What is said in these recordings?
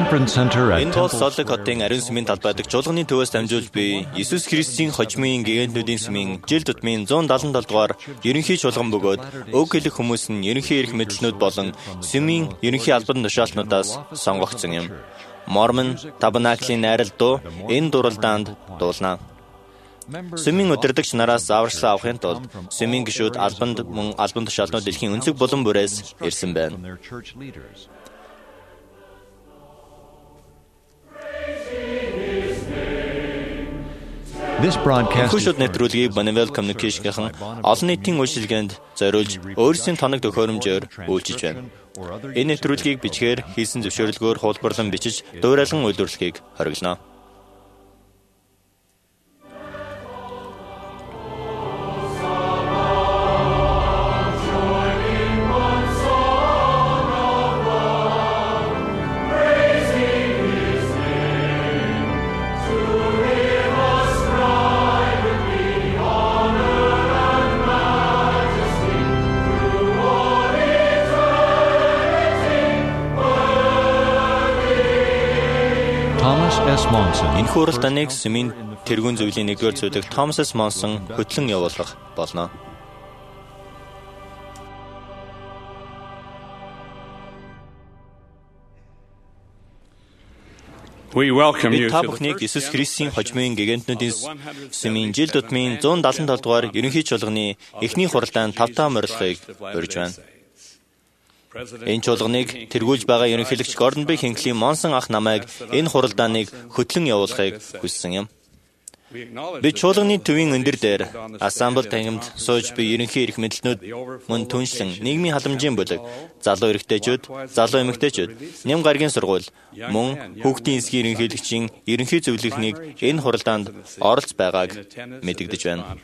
conference center at Энэ бол Солик хотын ариун сүмийн талбай дахь чуулганы төвөөс дамжуулж буй Иесус Христосийн хожимын гэгээлнүүдийн сүмийн жил тутмын 177 дугаар ерөнхий чуулган бөгөөд өг хэлэх хүмүүс нь ерөнхий эрх мэдэлтнүүд болон сүмийн ерөнхий албан тушаалтнуудаас сонгогдсон юм. Мормон Табанаклийн найрал дуу энэ дуралдаанд дуулна. Сүмийн удирдагч нараас аварчлан авахын тулд сүмийн гишүүд албан тушаалтнууд дэлхийн өнцөг булан бүрээс ирсэн байна. This broadcast Хөшөд нэвтрүүлгийг Bonneville Communication-ийн олон нийтийн үйлчилгээнд зориулж өөрсдийн тоног төхөөрөмжөөр үйлчилж байна. Энэ нэвтрүүлгийг бичгээр хийсэн зөвшөөрлгөөр хуулбарлан бичиж дуурайлан үйлдвэрлэхийг хориглоно. Энэ хуралдааныг сүмийн тэргүүн зөвлөлийн 1-р зөвлөх Thomas S. Monson хөтлөн явуулах болно. Бид та бүхнийг Иесус Христосийн хожимын гэгээлнүүдийн сүмийн жил тутмын 177 дугаар ерөнхий чуулганы эхний хуралдаанд тавтаа морилгыг урьж байна. Энэ чуулганыг тэргүүлж байгаа ерөнхийлөгч Гордон Б. Хинкли Монсон ах намайг энэ хуралдааныг хөтлөн явуулахыг хүссэн юм. Бид чуулганы төвийн өндөр дээр ансамбл тангимд сууж буй ерөнхий эрх мэдэлтнүүд мөн түншлэн нийгмийн халамжийн бүлэг, залуу эрэгтэйчүүд, залуу эмэгтэйчүүд, ням гарагийн сургууль, мөн хүүхдийн эсгийн ерөнхийлөгчийн ерөнхий зөвлөхнийг энэ хуралдаанд оролц байгааг мэдэгдэж байна.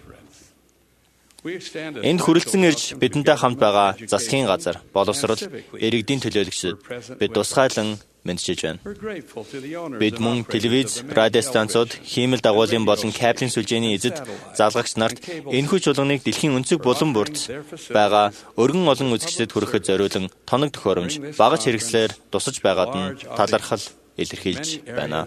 Энд хүрэлцэн ирж бидэнтэй хамт байгаа засгийн газар, боловсрол, иргэдийн төлөөлөгчид бид тусгайлан мэдчилж байна. Бид мөн телевиз, радио станцууд, хиймэл дагуулын болон кабелийн сүлжээний эзэд залгагч нарт энэхүү чуулганыг дэлхийн өнцөг булан бүрт байгаа өргөн олон үзэгчдэд хүрэхэд зориулан тоног төхөөрөмж, багаж хэрэгслээр тусаж байгаад нь талархал илэрхийлж байна.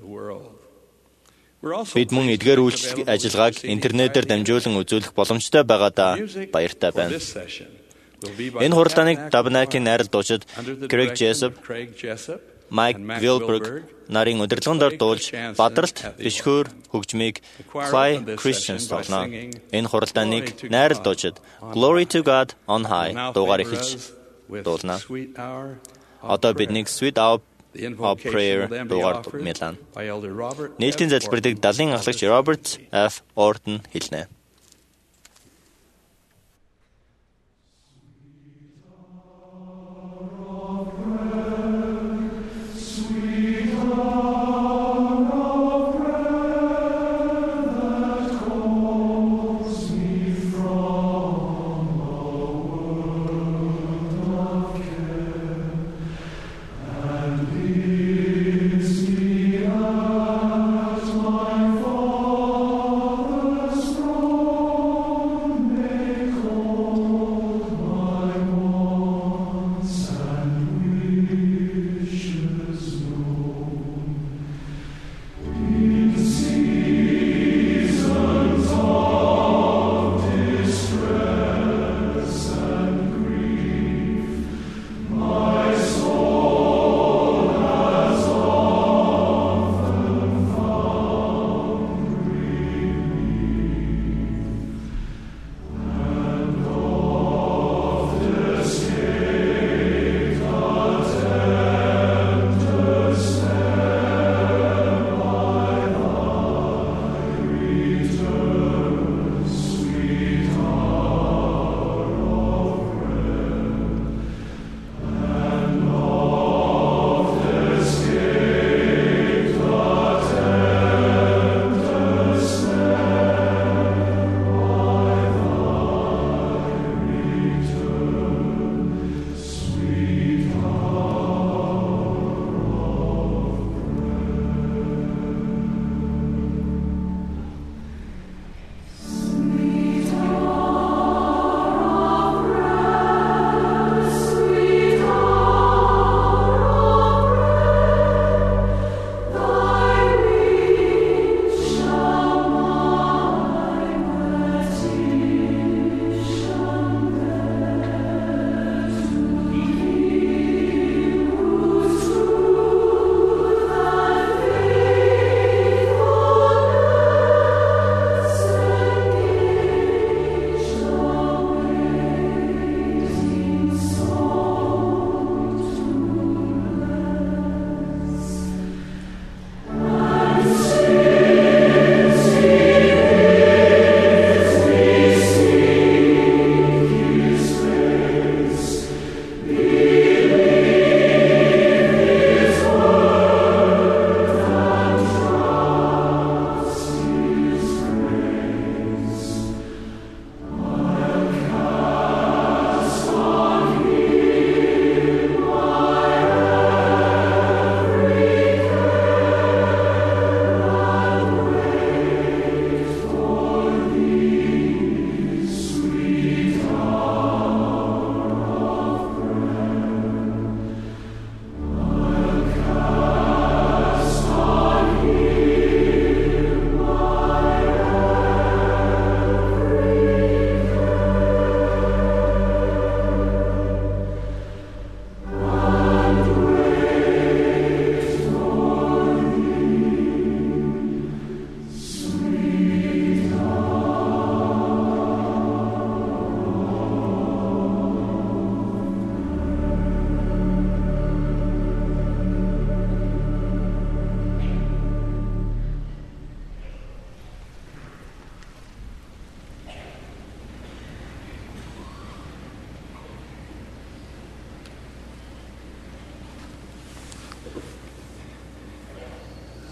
Бид мөн эдгээр үйлчлэг ажиллагааг интернетээр дамжуулан үзүүлэх боломжтой байгаадаа баяртай байна. Энэ хуралдааныг Табанаклийн найрал дуучид Craig Jessup, Mike Wilberg нарын удирдлаганд дуулж бадралт бишхөр хөгжмийг Clay Christians тоглоно. Энэ хуралдааныг найрал дуучид Glory to God on High дуугаар эхэлж дуулна. Одоо бидний Sweet Hour of Prayer дуугаар мэлэн. Нээлтийн залбиралыг далайн ахлагч Robert F. Orton хэлнэ. Throne.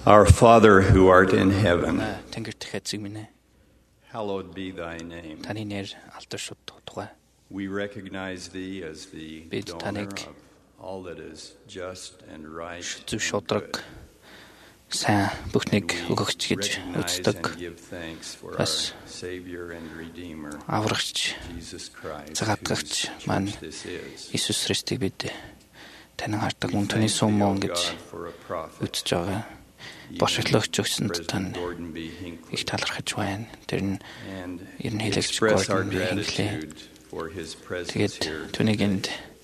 Our Father who art in heaven, Тэнгэрт эзэн минь ээ. hallowed be thy name. Таны нэр алдаршууд тугай. We recognize thee as the Бид donor таныг of all that is just and right Зүв and шудраг good. сайн бүхнийг And we өгөгч гэж recognize үздэг. and give thanks for our Бас Savior and Redeemer, аврагч, Jesus Christ, загадгагч whose маань church this is. Иесус Христийг бид танин хардаг We мөн түүний thank сүм thee, O мөн гэж God, for a prophet, үзэж байгаа. even Бошиглогч өгсөнд President тань Gordon B. Hinckley, их талархаж байна. Тэр нь and ерөн хэлэгч express our Gordon B. Hinckley. gratitude for his presence Тэгээд here. түүнийг энд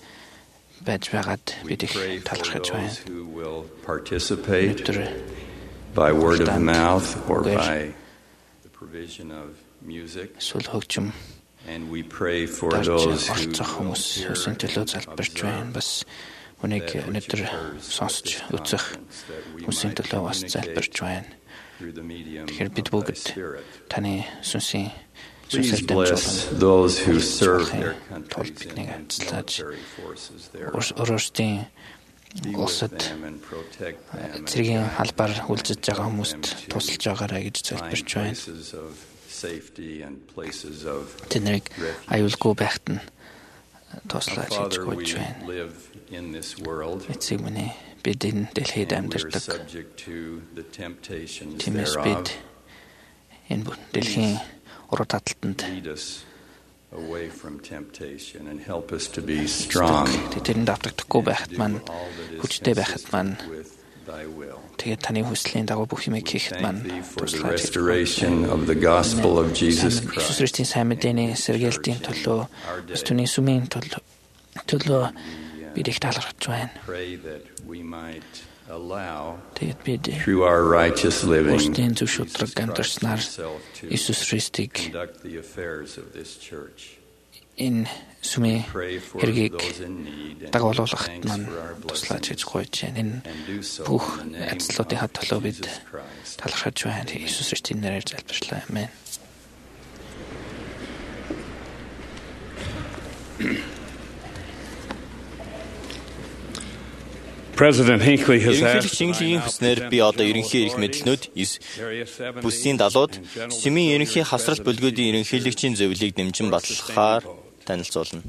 байж байгаад We бид их pray for талархаж байна. those who will participate Өнөөдөр by word of Stand. mouth or Where? by the provision of music. сүл хөгжим And we pray for дарж those who оролцох will хүмүүс hear үсэн төлөө залбирч байна. and Бас хүнийг that which өнөөдөр occurs at сонсч this үзэх conference, that we үсэн might төлөө бас залбирч communicate байна. through the medium Тэгэхээр бид of thy бүгд Spirit. таны сүнсээр Please дамжуулан bless those who serve Сурахын their тулд countries биднийг in the амжилтааж military forces there. өөрсдийн Be with улсад them and protect them and цэргийн guide албаар them. үйлчилж байгаа Help хүмүүст them to тусалж байгаарай гэж find залбирч байна. places of safety and places of Тэднийг refuge. аюулгүй байхад нь Our туслаж Father, хийж we байна. live in this world, Эцэг минь бид энэ дэлхийд and we are амьдардаг. subject to the temptations Тиймээс thereof. бид энэ дэлхийн уруу таталтанд Lead us away from temptation and help us to be strong. тэдний давтагдахгүй байхад Do маань all that is хүчтэй байхад маань consistent with thy will. тэгээд таны хүслийн дагуу бүх юмыг We хийхэд thank маань thee for the туслаж restoration of the gospel of Jesus Иесус Christ. Христосийн сайн мэдээний сэргээлтийн төлөө бас түүний сүмийн төлөө бид их талархаж байна. Pray that we might allow, Тэгээд бид through our righteous living, өөрсдийн зөв Jesus шударга Christ амьдарснаар himself to Иесус Христийг conduct the affairs of this church. энэ сүмийн Pray for хэргийг those in need and дагуулуулахад thanks маань for our туслаж хийж blessings. гойж байна. Энэ And do so бүх in the name ажлуудын of төлөө бид Jesus Christ. талархаж байна. Иесус Христосийн нэрээр залбирлаа. Амен. President Hinckley has Ерөнхийлөгч asked Шингэлийн хүснээр би одоо ерөнхий эрх мэдэлнүүд бүсийн далууд Сүмийн ерөнхий хасралт бүлгүүдийн ерөнхийлөгчийн зөвлөлийг дэмжин батлахаар танилцуулна.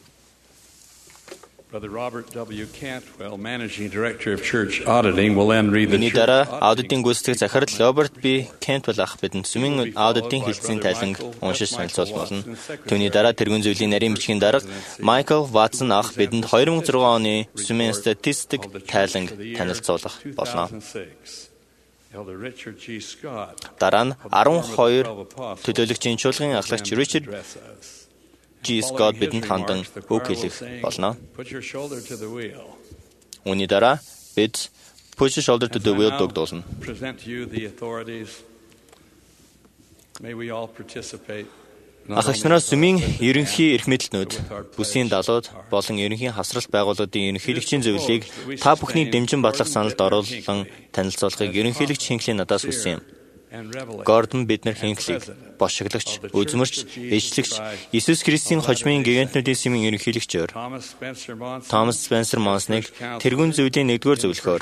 Brother Robert W. Cantwell, Managing Director of Church Auditing, will then read the Миний church дараа auditing аудитын гүйцэтгэх захирал Роберт Б. Кентвелл ах бидэнд Сүмийн аудитын хэлтсийн тайланг уншиж танилцуулах болно. Түүний дараа тэргүүн зөвлөлийн нарийн бичгийн дарга Майкл Ватсон ах бидэнд 2006 оны Сүмийн статистик тайланг танилцуулах болно. 2006. Elder Richard G. Scott Дараа нь 12 төлөөлөгчийн чуулган ахлагч Ричард address us. G. Scott бидэнд хандан үг хэлэх болно. Put your shoulder to the wheel. Үүний дараа бид Push Shoulder to the Wheel дуулна. Present to you the authorities. May we all participate. Ахлагч нараас Сүмийн ерөнхий эрх мэдэлтнүүд, бүсийн далууд болон ерөнхий хасралт байгууллагын ерөнхийлөгчийн зөвлөлийг та бүхний дэмжин батлах саналд оруулан танилцуулахыг ерөнхийлөгч Хинкли надаас хүссэн юм. Гордон биднэр Хинклийг бошиглагч, үзмөрч, ээжлэгч, Иесус Христосийн хожмын гигантнуудын Сүмийн ерөнхийлөгчөөр Томас Спенсер Монсныг тэргүүн зөвлөлийн 1-р зөвлөхөөр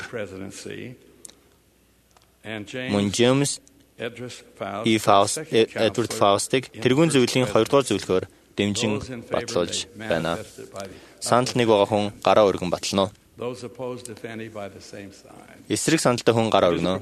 мөн Джеймс Эдвард Фаустыг тэргүүн зөвлөлийн 2-р зөвлөхөөр дэмжин батлуулж байна. Санал нэг байгаа хүн гараа өргөн батлана. Эсрэг сандалтай хүн гараа өргөнө.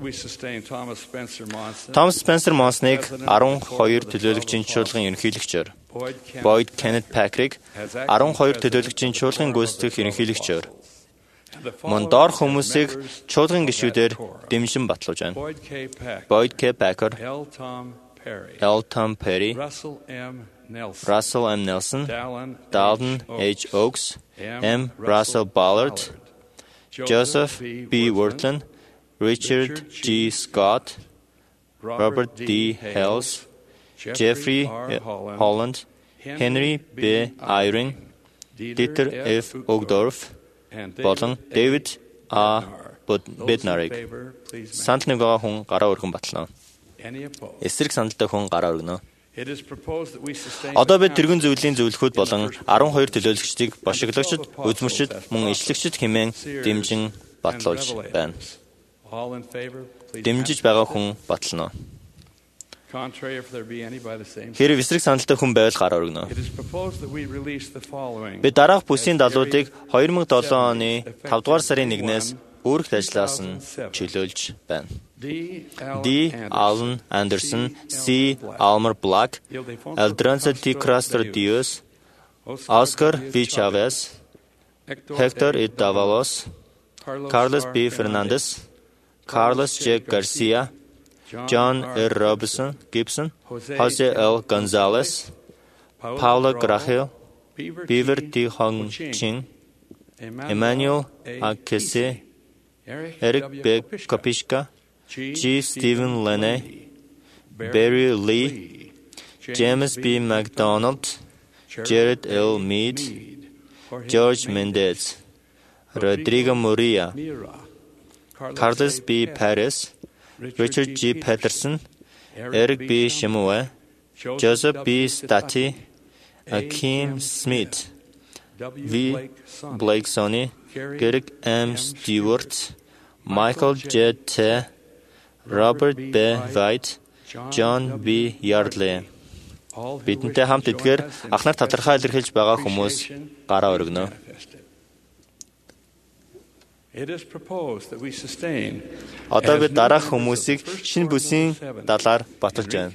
Томас Спенсер Монсныг 12 төлөөлөгчийн чуулган ерөнхийлөгчөөр, Boyd Kenneth Patrick 12 төлөөлөгчийн чуулган гүйцэтгэх ерөнхийлөгчөөр, мөн доор хүмүүсийг чуулган гишүүдээр дэмжин батлуулж байна. Boyd K. Packer, L. Tom Perry, Russell M. Nelson, Dalton H. Oaks, M. Russell Ballard, Joseph B. Wharton, Richard G. Scott, Robert D. Hales, Jeffrey Holland, Henry B. Eyring, Dieter F. Ogdorf, болон David A. Bednarik. Санал нэг байгаа хүн гараа өргөн батлана. Эсрэг сандалтай хүн гараа өргөнө. Одоо бид тэргүүн зөвлөлийн зөвлөхүүд болон 12 төлөөлөгчдийг бошиглагчид, үзмөрчид, мөн ижлэгчид хэмээн дэмжин батлуулж байна. All in favor, please. Дэмжиж байгаа хүн батлана. Contrary, if there be any by the same. Хэрэг эсрэг саналтай хүн байвал гараа өргөнө. It is proposed that we release the following. Бид дараах бүсийн далуудыг 2007 оны 5 дугаар сарын 1-ээс үүрэгт ажиллаас нь чөлөөлж байна. D. Alan Anderson, C. Almer Black, Eldronza D. Craster Dios, Oscar V. Chavez, Hector E. Davalos, Carlos B. Fernandez, Carlos J. Garcia, John R. Robinson Gibson, Jose L. Gonzalez, Paula Grahil, Beaver D. Hong Ching, Emmanuel A. Kesse, Eric B. Kopishka, G. Stephen Lene, Barry Lee, James B. McDonald, Jared L. Mead, George Mendez, Rodrigo Muria, Carlos B. Paris, Richard G. Patterson, Eric B. Shimue, Joseph B. Stati, Akeem Smith, V. Blake Sony, Garrick M. Stewart, Michael J. T. Robert B. White, John B. Yardley. Бидэнтэй хамт эдгээр анхнаар талархаа илэрхийлж байгаа хүмүүс гараа өргөнө. Одоо бид дараах хүмүүсийг шинэ бүсийн далаар баталж байна.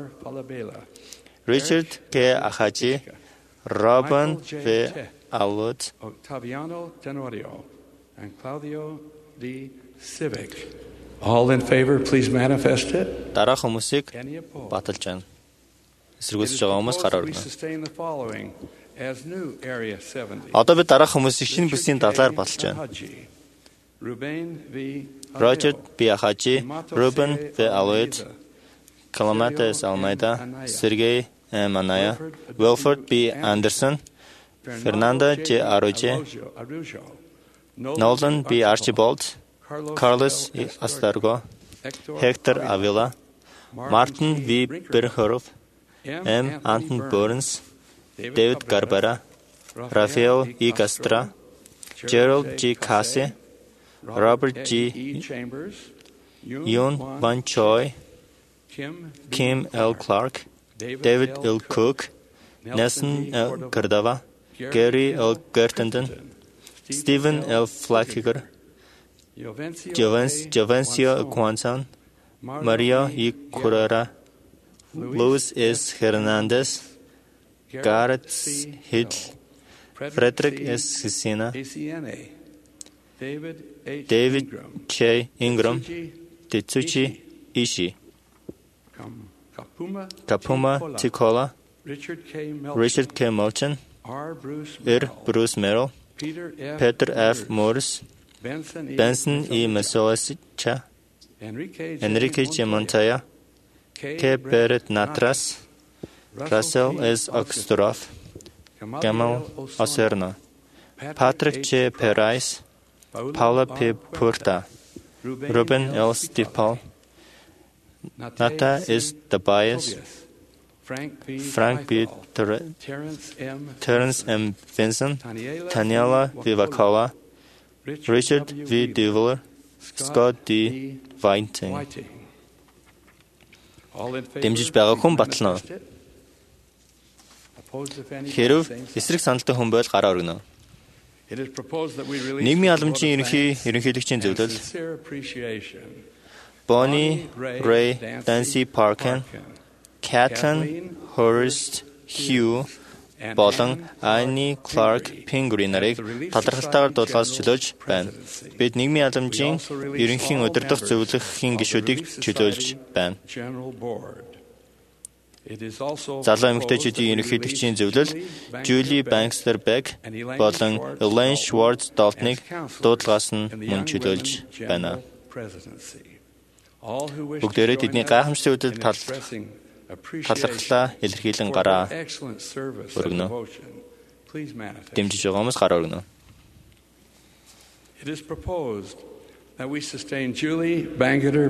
Richard K. Achaji, Robin V. Alwood, Octaviano Tenorio, and Claudio D. Civic. All in favor, please manifest it. Дараах хүмүүсийг баталж байна. Эсэргүүцэж байгаа хүмүүс гараа өргөнө. Одоо бид дараах хүмүүсийг шинэ бүсийн далаар баталж байна. Roger B. Achaji, Ruben V. Alwood, Kalamata S. Almeida, Sergey M. Anaya, Wilford B. Anderson, Fernanda J. Aroje, Nolan B. Archibald, Carlos E. Astargo, Hector Avila, Martin V. Berhorov, M. Anton Burns, David Garbera, Rafael E. Castra, Gerald G. Casey, Robert G. Yoon Van Choi, Kim L. Clark, David L. Cook, Nelson L. Cordova, Gary L. Gertenden, Stephen L. Flackiger, Jovencio Quanton, Maria E. Curera, Luis S. Hernandez, Garrett Hill, Frederick S. Cicina, David J. Ingram, Tetsuchi Ishii, Kapuma Tikola, Richard K. Melton, R. Bruce Merrill, Peter F. Morris, Benson E. Mesoasicha, Enrique J. Montoya, K. Barrett Natras, Russell S. Oxtoroff, Gamal Oserno, Patrick J. Perez, Paula P. Purta, Ruben L. Stipal, Nata S. Tobias, Frank B. Terrence M. Vinson, Taniela Vivacola, Richard V. Duvler, Scott D. Whiting. Дэмжиж байгаа хүн батлана. Хэрв эсрэг саналтай хүн байвал гараа өргөнө. Нийгмийн аламжийн ерөнхийлөгчийн зөвлөл Bonnie Ray Dancy Parkin, Kathleen Hurst Hugh болон Annie Clark Pingree нарыг талархалтайгаар дуулаас чөлөөлж байна. Бид нийгмийн аламжийн ерөнхийн удирдах зөвлөхийн гишүүдийг чөлөөлж байна. Залуу эмэгтэйчүүдийн ерөнхийлөгчийн зөвлөл Julie Baxter Beck болон Elaine Schwartz Dalton-ыг дуудлагаас нь мөн чөлөөлж байна. Бүгдээрээ тэдний гайхамшигт үдэд талархлаа илэрхийлэн гараа өргөнө. Дэмжиж байгаа хүмүүс гараа өргөнө. Julie Bangor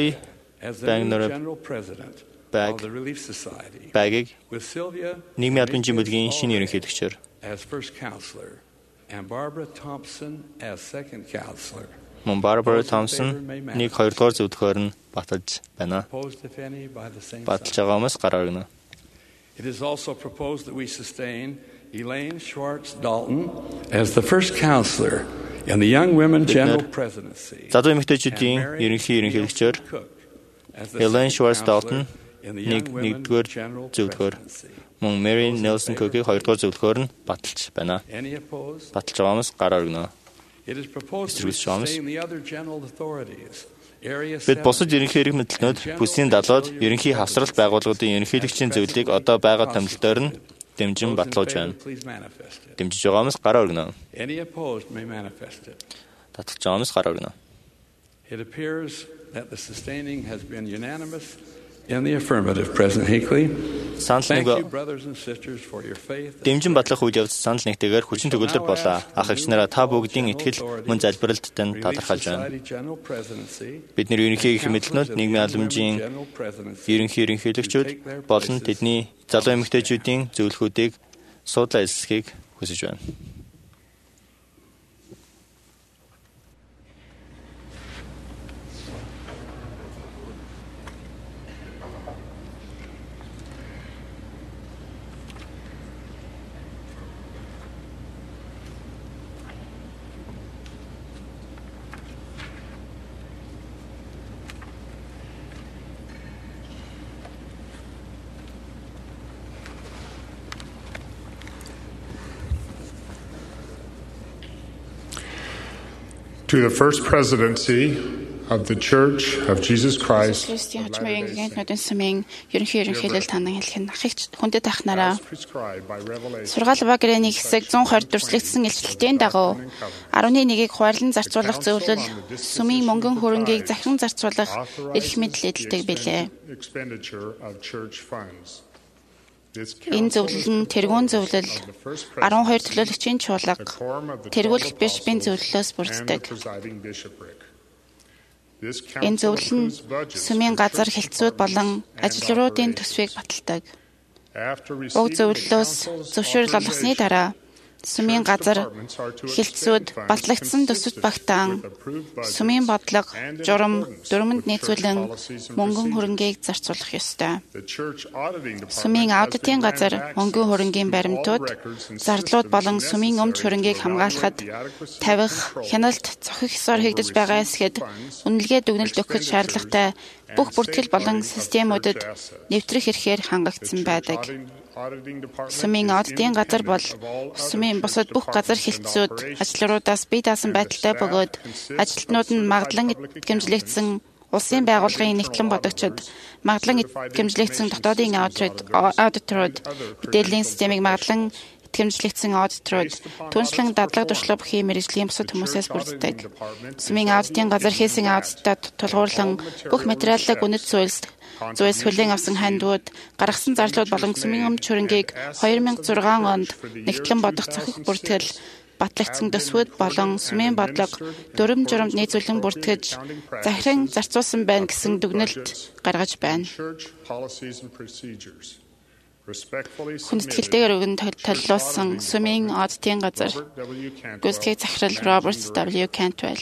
Bagig нийгмийн албаны бүлгийн шинэ ерөнхийлөгчөөр Мөн Барбара Томсон 1-2 дугаар зөвлөхөөр нь баталж байна. Баталж байгаа хүмүүс гараа өгнө. It is also proposed that we sustain Elaine Schwartz Dalton as the first counselor in the Young Women General Presidency. Залуу эмэгтэйчүүдийн ерөнхийлөгчөөр Elaine Schwartz Dalton 1-р зөвлөхөөр мөн Mary Nelson Cook-ийг 2-р зөвлөхөөр нь баталж байна. Баталж байгаа хүмүүс гараа өгнө. Бид бусад ерөнхий эрх мэдэлтнүүд бүсийн далоод ерөнхий хавсрал байгууллагуудын ерөнхийлөгчийн зөвлөлийг одоо байгаа томилтоор нь дэмжин батлуулж байна. Дэмжиж байгаа хүмүүс гараа өгнө. Баталж байгаа хүмүүс гараа өгнө. It appears that the sustaining has been unanimous in the affirmative, President Hinckley. Thank you, brothers and sisters, for your faith. Дэмжин батлах үйл явц санал нэгтэйгээр хүчин төгөлдөр болоо. Ах эгч нараа та бүгдийн итгэл мөн залбиралд тань талархаж байна. Бидний ерөнхий эрх мэдэлтнүүд нийгмийн албамжийн ерөнхийлөгчүүд болон тэдний залуу эмэгтэйчүүдийн зөвлөхүүдийг суудлаа эсэхийг хүсэж байна. To the First Presidency of the Church of Jesus Christ, Христийн хожмын гинтнүүдийн сүмийн ерөнхийлөл танан хэлэх нь ахыгч хүндэт ахнараа сургаал багрын хэсэг 120 дүрслэгдсэн илчлэлтийн дагуу 11-ийг хуваарлан зарцуулах зөвлөл сүмийн мөнгөн хөрөнгийг захиран зарцуулах эрх мэдэл эдэлдэг билээ. Энэ зөвлөл нь тэргуун зөвлөл 12 төлөөлөгчийн чуулга тэргүүлэх бишпийн зөвлөлөөс бүрддэг. Энэ зөвлөл нь сүмийн газар хэлтсүүд болон ажилруудын төсвийг баталдаг. Уг зөвлөлөөс зөвшөөрөл олгосны дараа сүмийн газар хэлтсүүд батлагдсан төсөвт багтаан сүмийн бодлого, журам, дүрмэнд нийцүүлэн мөнгөн хөрөнгийг зарцуулах ёстой. Сүмийн аудитын газар мөнгөн хөрөнгийн баримтууд, зардлууд болон сүмийн өмч хөрөнгийг хамгаалахад тавих, хяналт, цохих ёсоор хийгдэж байгаа эсэхэд үнэлгээ дүгнэлт өгөх шаардлагатай бүх бүртгэл болон системүүдэд нэвтрэх эрхээр хангагдсан байдаг. Сүмийн аудитын газар бол сүмийн бусад бүх газар хэлтсүүд ажилруудаас бие даасан байдалтай бөгөөд ажилтнууд нь магадлан итгэмжлэгдсэн улсын байгууллагын нэгтлэн бодогчид, магадлан итгэмжлэгдсэн дотоодын аудиторууд, мэдээллийн системийг магадлан итгэмжлэгдсэн аудиторууд, түншлэн дадлага туршлага бүхий мэргэжлийн бусад хүмүүсээс бүрддэг. Сүмийн аудитын газар хийсэн аудитад тулгуурлан бүх материаллыг үнэт зүйлс хүлээн авсан хандууд, гаргасан зарлууд болон сүмийн өмч хөрөнгийг 2006 онд нэгтлэн бодох цохих бүртгэл, батлагдсан төсвүүд болон сүмийн бодлого дүрм журамд нийцүүлэн бүртгэж захиран зарцуулсан байна гэсэн дүгнэлт гаргаж байна. Хүндэтгэлтэйгээр өгөн төлөвлөсөн сүмийн аудитын газар гүйцэтгэх захирал Роберт W. Cantwell.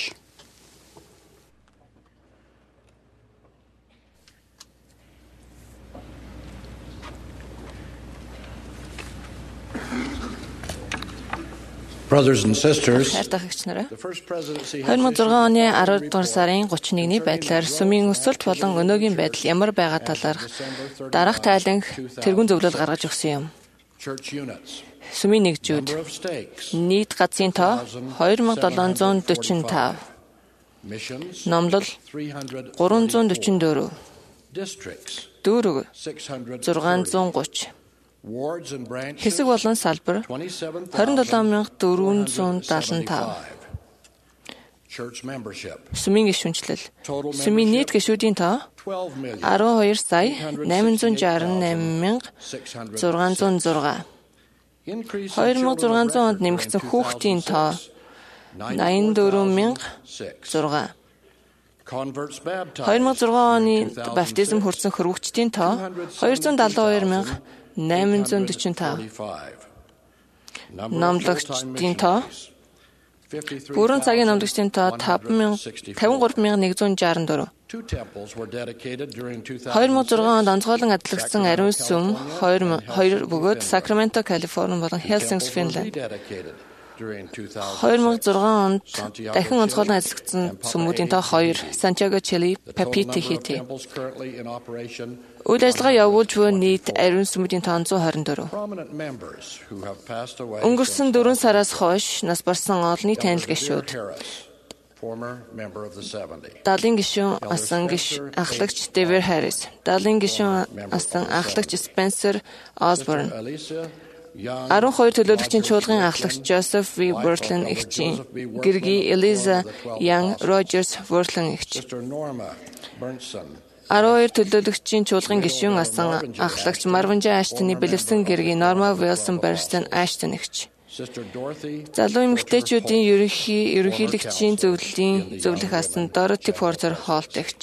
Brothers and sisters, 2006 оны 10 дугаар сарын 31-ний байдлаар сүмийн өсөлт болон өнөөгийн байдал ямар байгаа талаарх дараах тайланх тэргуун зөвлөл гаргаж өгсөн юм. Сүмийн нэгжүүд нийт газрын тоо 2745, номлол 344, дүүрэг 630, хэсэг болон салбар 27475. Сүмийн гишүүнчлэл. Сүмийн нийт гишүүдийн тоо 12,868,606. 2600 онд нэмэгдсэн хүүхдийн тоо 84,006. 2006 оны баптизм хүртсэн хөрвөгчдийн тоо 272,845. Номлогчдын тоо Бүрэн цагийн номлогчдын тоо 53,164. 2006 онд онцгойлон адлагдсан ариун сүм 2 бөгөөд Сакраменто, Калифорни болон Хелсинки, Финланд. 2006 онд дахин онцгойлон адлагдсан сүмүүдийн тоо 2, Сантьяго, Чили, Папити, Хити. Үйл ажиллагаа явуулж буй нийт ариун сүмүүдийн тоо 124. Өнгөрсөн 4 сараас хойш нас барсан олонний танил гишүүд. Далайн гишүүн асан ахлагч Дэвер Харрис, далайн гишүүн асан ахлагч Спенсер Осборн, 12 төлөөлөгчийн чуулган ахлагч Жозеф В. Вёртлен эгчийн гэргий Элиза Янг Роджерс Вёртлен эгч, 12 төлөөлөгчийн чуулган гишүүн асан ахлагч Марвинжа Аштны бэлэвсэн гэргий Норма Вилсон Барстон Аштн эгч, залуу эмэгтэйчүүдийн ерөнхийлөгчийн зөвлөх асан Дороти Портер Холт эгч.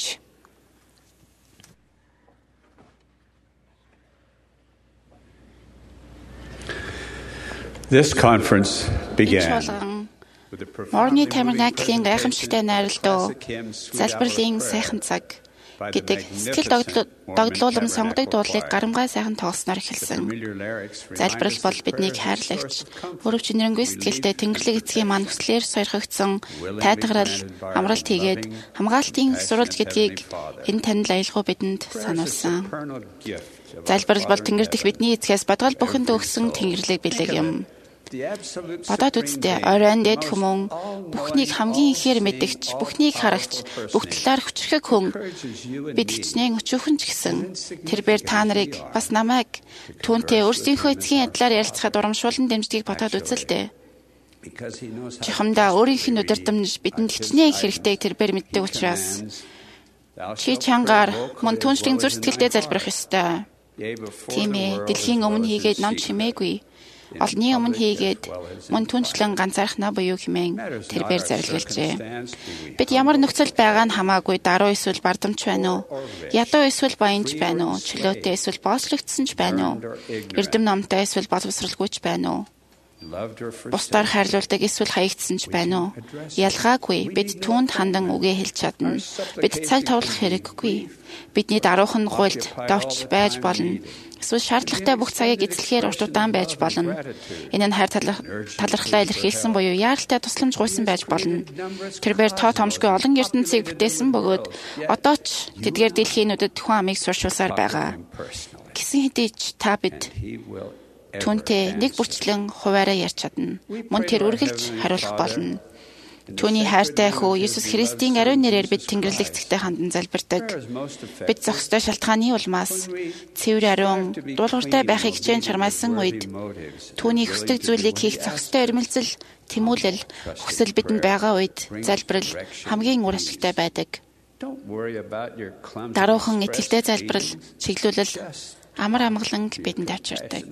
This conference began Морны Тамирнаклийн гайхамшигтай найралтуу залбирлын сайхан цаг гэдэг сэтгэл догдлуулам сонгодог дуудлыг гарамгай сайхан тоглосноор эхэлсэн. Залбирал бол биднийг хайрлагч, өрөв чинэрэнгүй сэтгэлтэй Тэнгэрлэг эцгийн маань хүслээр сойрхогдсон тайтгарал, амралт хийгээд хамгаалтын сурвалж гэдгийг энэ танил аялгау бидэнд сануулсан. Залбирал бол Тэнгэр дэх бидний эцгээс бодгол бүхэнд өгсөн Тэнгэрлэг бэлэг юм. Бодоод үзтээ оройн дэд хүмүүн бүхнийг хамгийн ихээр мэдэгч, бүхнийг харагч, бүх талаар хүчрхэг хүн бид хичнээн өчүүхэн ч гэсэн тэрээр та нарыг бас намайг түүнтэй өөрсдийнхөө эцгийн адилаар ярилцахад урамшуулан дэмждгийг бодоод үзэлтэй. Чихамдаа өөрийнх нь удирдамж бидэнд хичнээн хэрэгтэй тэрээр мэддэг учраас чи чангаар мөн түншлэн зүр сэтгэлдээ залбирах ёстой. Тийм ээ, дэлхийн өмнө хийгээд нам чимээгүй. Олны өмнө хийгээд мөн түнчлэн ганцаархнаа буюу хэмээн тэрээр зарилгалжээ. Бид ямар нөхцөл байгаа нь хамаагүй даруй эсвэл бардамч байна уу? Ядуу эсвэл баянч байна уу? Чөлөөтэй эсвэл бооцлогдсон ч байна уу? Эрдэм номтой эсвэл боловсралгүй ч байна уу? Бусдаар хайрлуулдаг эсвэл хаягдсан ч байна уу? Ялгаагүй бид түүнд хандан үгээ хэлж чадна. Бид цаг товлох хэрэггүй. Бидний даруухан гуйлд давч байж болно. Эсвэл шаардлагатай бүх цагийг эзлэхээр урт удаан байж болно. Энэ нь хайр талархлаа илэрхийлсэн буюу яаралтай тусламж гуйсан байж болно. Тэрээр тоо томшгүй олон ертөнцийг бүтээсэн бөгөөд одоо ч тэдгээр дэлхийн нүдэд хүн амыг суршуулсаар байгаа. Гэсэн хэдий ч та бид түүнтэй нэг бүрчлэн хуваараа ярьж чадна. Мөн тэр үргэлж хариулах болно. Түүний хайртай хүү Есүс Христийн ариун нэрээр бид Тэнгэрлэг эцэгтэй хандан залбирдаг. Бид зохистой шалтгааны улмаас цэвэр ариун дуулууртай байхыг хичээн чармайлсан үед түүний хүсдэг зүйлийг хийх зохистой эрмэлзэл, тэмүүлэл, хүсэл бидэнд байгаа үед залбирал хамгийн үр ашигтай байдаг. Даруухан итгэлтэй залбирал, чиглүүлэл амар амгаланг бидэнд авчирдаг.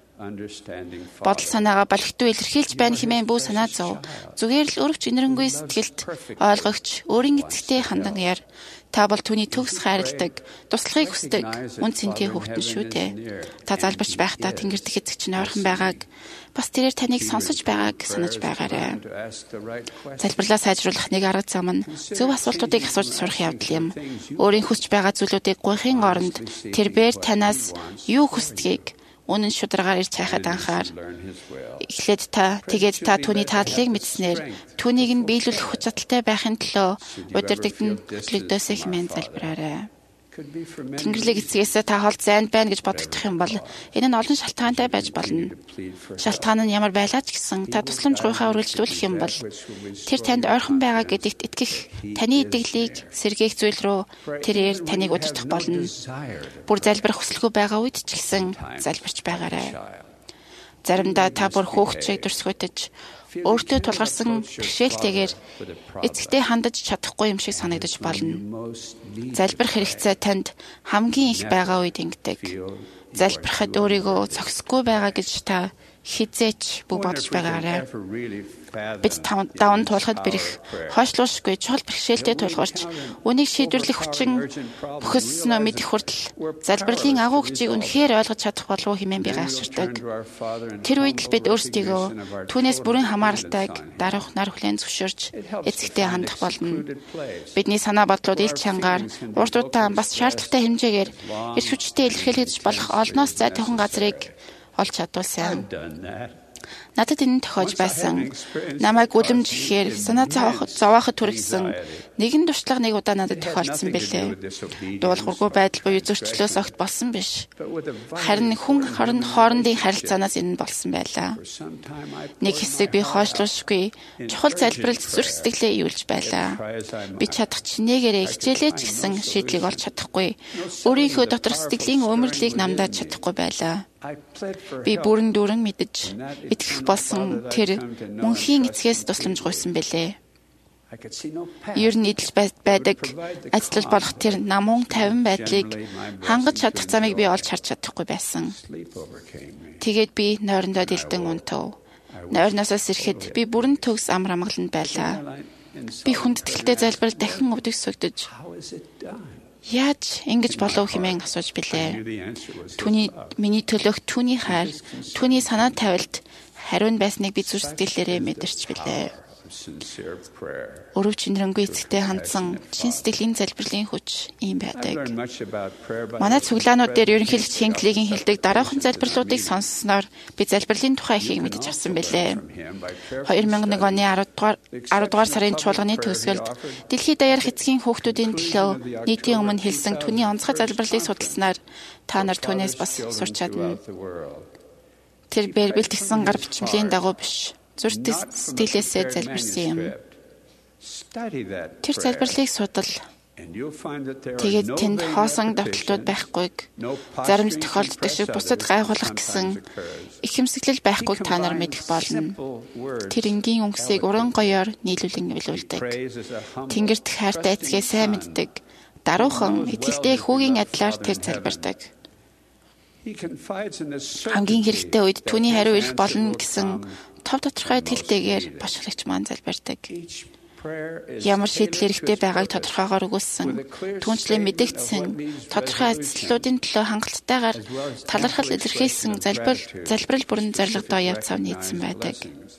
Бодол санаагаа балхитуу илэрхийлж байна хэмээн бүү санаа зов. Зүгээр л өрөвч инэрэнгүй сэтгэлд ойлгогч өөрийн эцэгтэй хандан яар. Та бол түүний төгс хайрладаг, туслахыг хүсдэг, үн цэнтэй хүүхдэн шүү дээ. Та залбирч байхдаа Тэнгэр дэх эцэг чинь ойрхон байгааг, бас тэрээр таныг сонсож байгааг санаж байгаарай. Залбирлаа сайжруулах нэг арга зам нь зөв асуултуудыг асууж сурах явдал юм. Өөрийн хүсэж байгаа зүйлүүдийг гуйхын оронд тэрээр танаас юу хүсдгийг үнэн шударгаар ирж хайхад анхаар. Эхлээд тэгээд та түүний таадлыг мэдснээр түүнийг нь биелүүлэх хүч чадалтай байхын төлөө удирдагдан хөтлөгдөөсэй хэмээн залбираарай. Тэнгэрлэг эцгээс та холд зайнд байна гэж бодогдох юм бол энэ нь олон шалтгаантай байж болно. Шалтгаан нь ямар байлаа ч гэсэн та тусламж гуйхаа үргэлжлүүлэх юм бол тэр танд ойрхон байгаа гэдэгт итгэх таны итгэлийг сэргээх зүйл рүү тэрээр таныг удирдах болно. Бүр залбирах хүсэлгүй байгаа үед ч гэсэн залбирч байгаарай. Заримдаа та бүр хөөгчийг дурсгүйдэж өөртөө тулгарсан бэрхшээлтэйгээр эцэгтэй хандаж чадахгүй юм шиг санагдаж болно. Залбирах хэрэгцээ танд хамгийн их байгаа үед ингэдэг. Залбирахад өөрийгөө зохисгүй байгаа гэж та хизээч бүх бодож байгаарай. Бид даван туулахад бэрх хойшлуушгүй чухал бэрхшээлтэй тулгарч үнийг шийдвэрлэх хүчин бүхэснөө мэдэх хүртэл залбирлын агуу хүчийг үнэхээр ойлгож чадах болов уу хэмээн би гайхширдаг. Тэр үед л бид өөрсдийгөө түүнээс бүрэн хамааралтайг даруйх нар хүлээн зөвшөөрч эцэгтэй хандах болно. Бидний санаа бодлууд ил чангаар урт удаан бас шаардлагатай хэмжээгээр эрх хүчтэй илэрхийлэгдэж болох олноос зай тохон газрыг олж чадуулсан. Надад энэ тохиож байсан. Намайг үлэмж ихээр санаа зовооход түргсэн нэгэн туршлага нэг удаа надад тохиолдсон бэлээ. Дуулуургүй байдал буюу зөрчлөөс огт болсон биш. Харин хүн хоорондын харилцаанаас энэ болсон байлаа. Нэг хэсэг би хойшлуушгүй чухал залбиралд зүрх сэтгэлээ ивүүлж байлаа. Би чадах чинээгээрээ хичээлээч гэсэн шийдлийг олж чадахгүй. Өөрийнхөө доторх сэтгэлийн өмөрлийг намдаад чадахгүй байлаа. Би бүрэн дүүрэн мэдэж итгэх болсон тэр мөнхийн эцгээс тусламж гуйсан бэлээ. Ер нь идэлж байдаг ажиллаж болох тэр намун тавин байдлыг хангаж чадах замыг би олж харж чадахгүй байсан. Тэгээд би нойрондоо дэлдэн унтав. Нойрноосоос ирэхэд би бүрэн төгс амар амгаланд байлаа. Би хүндэтгэлтэй залбирал дахин өвдөгсөгдөж яаж ингэж болов хэмээн асууж билээ. Миний төлөөх түүний хайр, түүний санаа тавилт хариу нь байсныг би зүрх сэтгэлээрээ мэдэрч билээ. Өрөв чинрэнгүй эцэгтэй хандсан чин сэтгэлийн залбирлын хүч ийм байдаг. Манай цуглаанууд дээр ерөнхийлөгч Хинклигийн хэлдэг дараахан залбирлуудыг сонссноор би залбирлын тухай ихийг мэдэж авсан билээ. 2001 оны 10 дугаар сарын чуулганы төгсгөлд дэлхийд daярх эцгийн хүүхдүүдийн төлөө нийтийн өмнө хэлсэн түүний онцгой залбирлыг судалснаар та нар түүнээс бас сурч чадна. Тэр бэлтгэсэн гар бичмлийн дагуу биш. Зүрх сэтгэлээсээ залбирсан юм. Тэр залбирлыг судал. Тэгээд тэнд хоосон давталтууд байхгүйг, заримд тохиолддог шиг бусад гайхуулах гэсэн ихэмсэглэл байхгүйг та нар мэдэх болно. Тэр энгийн өнгөсийг уран гоёор нийлүүлэн илүүлдэг. Тэнгэрт хайртай эцгээ сайн мэддэг. Даруухан итгэлтэй хүүгийн адилаар тэр залбирдаг. Хамгийн хэрэгтэй үед түүний хариу ирэх болно гэсэн тав тодорхой итгэлтэйгээр башгилагч маань залбирдаг. Ямар шийдэл хэрэгтэй байгааг тодорхойгоор өгүүлсэн, түүнчлэн мэдэгдсэн, тодорхой ажлуудын төлөө хангалттайгаар талархал илэрхийлсэн залбирал бүрэн зорилгодоо явц ав нийцсэн байдаг.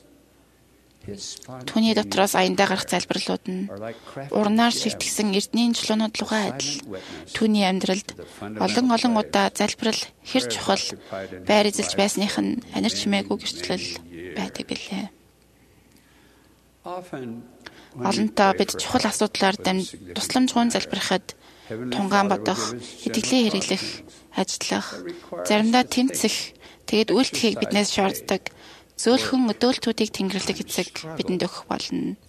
Түүний дотроос аяндаа гарах залбирлууд нь урнаар шигтгсэн эрдэнийн чулуунууд лугай адил. Түүний амьдралд олон удаа залбирал хэр чухал байр эзэлж байсных нь анир чимээгүй гэрчлэл байдаг билээ. Олонтоо бид чухал асуудлаар тусламжгүй залбирахад тунгаан бодох, итгэлийн хэрэглэх, ажиллах, заримдаа тэнцэх, тэгээд үйлдэхийг биднээс шаарддаг зөөлхөн өдөөлтүүдийг тэнгэрлэх эцэг бидэнд өгөх болно.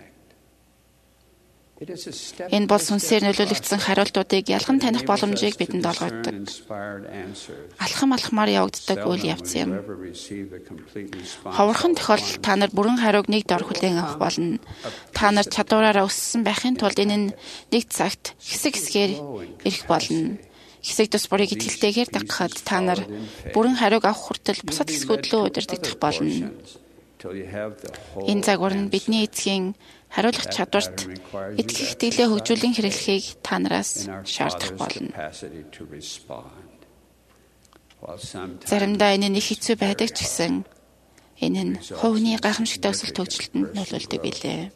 Энэ бол сүнсээр нөлөөлөгдсөн хариултуудыг ялхан таних боломжийг бидэнд олгодог. Алхамаар явагддаг үйл явц юм. Ховорхон тохиолдолд та нар бүрэн хариуг нэг дор хүлээн авах болно. Та нар чадвараараа өссөн байхын тулд энэ нэг цагт хэсэг-хэсгээр ирэх болно. Хэсэг тус бүрийг итгэлтэйгээр дагахад та нар бүрэн хариуг авах хүртэл бусад хэсгүүд лөө удирдах болно. Энэ загвар нь бидний эцгийн хариулах чадварт итгэх итгэлээ хөгжүүлэн хэрэглэхийг та нараас шаардах болно. Заримдаа энэ нэг хэцүү байдаг ч гэсэн энэ нь хувийн гайхамшигтай өсөлт хөгжилтөнд нөлөөлдөг билээ.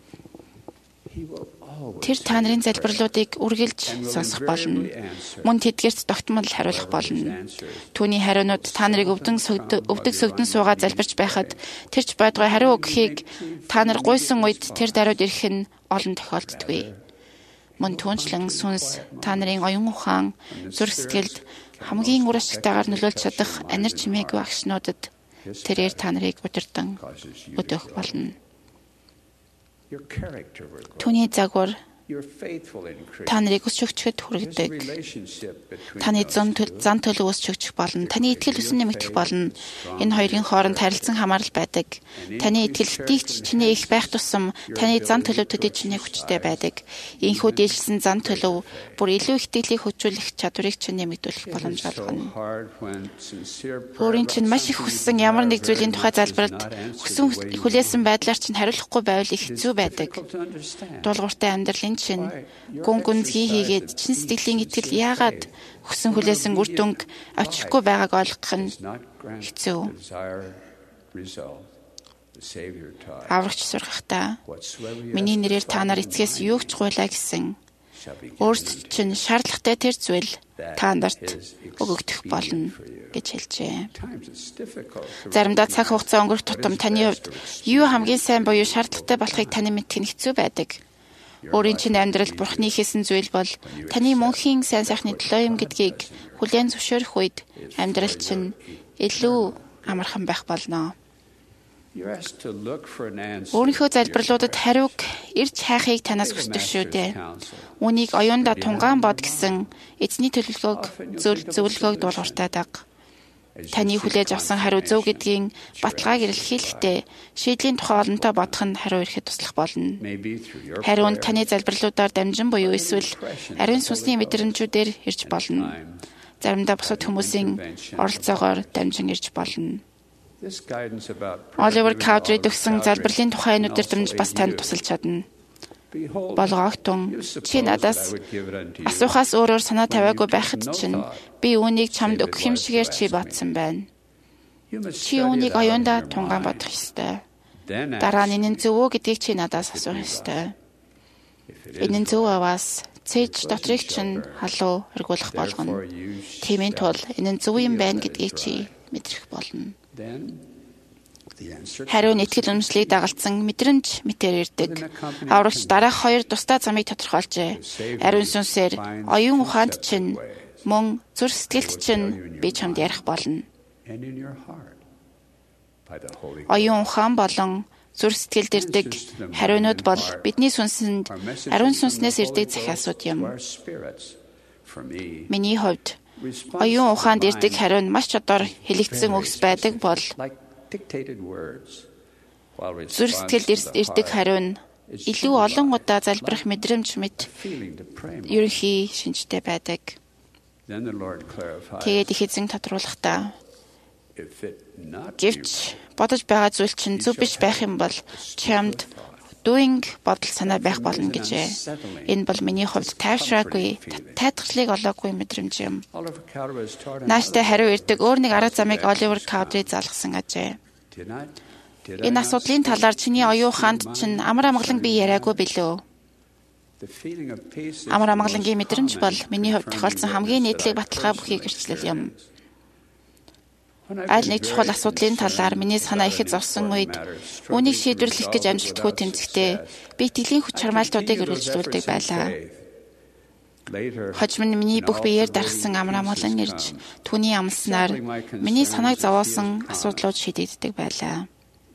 Тэр та нарын залбирлуудыг үргэлж сонсох болно. Мөн тэдгээрт тогтмол хариулах болно. Түүний хариунууд та нарыг өвдөг сөгдөн суугаад залбирч байхад тэрч бодгой хариу өгөхийг та нар гуйсан үед тэр даруйд ирэх нь олон тохиолддоггүй. Мөн түүнчлэн сүнс та нарын оюун ухаан, зүрх сэтгэлд хамгийн үр ашигтайгаар нөлөөлж чадах анир чимээгүй агшнуудад тэрээр та нарыг удирдан өдөөх болно. Түүний загвар Та нарыг өсч өгчөд хүргэдэг. Таны зан төлөв өсч өгчих болно. Таны итгэл өсөн нэмэгдэх болно. Энэ хоёрын хооронд харилцан хамаарал байдаг. Таны итгэлтгийч чиний их байх тусам таны зан төлөв төдий чиний хүчтэй байдаг. Ийхүү дээшлсэн зан төлөв бүр илүү их итгэлийг хөжүүлэх чадварыг чинь нэмэгдүүлэх боломж олгоно. Өөрийн чинь маш их хүссэн ямар нэг зүйлийн тухай залбиралд хүсэн хүлээсэн байдлаар чинь хариулахгүй байвал их хэцүү байдаг. Дуулууртай амьдралын чинь гүн гүнзгий хийгээд чин сэтгэлийн итгэл яагаад хүсэн хүлээсэн үр дүнг авчихгүй байгааг ойлгох нь хэцүү. Аврагч сургахдаа миний нэрээр та нар эцгээс юу ч гуйлаа гэсэн өөрсдөд чинь шаардлагатай тэр зүйл та нарт өгөгдөх болно гэж хэлжээ. Заримдаа цаг хугацаа өнгөрөх тутам таны хувьд юу хамгийн сайн буюу шаардлагатай болохыг таны мэдэх нь хэцүү байдаг. Өөрийн чинь амьдралд Бурхны хийсэн зүйл бол таны мөнхийн сайн сайхны төлөө юм гэдгийг хүлээн зөвшөөрөх үед амьдрал чинь илүү амархан байх болно. Өөрийнхөө залбирлуудад хариуг ирж хайхыг танаас хүсдэг шүү дээ. Үүнийг оюунда тунгаан бод гэсэн эзний төлөвлөгөөг зөвлөгөөг дуулууртай даг. Таны хүлээж авсан хариу зөв гэдгийн баталгааг илэрхийлэхдээ шийдлийн тухай олонтой бодох нь хариу ирэхэд туслах болно. Хариу нь таны залбирлуудаар дамжин буюу эсвэл ариун сүнсний мэдрэмжүүдээр ирж болно. Заримдаа бусад хүмүүсийн оролцоогоор дамжин ирж болно. Оливер Каудри өгсөн залбирлын тухай нүдэрдэмж бас танд тусалж чадна. Болгоогтун чи надаас асуухаас өөрөөр санаа тавиагүй байхад чинь би үүнийг чамд өгөх юм шигээр чи бодсон байна. Чи үүнийг оюунда тунгаан бодох ёстой. Дараа нь энэ зөв үү гэдгийг чи надаас асуух ёстой. Энэ зөв аваас цээж дотрыг чинь халуу эргүүлэх болгоно. Тиймийн тул энэ зөв юм байна гэдгийг чи мэдрэх болно. Хариу итгэл үнэмшлийг дагалдсан мэдрэмж мэтээр ирдэг. Аврагч дараах хоёр тусдаа замыг тодорхойлжээ. Ариун сүнсээр оюун ухаанд чинь мөн зүр сэтгэлд чинь би чамд ярих болно. Оюун ухаан болон зүр сэтгэлд ирдэг хариунууд бол бидний сүнсэнд ариун сүнснээс ирдэг захиасууд юм. Миний хувьд оюун ухаанд ирдэг хариу нь маш чадвар хэлэгдсэн үгс байдаг бол зүр сэтгэлд ирдэг хариу нь илүү олон удаа залбирах мэдрэмж мэт ерөнхий шинжтэй байдаг. Тэгээд их эзэн тодруулахдаа гэвч бодож байгаа зүйл чинь зөв биш байх юм бол чамд дүүинг бодол санаа байх болно гэжээ. Энэ бол миний хувьд тайвшраагүй, тайтгалыг олоогүй мэдрэмж юм. Нааштай хариу ирдэг өөр нэг арга замыг Оливер Каудри залгасан ажээ. Энэ асуудлын талаар чиний оюун ухаанд чинь амар амгалан би яриаггүй билүү? Амар амгалангийн мэдрэмж бол миний хувьд тохиолдсон хамгийн нийтлэг баталгаа бүхий гэрчлэл юм. Аль нэг чухал асуудлын талаар миний санаа ихэд зовсон үед үүнийг шийдвэрлэх гэж амжилтгүй тэмцэхдээ би итгэлийн хүч чармайлтуудыг өргөжлүүлдэг байлаа. Хожим нь миний бүх биеэр дарахсан амар амгалан ирж түүний амлснаар миний санааг зовоосон асуудлууд шийдэгддэг байлаа.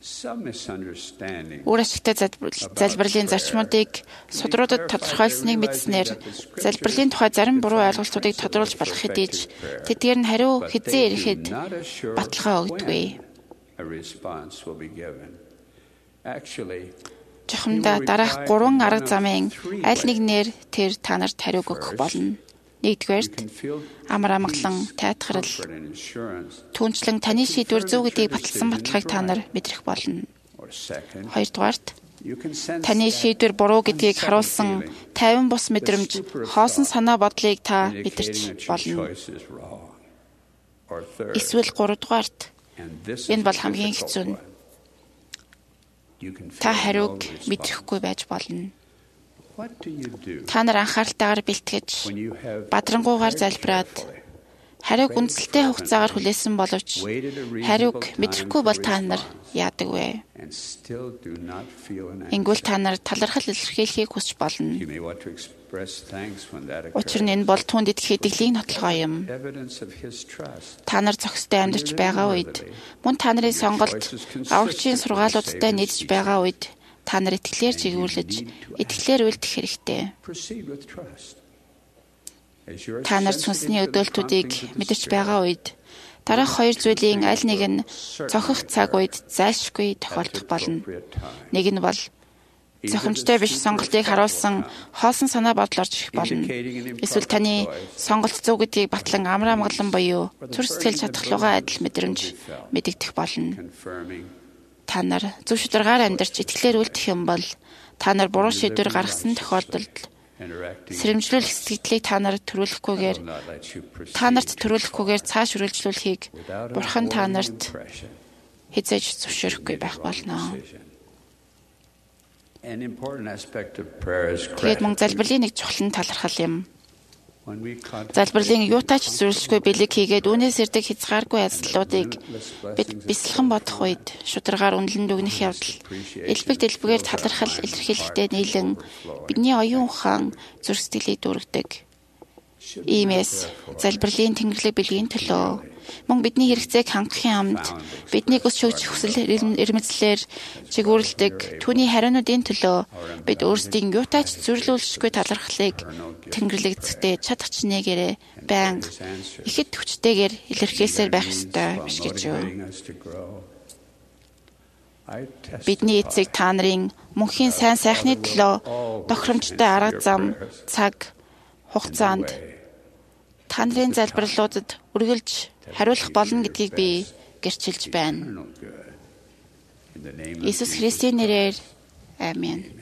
Үр ашигтай залбирлын зарчмуудыг судруудад тодорхойлсныг мэдснээр залбирлын тухай зарим буруу ойлголтуудыг тодруулж болох хэдий тэдгээр нь хариу хэзээ ирэхэд баталгаа өгдөггүй. Жохомдоо дараах 3 арга замын аль нэгнээр тэр та нарт хариуг өгөх болно. Нэгдүгээрт амар амгалан тайтгарал түнчлэн таны шийдвэр зөв гэдгийг баталсан баталгааг та нар мэдрэх болно. Хоёрдугаарт таны шийдвэр буруу гэдгийг харуулсан 50 бус мэдрэмж хоосон санаа бодлыг та мэдэрч болно. Эсвэл гуравдугаарт энэ бол хамгийн хэцүү нь та хариуг мэдрэхгүй байж болно. Та нар анхааралтайгаар бэлтгэж, бадрангуугаар залбираад, хариуг үндсэлтэй хугацаагаар хүлээсэн боловч хариуг мэдрэхгүй бол та нар яадаг вэ? Ингүүл та нар талархал илэрхийлэхийг хүсч болно. Учир нь энэ бол түүнд итгэх итгэлийг нотлохоо юм. Та нар зохистой амьдарч байгаа үед, мөн та нарын сонголт аврагчийн сургаалуудтай нийцж байгаа үед та нар итгэлээр жигүүрлэж, итгэлээр үлдэх хэрэгтэй. Та нар сүнсний өдөөлтүүдийг мэдэрч байгаа үед дараах хоёр зүйлийн аль нэг нь цохих цаг үед зайлшгүй тохиолдох болно. Нэг нь бол зохимжтой биш сонголтыг харуулсан хоосон санаа бодол орж ирэх болно. Эсвэл таны сонголт зөв гэдгийг батлан амраа амгалан буюу зүр сэтгэл чадхлуугаа адил мэдрэмж мэдэгдэх болно. Та нар зөв шударгаар амьдарч итгэлээр үлдэх юм бол та нар буруу шийдвэр гаргасан тохиолдолд сэрэмжлүүлэх сэтгэлийг та нарт төрүүлэхгүйгээр цааш үргэлжлүүлэхийг Бурхан та нарт хязгаарч зөвшөөрөхгүй байх болно. Тэгээд мөн залбирлын нэг чухал талархал юм. Залбирлын юутаач зөвшөөрөхгүй бэлэг хийгээд үүнээс ирдэг хязгааргүй асуудлуудыг бид бясалхан бодох үед шударгаар үнэлэн дүгнэх явдал элбэг дэлбэгээр талархал илэрхийлэхтэй нийлэн бидний оюун ухаан зүрх сэтгэлийг дүүргэдэг. Иймээс залбирлын тэнгэрлэг бэлгийн төлөө мөн бидний хэрэгцээг хангахын хамт бидний хүсэл эрмэлзлээр чигүүрлдэг түүний хариунуудын төлөө бид өөрсдийн юутаач зүрлүүлшгүй талархлыг тэнгэрлэгдэхдээ чадах чинээгээрээ байнга ихэд хүчтэйгээр илэрхийлсээр байх ёстой биш гэж юу? Бидний эцэг та нарын мөнхийн сайн сайхны төлөө тохиромжтой арга зам, цаг, хугацаанд та нарын залбирлуудад үргэлж хариулах болно гэдгийг би гэрчилж байна. Иесус Христийн нэрээр аамен.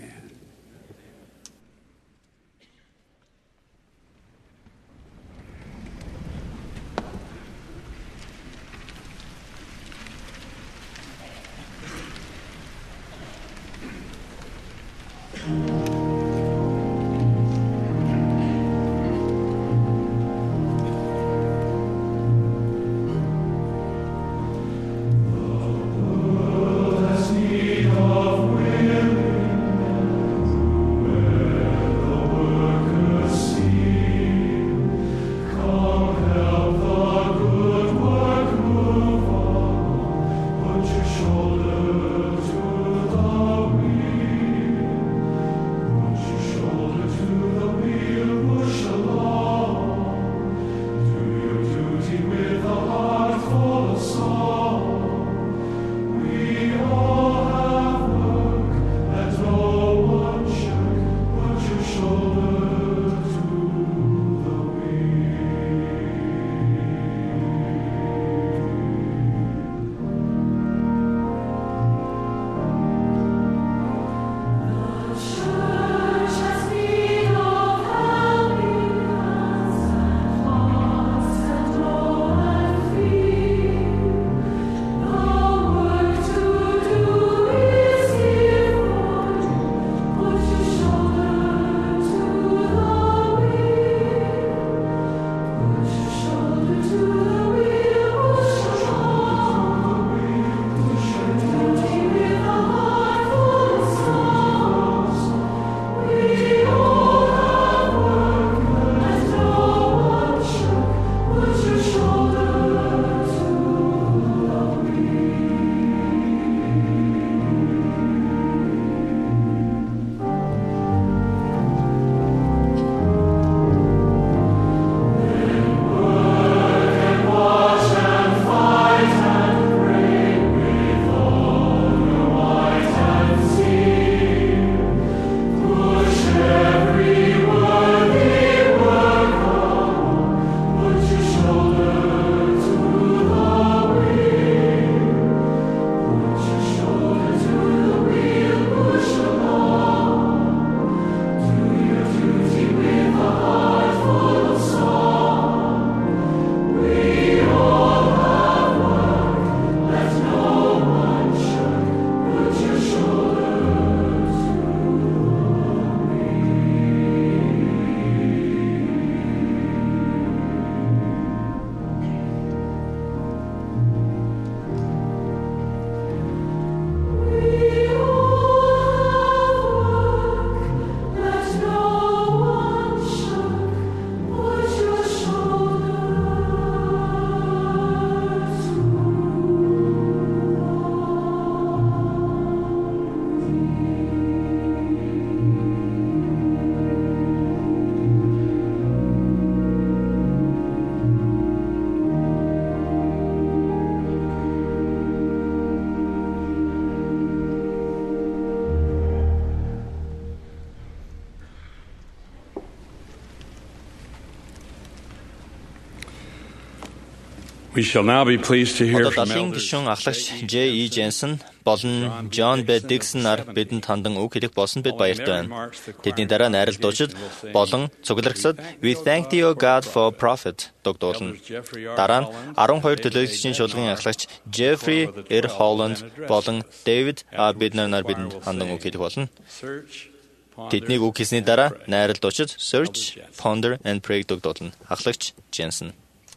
We shall now be pleased to hear from Далайн гишүүн ахлагч J.E. Jensen болон John B. Dixon-аар бидэнд хандан үг хэлэх болсон бид баяртай байна. Тэдний дараа найрал дуучид болон цуглагсад We thank thee, O God, for prophet дуулна. Дараа нь 12 төлөөлөгчийн чуулган ахлагч Jeffrey R. Holland болон David A. Bidner-аар бидэнд хандан үг хэлэх болно. Тэднийг үг хэлсний дараа найрал дуучид Search, Ponder and Pray дуулна. Ахлагч Jensen.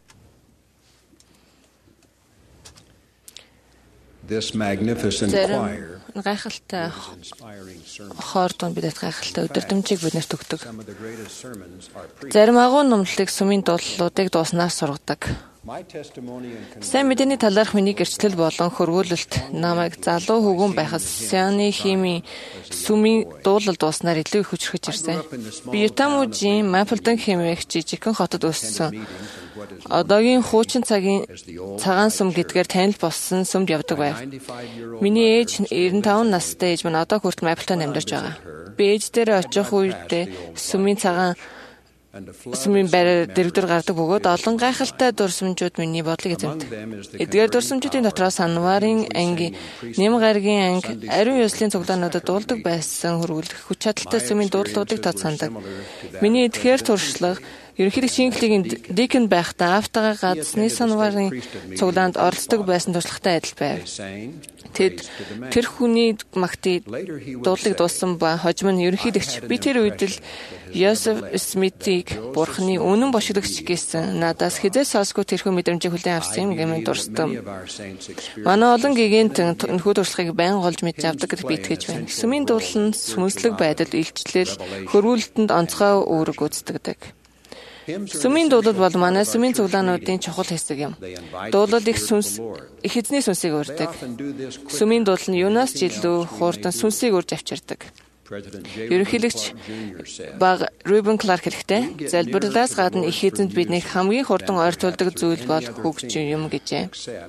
This magnificent choir гайхалтай хоордон бидэд гайхалтай өдөрдмжийг биднэрт өгдөг. Зарим агуу номлолыг сүмийн дуулуудыг дууснаар сургадаг. Сайн мэдээний талаарх миний гэрчлэл болон хөрвүүлэлт намайг залуу хөвгүн байхад Сианы химийн сүмийн дуулал дууснаар илүү их хүчрхэж ирсэн. Би Юта мужийн Мапплтон хэмээх жижигхэн хотод өссөн. Одоогийн хуучин цагаан сүм гэдгээр танил болсон сүмд явдаг байв. Миний ээж 95 настай ээж маань одоо хүртэл Мапплтон амьдарч байгаа. Би ээж дээр очих үедээ сүмийн байраар дэрвдэр гардаг бөгөөд олон гайхалтай дурсамжууд миний бодлыг эзэмдэг. Эдгээр дурсамжуудын дотроос Анварын анги, Нэм гаргийн анги, ариун ёслолын цуглаануудад дуулдаг байсан хөрвүүлэх хүч чадалтай сүмийн дуудлуудыг тооцоолдог. Миний эдгээр туршлага ерөнхийдөө шинхлэгийн Дикэн байхдаа автагаа гадсны Анварын цуглаанд оролцдог байсан туршлагатай адил байв. Тэд тэр хүний магтыг дуулыг дууссан ба хожим нь ерөнхийдөгч би тэр үед л Йосеф Смитийг бурхны үнэн бошигдогч гэсэн надаас хизээ сонсгүй тэрхүү мэдрэмжийг хүлээн авсан юм гэмээр дурсдам. Манай олон гигантэн энэхүү туршлагыг байнга олж мэдж авдаг гэдэгт би итгэж байна. Сүмийн дуулал нь сүмслэг байдал, илчлэл, хөрвүүлэлтэнд онцгой үүрэг гүйцэтгэдэг. Сүмийн дуулал бол манай сүмийн цуглаануудын чухал хэсэг юм. Дуулал их эзний сүнсийг урьдаг. Сүмийн дуулал нь юунаас ч илүү хуурдан сүнсийг урьж авчирдаг. Ерөнхийлөгч баг Рубен Кларк хэлэхдээ залбирлаас гадна их эзэнд биднийг хамгийн хурдан ойртуулдаг зүйл бол хөгжим юм гэжээ.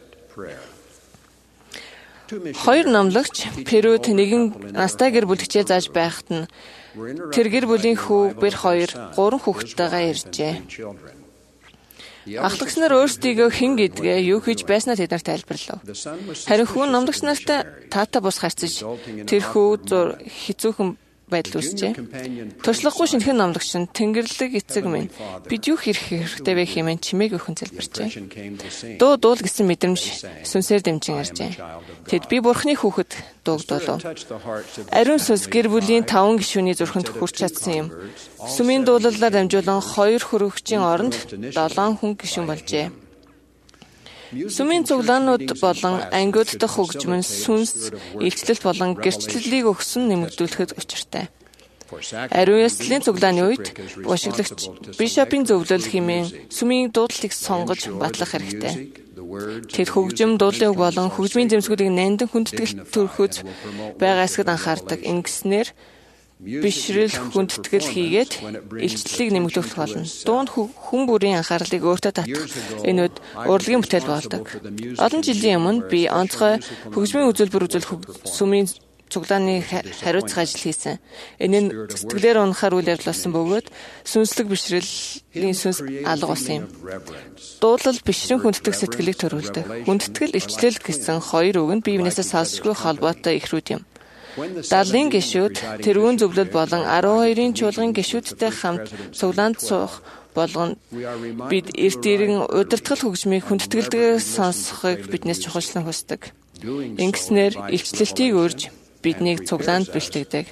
Хоёр номлогч Перут нэгэн настай гэр бүлэгчээ зааж байхад нь тэр гэр бүлийн хүү бэр 2, 3 хүүхэдтэйгээ иржээ. Ахлагч нар өөрсдийгөө хэн гэдгээ юу хийж байснаа тэднэрт тайлбарлав. Харин хүн номлогч нартай таата бус харьцаж тэр хүү хэцүүхэн байдал үүсжээ. Туршлагагүй шинэхэн номлогч нь Тэнгэрлэг эцэг минь бид юу хийх хэрэгтэй вэ хэмээн чимээг өхөн залбирчээ. Дуул гэсэн мэдрэмж сүнсээр дэмжин иржээ. Тэд би бурхны хүүхэд дуугдуулав. Ариун сүнс гэр бүлийн 5 гишүүний зүрхэнд хүрч чадсан юм. Сүмийн дуулалаар дамжуулан 2 хөрөгчийн оронд 7 хүн гишүүн болжээ. Сүмийн цуглаанууд болон ангиуд дахь хөгжим нь сүнс, илчлэлт болон гэрчлэлийг өгсөн нэмэгдүүлэхэд учиртай. Ариун ёслолын цуглааны үед бошиглагч бишопын зөвлөл хэмээн сүмийн дуудлыг сонгож батлах хэрэгтэй. Тэр хөгжим, дуулын үг болон хөгжмийн зэмсгүүдийг нандин хүндэтгэлд төрөхөж байгаа эсгэд анхаардаг. Ингэснээр бишрэл хүндэтгэл хийгээд илчлэлийг нэмэгдүүлэх болно. Дуунд хүн бүрийн анхаарлыг өөртөө татах энэуд урлагийн бүтээл болдог. Олон жилийн өмнө би онцгой хөгжмийн үзүүлбэр үзүүлэх сүмийн цуглааны хариуцах ажил хийсэн. Энэ нь сэтгэлээр унахаар үйл явдал болсон бөгөөд сүнслэг бишрэлийн сүнс алга болсон юм. Дуулал бишрэн хүндэтгэх сэтгэлийг төрүүлдэг. Хүндэтгэл, илчлэл гэсэн хоёр үг нь бие биенээсээ салшгүй холбоотой ихрүүд юм. Далайн гишүүд тэрүүн зөвлөл болон 12-ын чуулган гишүүдтэй хамт цуглаанд суух болгоно бид эрт иргэн удирдгал хөгжмийг хүндэтгэлдгээр сонсохыг биднээс чухалчлан хүсдэг. Ингэснээр илчлэлтийг урьж биднийг цуглаанд бэлтгэдэг.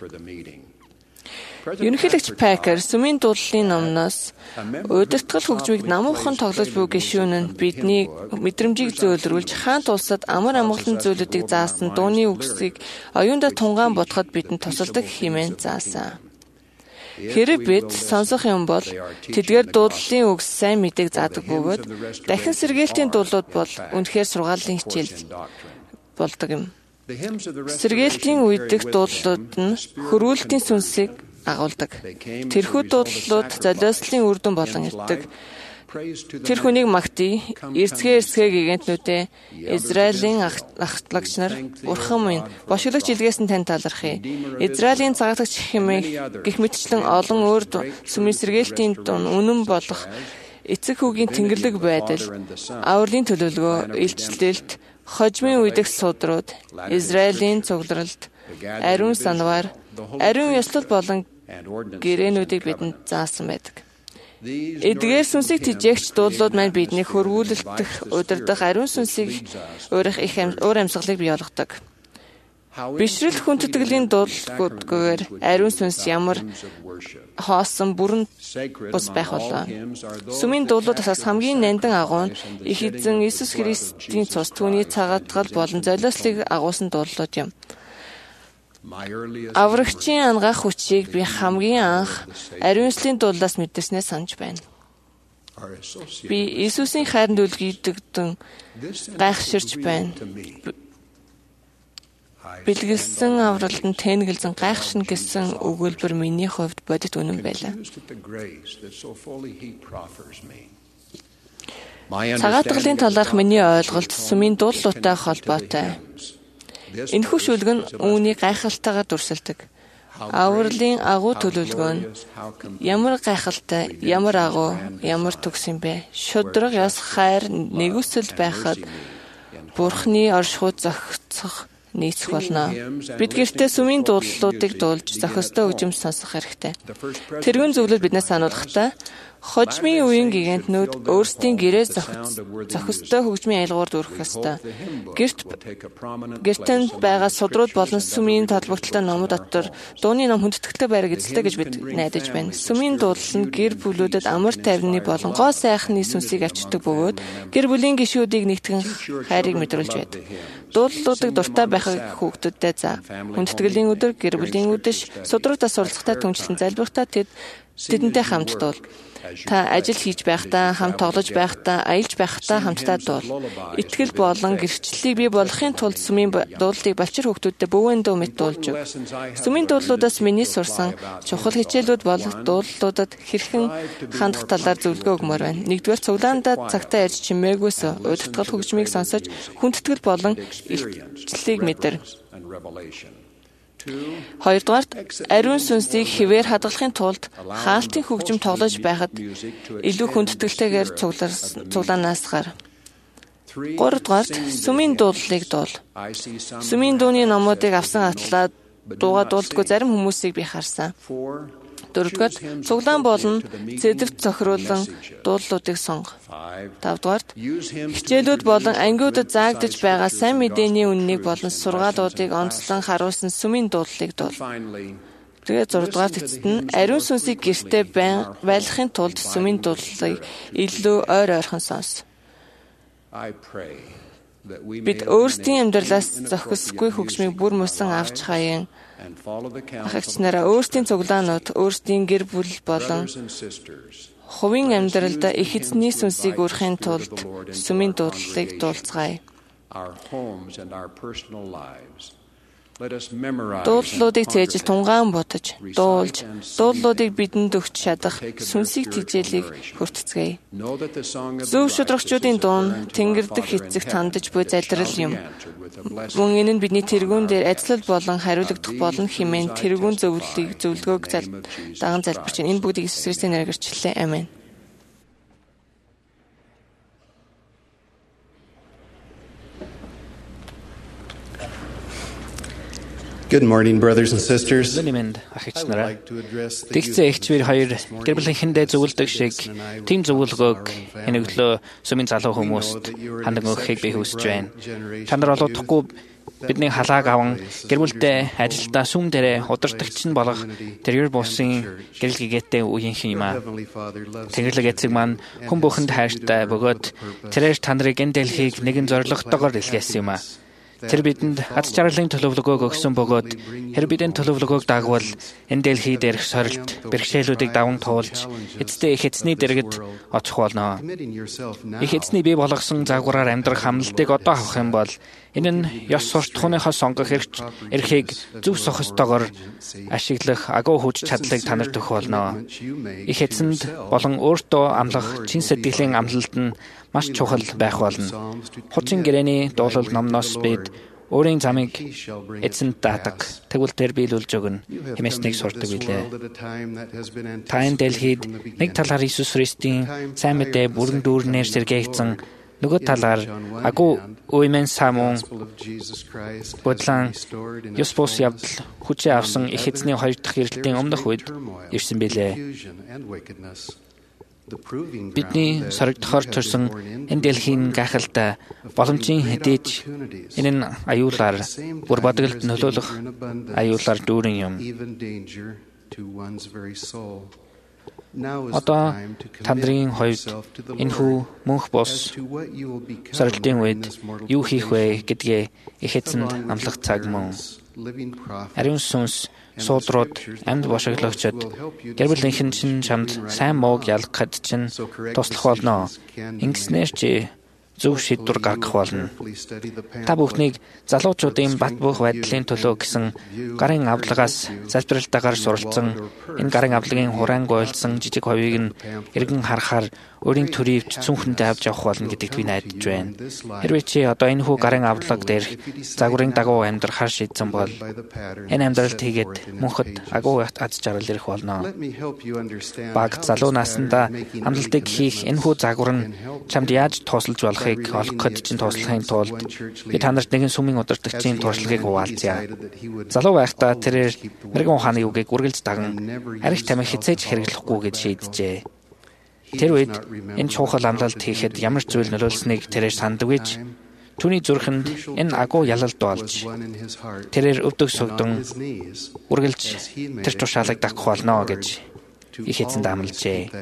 Ерөнхийлөгч Пакер сүмийн дуулалын номноос удирдгал хөгжмийг намуухан тоглож буй гишүүн нь бидний мэдрэмжийг зөөлрүүлж хаант улсад амар амгалан зүйлүүдийг заасан дууны үгсийг оюунда тунгаан бодоход бидэнд тусалдаг хэмээн заасан. Хэрэг бид сонсох юм бол тэдгээр дуудлалын үгс сайн мэдээг заадаг бөгөөд дахин сэргээлтийн дуулууд бол үнэхээр сургаалын хичээл болдог юм. Сэргээлтийн үедх дуулууд нь хөрвүүлтийн сүнсийг агуулдаг. Тэрхүү дуулууд золиослын үр дүн болон ирдэг. Тэр хүнийг магтъя. Эрцгээ гигантнүүдээ Израилийн ахлагч нар бурхан минь бошиглагч илгээсэн тань талархъя. Израилийн цагаалагч хэмээх гих мэтчлэн олон өөр сүмийн сэргээлтийн дун үнэн болох эцэг хүүгийн тэнгэрлэг байдал, авралын төлөвлөгөө, илчлэлт, хожмын үедх судрууд, Израилийн цугларалт, ариун санвар, ариун ёслол болон гэрээнүүдийг бидэнд заасан байдаг. Эдгээр сүнсийг тэжээгч дуулууд маань бидний хөрвүүлэлтэх, удирдах ариун сүнсийг өөрөх их уур амьсгалыг бий болгодог. Бишрэл хүндэтгэлийн дуулуудгүйгээр ариун сүнс ямар хоосон бүрэн бус байх болоо. Сүмийн дуулуудаас хамгийн нандин агуу нь их эзэн Иесус Христийн цус түүний цагаатгал болон золиослыг агуулсан дуулууд юм. Аврагчийн ангаах хүчийг би хамгийн анх ариун сүнсийн дуулаас мэдэрснээ санаж байна. Би Иесусийн хайранд үлгийдэгдэн гайхширч байна. Бэлгэлсэн авралд нь тэнэгэлзэн гайхшин гэсэн өгүүлбэр миний хувьд бодит үнэн байлаа. Цагаатгалын талаарх миний ойлголт сүмийн дуулуутай холбоотой. Энэхүү шүлэг нь үүнийг гайхалтайгаар дүрсэлдэг. Авралын агуу төлөвлөгөө нь ямар гайхалтай, ямар агуу, ямар төгс юм бэ? Шудраг яс хайр нэгүсэл байхад Бурхны оршихуйд зохицох нийцэх болно. Бид гэртээ сүмийн дуулуудыг дуулж зохистой хөгжим сонсох хэрэгтэй. Тэрүүн зөвлөл биднээс сануулгатай хожмын үеийн гигантнууд өөрсдийн гэрээ зохистой хөгжмийн айлгуур дүүрэх ёстой. Гэртэнд байгаа судрууд болон сүмийн толбогдлолтой номууд дотор дууны ном хүндэтгэлтэй байраг эзэлтэй гэж бид найдаж байна. Сүмийн дуулал нь гэр бүлүүдэд амар тайвны болон гоо сайхны сүнсийг авчирдаг бөгөөд гэр бүлийн гишүүдийг нэгтгэн хайрыг мэдрүүлж байдаг. Дуулуудыг дуртай байхыг хүүхдүүдэд заа. Хүндэтгэлийн өдөр, гэр бүлийн үдэш, судруудаас суралцахтай түнчлэн залбирахтаа тэдэнтэй хамт дуул. Та ажил хийж байхдаа, хамт тоглож байхдаа, аялж байхдаа хамтдаа дуул. Итгэл болон гэрчлэлийг бий болгохын тулд сүмийн дуулалтыг балчир хүүхдүүдэд бөвөн дуу мэт дуулж өг. Сүмийн дуулуудаас миний сурсан чухал хичээлүүд бол дуулуудад хэрхэн хандах талаар зөвлөгөө өгмөр байна. Нэгдүгээр цуглаандаа цагтаа ярьж чимээгүйс удирдгал хөгжмийг сонсож хүндэтгэл болон илчлэлийг мэдэр. Хоёрдугаарт ариун сүнсийг хэвээр хадгалахын тулд хаалтын хөгжим тоглож байхад илүү хүндэтгэлтэйгээр цуглаанаас гар. Гуравдугаарт сүмийн дуулалыг дуул. Сүмийн дууны номуудыг авсан атлаад дууга дуулдаггүй зарим хүмүүсийг би харсан. Дөрөвдүгээрт цуглаан болон зэдэвт цохируулан дуулуудыг сонго. Тавдугаарт хичээлүүд болон ангиудад заагдж байгаа сайн мэдээний үннийг болон сургаалуудыг онцлон харуулсан сүмийн дуулалыг дуул. Тэгээд зургадугаарт эцэст нь ариун сүнсийг гэртээ байлгахын тулд сүмийн дуулалыг илүү ойрхон сонс. Бид өөрсдийн амьдралаас зохисгүй хөгжмийг бүр мөсөн авч хаяан ахагч нараа өөрсдийн цуглаанууд, өөрсдийн гэр бүл болон хувийн амьдралд их эзний сүнсийг өрхийн тулд сүмийн дуулалыг дуулцгаая. Дуулуудыг цээжил тунгаан бутаж, дуулж, дуулуудыг бидэнд өгч чадах сүнсийг тэжээлийг хүртцгээе. Зөв шудрагчдын дуун тэнгэрдэх эцэг тандаж буй залрал юм. Мөн энэ нь бидний тэргүүн дээр ажиллал болон хариулагдах болно хэмээн тэргүүн зөвлөгөөг даган залбирч байна. Энэ бүгдийг Иесус Христосийн нэрээр гэрчлэлээ. Амен. Good morning, brothers and sisters. Тэгцээ ихчвэр хоёр гэр бүлийнхэндээ зөвлөдөг шиг тийм зөвлөгөөг энэ өглөө сүмийн залуу хүмүүст хандан өгөхийг би хүсэж байна. Та нар олоодохгүй бидний халааг аван гэр бүлдээ ажилдаа сүм дээрээ удирдагч нь болох тэрээр бусын гэрэл гэгээтэй үеийнхэн юм аа. Тэнгэрлэг эцэг маань хүн бүхэнд хайртай бөгөөд тэрээр та нарыг энэ дэлхийг нэгэн зорилготойгоор илгээсэн юм аа. Тэр бидэнд аз жаргалын төлөвлөгөөг өгсөн бөгөөд тэр бидний төлөвлөгөөг дагвал энэ дэлхий дээрх сорилт, бэрхшээлүүдийг даван туулж эцэстээ их эзний дэргэд очих болно. Их эзний бий болгосон загвараар амьдрах хамлалтыг одоо авах юм бол энэ нь ёс суртахууныхоо сонгох эрхийг зөв сохистойгоор ашиглах агуу хүч чадлыг та нарт өгөх болно. Их эзэнд болон өөртөө амлах чин сэтгэлийн амлалт нь маш чухал байх болно. Хуучин гэрээний дуулал номноос бид өөрийн замыг эзэн даадаг. Тэгвэл тэр биелүүлж өгнө. Хэмээс нэг сурдаг билээ. Та энэ дэлхийд нэг талаар Иесус Христийн сайн мэдээ бүрэн дүүрнээр сэргээгдсэн, нөгөө талаар агуу уймэн самун бодлон ёс бус явдал хүчээ авсан их эзний хоёр дахь ирэлтийн өмнөх үед ирсэн билээ. Бидний сорогдохоор төрсөн энэ дэлхийн гайхалтай боломжийн хэдийж энэ нь аюулаар бүр бодголд нөлөөлөх аюулаар дүүрэн юм. Одоо тандарын хувьд энэхүү мөнх бос сорилтын үед юу хийх вэ гэдгээ их эзэнд амлах цаг мөн. Ариун сүнс суудрууд амьд бошиглогчд гэр бүлийнхэн чинь чамд сайн мууг ялгахад чинь туслах болно. Ингэснээр чи зөв шийдвэр гаргах болно. Та бүхнийг залуучуудын бат бөх байдлын төлөө гэсэн гарын авлагаас залбиралтайгаар суралцсан энэ гарын авлагын хураан гойлсон жижиг хувийг нь эргэн харахаар өөрийн төрийг цүнхэндээ авч явах болно гэдэгт би найдаж байна. Хэрвээ чи одоо энэ хүү гарын авлага дээр загварын дагуу амьдрахаар шийдсэн бол энэ амьдралд хийгээд мөнхөд агуу аз жаргал ирэх болно. Баг залуу наснда амлалтыг хийх энэ хүү загвар нь чамд яаж тусалж болохыг олоход чинь туслахын тулд би та нарт нэгэн сүмийн удирдагчийн туршлагыг хуваалцъя. Залуу байхдаа тэрээр мэрэгэн ухааны үгийг үргэлж даган арх тамхи хязээж хэрэглэхгүй гэж шийджээ. Тэр үед энэ чухал амлалт хийхэд ямар зүйл нөлөөлснийг тэрээр сандвич түүний зүрхэнд энэ агуу ялалт болж тэрээр өвдөг сөгдөн үргэлж тэр тушаалыг дагах болно гэж их эзэнд амлажээ.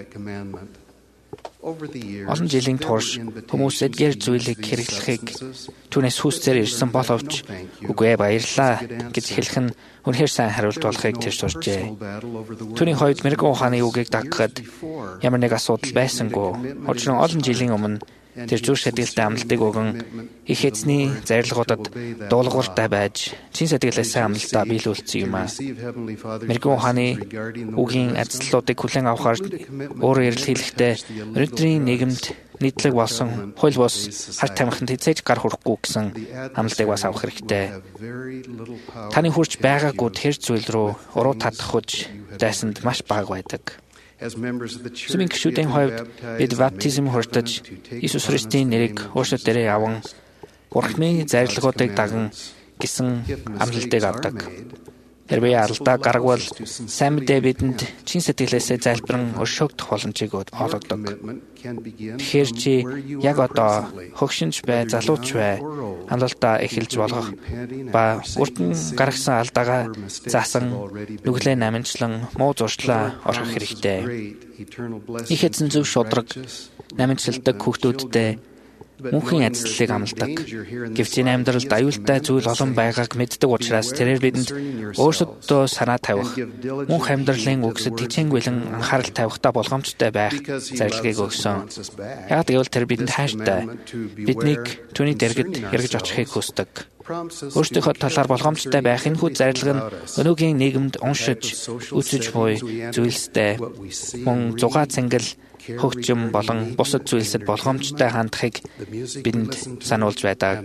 Олон жилийн турш хүмүүс эдгээр зүйлийг хэрэглэхийг түүнээс хүсээр ирсэн боловч үгүй баярлаа гэж хэлэх нь үнэхээр сайн хариулт болохыг тэр сурчээ. Түүний хувьд мэрэгэн ухааны үгийг дагахад ямар нэг асуудал байсангүй. Учир нь олон жилийн өмнө тэр зүрх сэтгэлтэй амлалтыг өгөн их эзний зарилгуудад дуулууртай байж чин сэтгэлээсээ амлалтаа биелүүлсэн юм аа. Мэрэгэн ухааны үгийн ажлуудыг хүлээн авахаар өөрөөр хэлэхдээ өнөөдрийн нийгэмд нийтлэг болсон хууль бус харт тамхинд хязгаарч гар хүрэхгүй гэсэн амлалтыг бас авах хэрэгтэй. Таны хүрч байгаагүй тэр зүйл рүү уруу татахуж дайсанд маш бага байдаг. Сүмийн гишүүдийн хувьд бид баптизм хүртэж Иесус Христийн нэрийг өөрсдөө аван Бурхны зарилгуудыг даган гэсэн амлалтыг авдаг. Хэрвээ алдаа гаргавал сайн мэдээ бидэнд чин сэтгэлээсээ залбиран өршөөгдөх боломжийг олгодог. Тэгэхээр чи яг одоо хөгшинч бай, залууч бай, амлалтаа эхэлж болгох ба үрдэн гаргасан алдаагаа заасан нүглээ намынчлан муу зуршлаа орхих хэрэгтэй. Их эзэн зөв шудраг намынчилдаг хүүхдүүдтэй мөнхийн ажлыг амладаг. Гэвч энэ амьдралд аюултай зүйл олон байгааг мэддэг учраас тэрээр бидэнд өөрсдөө санаа тавих, мөнх амьдралын үгсэд хичээнгүйлэн анхаарал тавихтаа болгоомжтой байх зарилгыг өгсөн. Яг гэвэл тэр бидэнд хайртай. Биднийг түүний дэргэд эргэж очихыг хүсдэг. Өөрсдийнхөө талаар болгоомжтой байх энэ хүү зарилга нь өнөөгийн нийгэмд уншиж, үзэж буй зүйлстэй мөн зугаа цэнгэл хөгжим болон бусад зүйлсэд болгоомжтой хандахыг бидэнд сануулж байдаг.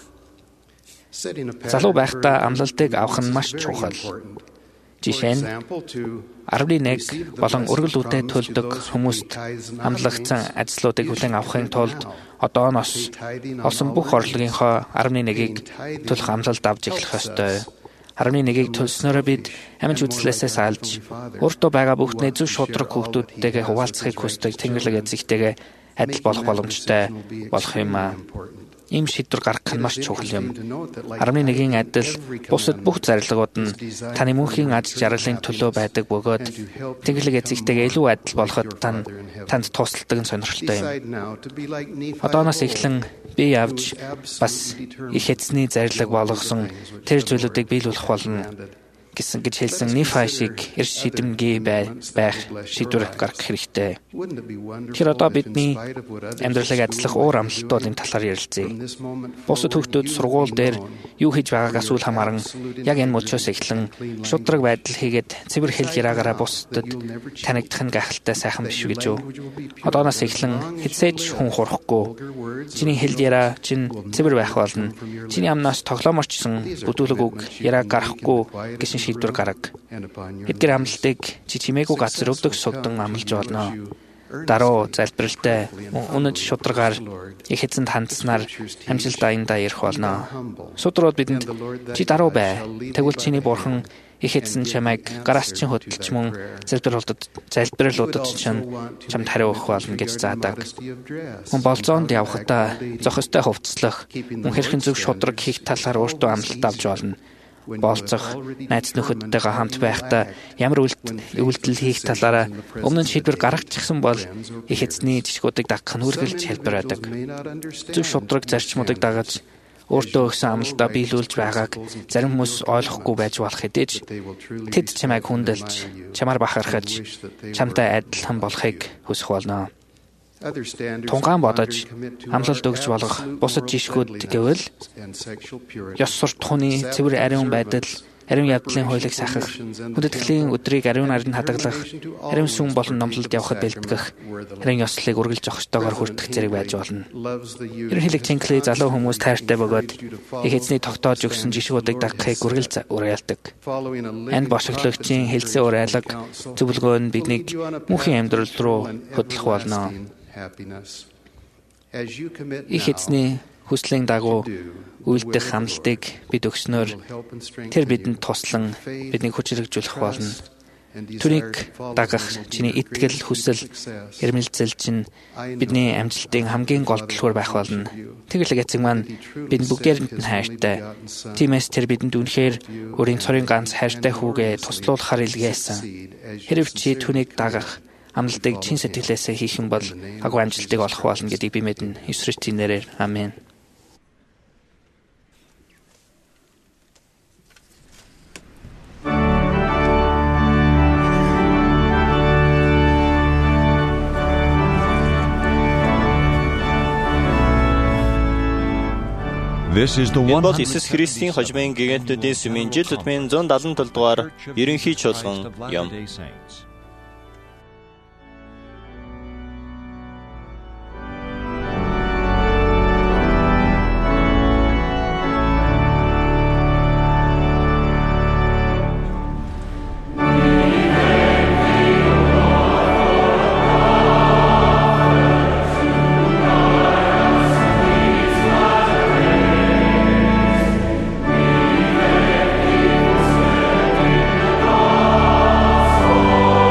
Залуу байхдаа амлалтыг авах нь маш чухал. Жишээ нь 11 болон үргэлжлүүлэлтэд төлдөг хүмүүст амлагдсан ажлуудыг хүлээн авахын тулд одооноос олсон бүх орлогынхоо 11-ийг төлөх амлалт авч эхлэх ёстой. 11-ийг төлснөөрөө бид аминч үзлээсээ салж өөртөө байгаа бүхний зөв шудраг хүүхдүүдтэйгээ хуваалцахыг хүсдэг Тэнгэрлэг эзэгтэйгээ адил болох боломжтой болох юм аа. Ийм шийдвэр гаргах нь маш чухал юм. 11-ийн адил бусад бүх зарилгууд нь таны мөнхийн аз жаргалын төлөө байдаг бөгөөд Тэнгэрлэг эзэгтэйгээ илүү адил болоход танд тусалдаг нь сонирхолтой юм. Одооноос эхлэн би явж бас их эзний зарлиг болгосон тэр зүйлүүдийг биелүүлэх болно. гэж хэлсэн Нефа шиг эрс шийдэмгий байх шийдвэр гаргах хэрэгтэй. Тэр одоо бидний амьдралыг ажиллах уур амлалтуудын талаар ярилцъя. Бусад хүүхдүүд сургууль дээр юу хийж байгаагаас үл хамааран яг энэ мөчөөс эхлэн шудраг байдал хийгээд цэвэр хэл яраагаараа бусдад танигдах нь гайхалтай сайхан биш үү гэж юу? Одооноос эхлэн хэзээч хүн хурахгүй. Чиний хэл яраа чинь цэвэр байх болно. Чиний амнаас тоглооморчсон бүдүүлэг үг яраа гарахгүй гэсэн шийдвэр гарга. Эдгээр амлалтыг чи чимээгүй газар өвдөг сугдан амлаж болно. Даруу залбиралтай үнэж шударгаар их эзэнд хандсанаар амжилт аяндаа ирэх болно. Судрууд бидэнд чи даруу бай. Тэгвэл чиний бурхан их эзэн чамайг гараас чинь хөдөлж мөн залбиралуудад чинь чамд хариу өгөх болно гэж заадаг. Хүн болзоонд явхдаа зохистой хувцлах, мөн хэрхэн зөв шудраг хийх талаар өөртөө амлалт авч болно. Болцох, найз нөхөдтэйгээ хамт байхдаа ямар үйлдэл хийх талаараа өмнө нь шийдвэр гаргачихсан бол их эзний жишгүүдийг дагах нь үргэлж хэлбэр байдаг. Зөв шудраг зарчмуудыг дагаж өөртөө өгсөн амлалтаа биелүүлж байгааг зарим хүмүүс ойлгохгүй байж болох хэдий ч тэд чамайг хүндэлж, чамаар бахархаж, чамтай адилхан болохыг хүсэх болно. Тунгаан бодож амлалт өгч болох бусад жишгүүд гэвэл ёс суртахууны цэвэр ариун байдал, ариун явдлын хуулийг сахах, хүндэтгэлийн өдрийг ариун наранд хадгалах, ариун сүм болон номлолд явхад бэлтгэх, ариун ёслолыг үргэлж зохистойгоор хүртэх зэрэг байж болно. Ерөнхийдөө Чинклей залуу хүмүүс тайртай бөгөөд их эзний тогтоож өгсөн жишгүүдийг дагахыг үргэлж уриалдаг. Энд бошиглогчийн хэлсэн уриалга зөвлөгөө нь биднийг мөнхийн амьдрал руу хөтлөх болно. Их эзний хүслийн дагуу үйлдэх амлалтыг бид өгснөөр тэр бидэнд туслан биднийг хүчрхэгжүүлэх болно. Түүнийг дагах чиний итгэл, хүсэл, эрмэлзэл чинь бидний амжилтын хамгийн гол төлхөр байх болно. Тэгэлэг эцэг маань бид бүгдээрэнд нь хайртай. Тиймээс тэр бидэнд үнэхээр өөрийн цорын ганц хайртай хүүгээ туслуулахар илгээсэн. Хэрв чи түүнийг дагах амлалтыг чин сэтгэлээсээ хийх юм бол агуу амжилтыг олох болно гэдгийг би мэднэ. Есүс Христосийн нэрээр амен. Энэ бол Есүс Христосийн хожмын гигантуудын сүмийн жил тутмын 177 дугаар ерөнхий чуулган юм. Oh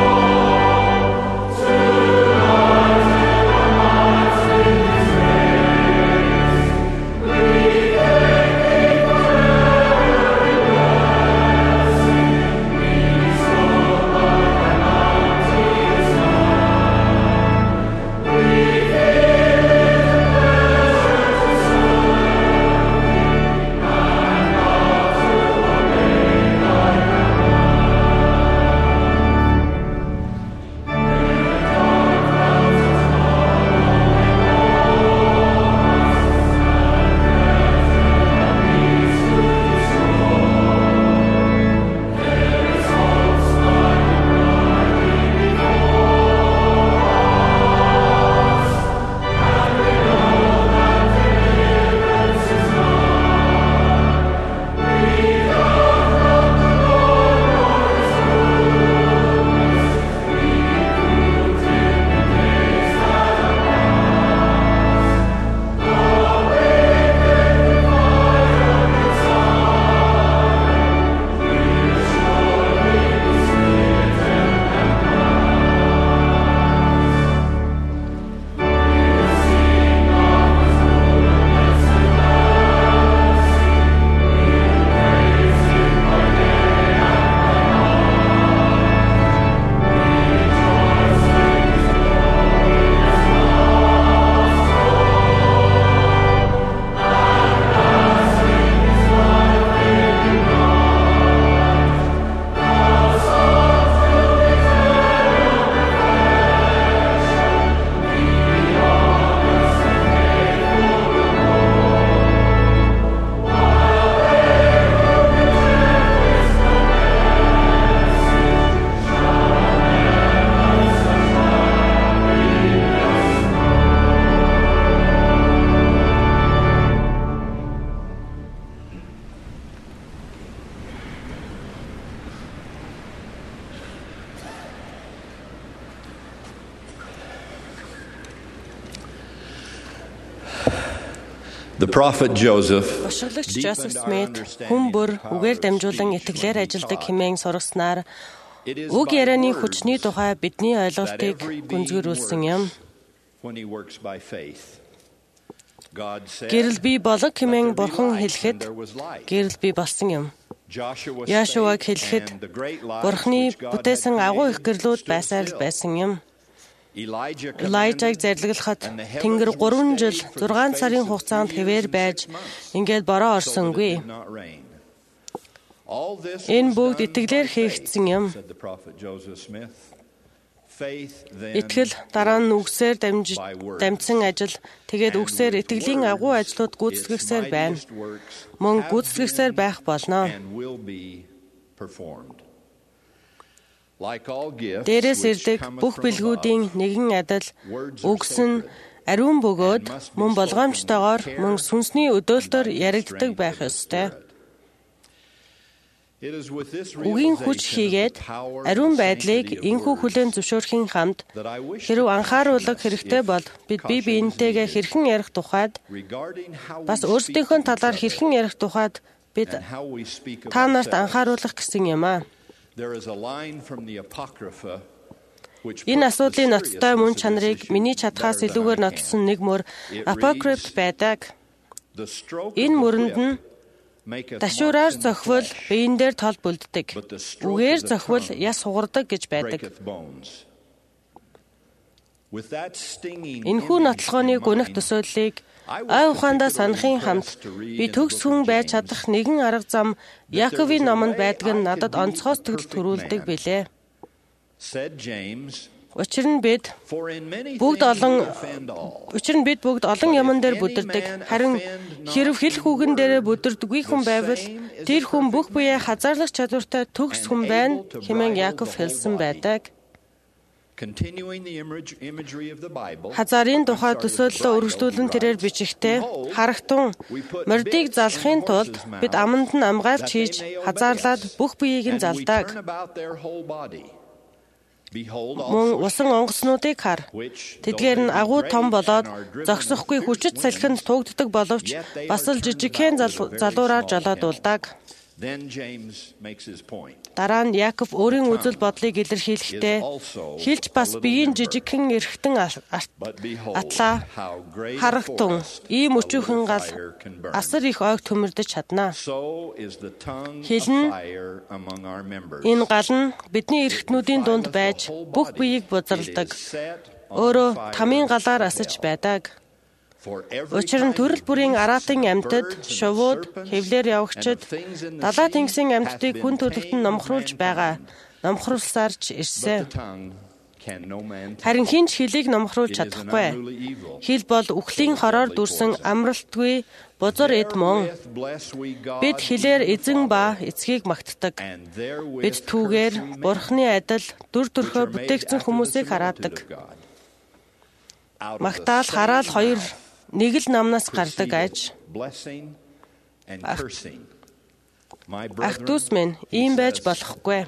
The prophet Joseph Бошиглагч Жозеф Смит хүн бүр үгээр дамжуулан итгэлээр ажилдаг хэмээн сургаснаар үг ярианы хүчний тухай бидний ойлголтыг гүнзгийрүүлсэн юм. Гэрэл би болог хэмээн бурхан хэлэхэд гэрэл би болсон юм. Яшуаг хэлэхэд бурханы бүтээсэн агуу их гэрлүүд байсаар л байсан юм. Элайжаг зарлаглахад Тэнгэр 3 жил 6 сарын хугацаанд хэвээр байж ингээд бороо орсонгүй. Энэ бүгд итгэлээр хийгдсэн юм. Итгэл дараа нь үгсээр дамжсан ажил, тэгээд үгсээр итгэлийн агуу ажлууд гүйцэтгэгсээр байна. Мөн гүйцэтгэгсээр байх болно. Дээрээс ирдэг бүх бэлгүүдийн нэгэн адил үгс нь ариун бөгөөд мөн болгоомжтойгоор мөн сүнсний өдөөлтөөр яригддаг байх ёстой. Үгийн хүч хийгээд ариун байдлыг энхүү хүлээн зөвшөөрхийн хамт хэрв анхааруулга хэрэгтэй бол бид бие биентэйгээ хэрхэн ярих тухайд бас өөрсдийнхөө талаар хэрхэн ярих тухайд бид та нарт анхааруулах гэсэн юм аа. Энэ асуудлын ноцтой мөн чанарыг миний чадхаас илүүгээр нотлсон нэг мөр апокрифт байдаг. Энэ мөрөнд нь дашуураар зохивол биен дээр тол бүлддэг. Үгээр зохивол яс сугардаг гэж байдаг. Энэхүү нотлохооны гүнх төсөөллийг ой ухаандаа санахын хамт би төгс хүн байж чадах нэгэн арга зам Яаковын номонд байдаг нь надад онцгой сэтгэл төрүүлдэг билээ. Учир нь бид бүгд олон юмн дээр бүдэрдэг. Харин хэрв хэлэх үгэн дээрээ бүдэрдэггүй хүн байвал тэр хүн бүх биеэ хазаарлах чадвартай төгс хүн байна хэмээн Яаков хэлсэн байдаг. Хазарын тухай төсөөллөө үргэлжлүүлэн тэрээр бичихтэй харагтун мордыг залахын тулд бид аманд нь амгаалж хийж хазаарлаад бүх биеийг нь залдаг. Мөн усан онгоцнуудыг хар. Тэдгээр нь агуу том болоод зогсохгүй хүчит салхинд тугддаг боловч бас л жижигхэн залуураар жолоодулдаг. Дараа нь Яаков өөрийн үзэл бодлыг илэрхийлэхдээ хэлж бас биеийн жижигхэн эрхтэн атлаа харагтун ийм өчүүхэн гал асар их ойг төмөрдөж чаднаа. Хэл нь энэ гал нь бидний эрхтнүүдийн дунд байж бүх биеийг бузарладаг. Өөрөө тамийн галаар асаж байдаг. Учир нь төрөл бүрийн араатын амьтад, шувууд, хэвлэр явагчид, далаа тэнгисийн амьтдыг хүн төрлөختөнд номхруулж байгаа. Номхруулсаар ч ирсэн. Харин хинч хэлийг номхруулж чадахгүй. Хэл бол үхлийн хороор дүрсэн амралтгүй бузар эд мөн. Бид хэлээр эзэн ба эцгийг магтдаг. Бид түүгээр Бурхны адил дүр төрхөөр бүтээгдсэн хүмүүсийг хараадаг. Магтаал хараал хоёр нэг л намнаас гардаг аж. Ах дүүс минь ийм байж болохгүй.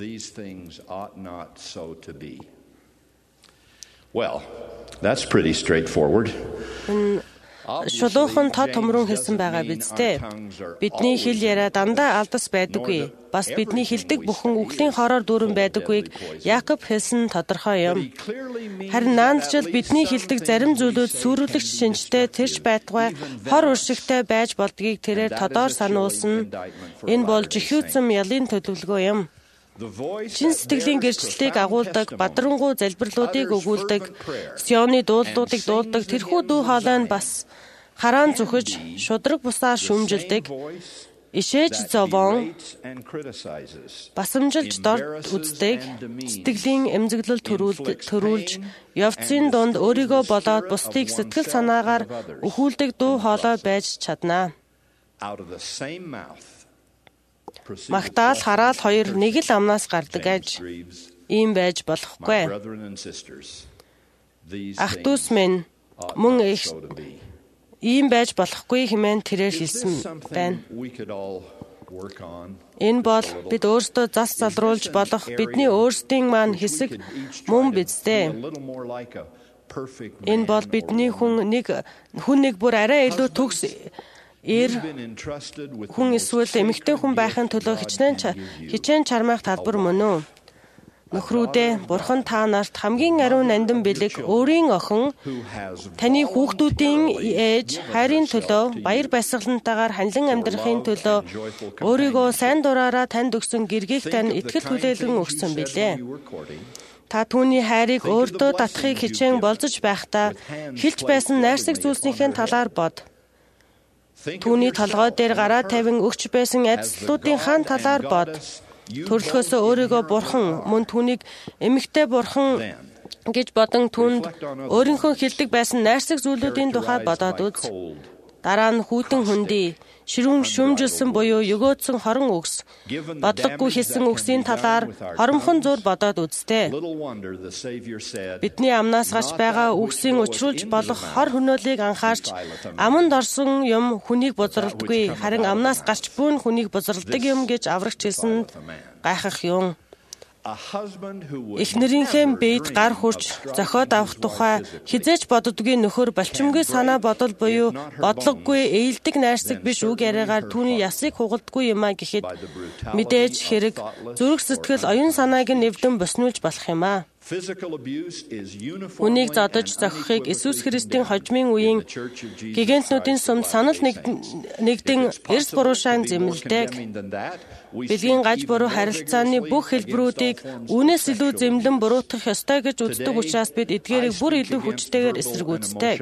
Well, that's pretty straightforward. Шулуухан тод томрон хэлсэн байгаа биз дээ. Бидний хэл яриа дандаа алдас байдаггүй. Бас бидний хэлдэг бүхэн үхлийн хороор дүүрэн байдаггүйг Яаков хэлсэн тодорхой юм. Харин наандчил бидний хэлдэг зарим зүйлүүд сүрүүлэгч шинжтэй тэрч байтугай хор уршигтай байж болдгийг тэрээр тодоор сануулсан. Энэ бол жихүүцэн ялын төлөвлөгөө юм. Чин сэтгэлийн гэрчлэлийг агуулдаг, бадрангуй залбирлуудыг өгүүлдэг, Сионы дуулуудыг дуулдаг тэрхүү дүү хоолой нь бас хараан зүхэж, шудраг бусаар шүмжилдэг, ишээж зовоон, басамжилж дорд үздэг, сэтгэлийн эмзэглэл төрүүлж, явцын дунд өөрийгөө болоод бусдыг сэтгэл санаагаар өхүүлдэг дүү хоолой байж чаднаа. Магтаал хараал хоёр нэг л амнаас гардаг аж. Ийм байж болохгүй. Ах дүүс минь мөн их ийм байж болохгүй хэмээн тэрээр хэлсэн байна. Энэ бол бид өөрсдөө зас залруулж болох бидний өөрсдийн маань хэсэг мөн биз дээ. Энэ бол бидний хүн нэг бүр арай илүү төгс хүн эсвэл эмэгтэй хүн байхын төлөө хичээн чармайх талбар мөн үү? Нөхрүүдээ, Бурхан та нарт хамгийн ариун нандин бэлэг өөрийн охин таны хүүхдүүдийн ээж хайрын төлөө баяр баясгалантайгаар ханилан амьдрахын төлөө өөрийгөө сайн дураараа танд өгсөн гэргийг тань итгэл хүлээлгэн өгсөн билээ. Та түүний хайрыг өөртөө татахыг хичээн болзож байхдаа хэлж байсан найрсаг зүйлсийнхээ талаар бод. Түүний толгой дээр гараа тавин өгч байсан айдслуудынхаа талаар бод. Төрөлхөөсөө өөрийгөө бурхан мөн түүнийг эмэгтэй бурхан гэж бодон түнд өөрийнхөө хэлдэг байсан найрсаг зүйлүүдийн тухай бодоод үз. Дараа нь хүйтэн хүндий, шүмжилсэн буюу өгөөдсөн хорон үгс, бодлогогүй хэлсэн үгсийн талаар хоромхон зур бодоод үзтээ. Бидний амнаас гарч байгаа үгсийн учруулж болох хор хөнөөлийг анхаарч, аманд орсон юм хүнийг бузралдаггүй, харин амнаас гарч буй хүнийг бузралдаг юм гэж аврагч хэлсэнд гайхах юм. Эхнэрийнхээ биед гар хурж зохиод авах тухай хизээж боддоггүй нөхөр балчимгүй санаа бодол буюу бодлогогүй ээлдэг найрсаг биш үг яриагаар түүний ясыг хугалдаггүй юмаа гэхэд мэдээж хэрэг зүрх сэтгэл оюун санааг нэвдэн боснуулж болох юм аа. Хүнийг зодож зохихыг Иесус Христийн хожмын үеийн гигантнуудын сумд санал нэгдэн эрс буруушаан зэмлдэг. Бэлгийн гаж буруу харилцааны бүх хэлбэрүүдийг үүнээс илүү зэмлэн буруутгах ёстой гэж үздэг учраас бид эдгээрийг бүр илүү хүчтэйгээр эсрэгүүцдэг.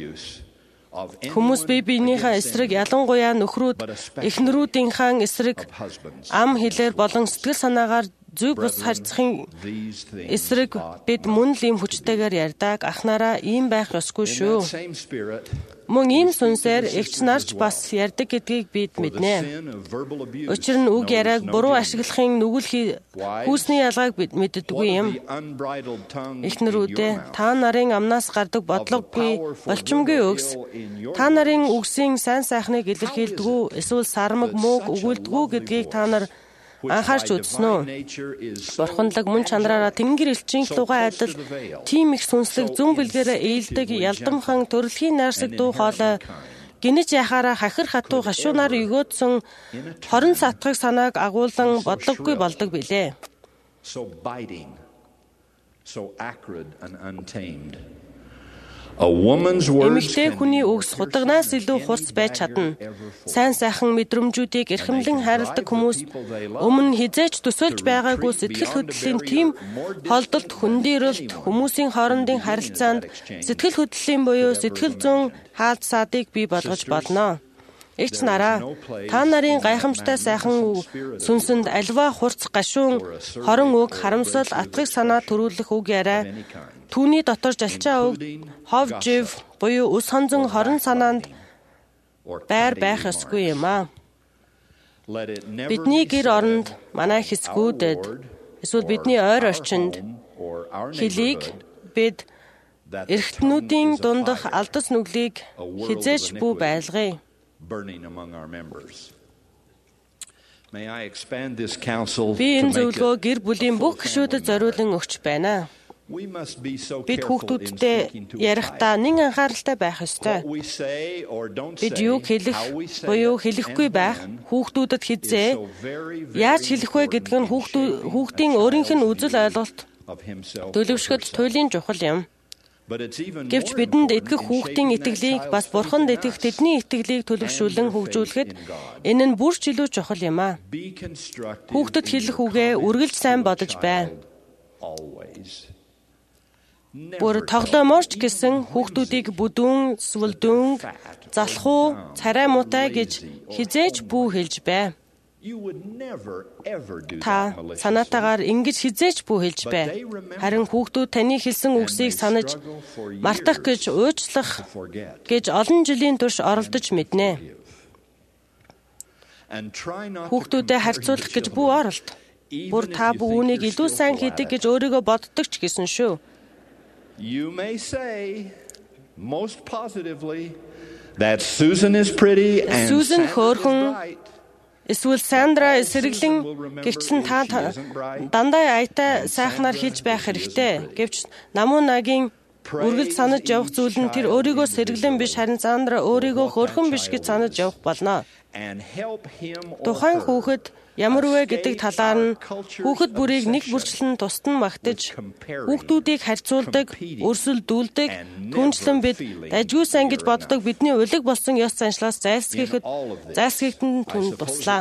Хүмүүс бие биенийхээ эсрэг ялангуяа нөхрүүд эхнэрүүдийнхээ эсрэг ам хэлээр болон сэтгэл санаагаар зүг бус харьцахын эсрэг бид мөн л ийм хүчтэйгээр ярьдаг ахнараа ийм байх ёсгүй шүү. Мөн ийм сүнсээр эгч нарч бас ярьдаг гэдгийг бид мэднэ. Учир нь үг яриаг буруу ашиглахын нүгэл хүүсний ялгааг бид мэддэггүй юм. Эхнэрүүдээ та нарын амнаас гардаг бодлогогүй болчмгүй үгс та нарын үгсийн сайн сайхныг илэрхийлдэг үү эсвэл сармаг мууг өгүүлдэг үү гэдгийг та нар анхаарч үзсэн үү? Бурханлаг мөн чанараараа тэнгэр элчин лугай адил тийм их сүнслэг зүн бэлгээрээ ээлдэг ялдамхан төрөлхийн найрсаг дуу хоолой гинэж яхаараа хахир хатуу гашуунаар өгөөдсөн хорон сатгах санааг агуулan бодлогогүй болдог билээ. Эмэгтэй хүний үгс худагнаас илүү хурц байж чадна. Сайн сайхан мэдрэмжүүдийг эрхэмлэн хайрладаг хүмүүс өмнө хизээч төсөөлж байгаагүй сэтгэл хөдлөлийн тийм холдолт хөндийрэлт хүмүүсийн хоорондын харилцаанд сэтгэл хөдлөлийн буюу сэтгэл зүйн хаалцаадыг бий болгож болно. Эгч нараа, та нарын гайхамштай сайхан сүнсэнд альва хурц гашуун, хорон үг, харамсал, атгыг санаа төрүүлэх үг яриа, түүний дотор жалчаа үг, хов жив буюу ус хонзон хорон санаанд байр байх ёсгүй юм аа. Бидний гэр оронд, манай хэсгүүдэд, эсвэл бидний ойр орчинд хэлийг бид эрхтнүүдийн дундах алдас нүглийг хизээж бүү байлгая. Би энэ зөвлөгөө гэр бүлийн бүх гишүүдэд зориулан өгч байна. Бид хүүхдүүдтэй ярихдаа нэн анхааралтай байх ёстой. Бид юуг хэлэх буюу хэлэхгүй байх, хүүхдүүдэд хизээ яаж хэлэх вэ гэдг нь хүүхдийн өөрийнх нь үзэл ойлголт төлөвшөхөд туйлын чухал юм. Гэвч бидэнд итгэх хүүхдийн итгэлийг бас Бурханд итгэх тэдний итгэлийг төлөвшүүлэн хөгжүүлэхэд энэ нь бүр ч илүү чухал юм аа. Хүүхдэд хэлэх үгээ үргэлж сайн бодож бай. Бүр тоглооморч гэсэн хүүхдүүдийг бүдүүн, сүлдүүн, залхуу, царай муутай гэж хизээж бүү хэлж бай. Та санаатаагаар ингэж хизээч бүү хэлж бай. Харин хүүхдүүд таны хэлсэн үгсийг санаж мартах гэж уучлах гэж олон жилийн турш оролдож мэднэ. Хүүхдүүдэд харьцуулах гэж бүү оролт. Бүр та үүнийг илүү сайн хийдэг гэж өөрийгөө боддог ч гэсэн шүү. You may say most positively that Susan is pretty and Susan хөөрхөн эсвэл Сандра эсрэглэн гэгчсэн та дандаа аятай сайхнаар хийж байх хэрэгтэй. Гэвч намуу нагийн үргэлж санаж явах зүйл нь тэр өөрийгөө сэргэлэн биш харин заандраа өөрийгөө хөөрхөн биш гэж санаж явах болно. Тухайн хүүхэд ямар вэ гэдэг талаар нь хүүхэд бүрийг нэг бүрчлэн тусад нь магтаж, хүүхдүүдийг харьцуулдаг, өрсөлдүүлдэг, түнчлэн бид дажгүй сайн гэж боддог бидний улиг болсон ёс заншлаас зайлсхийхтэн түн туслаа.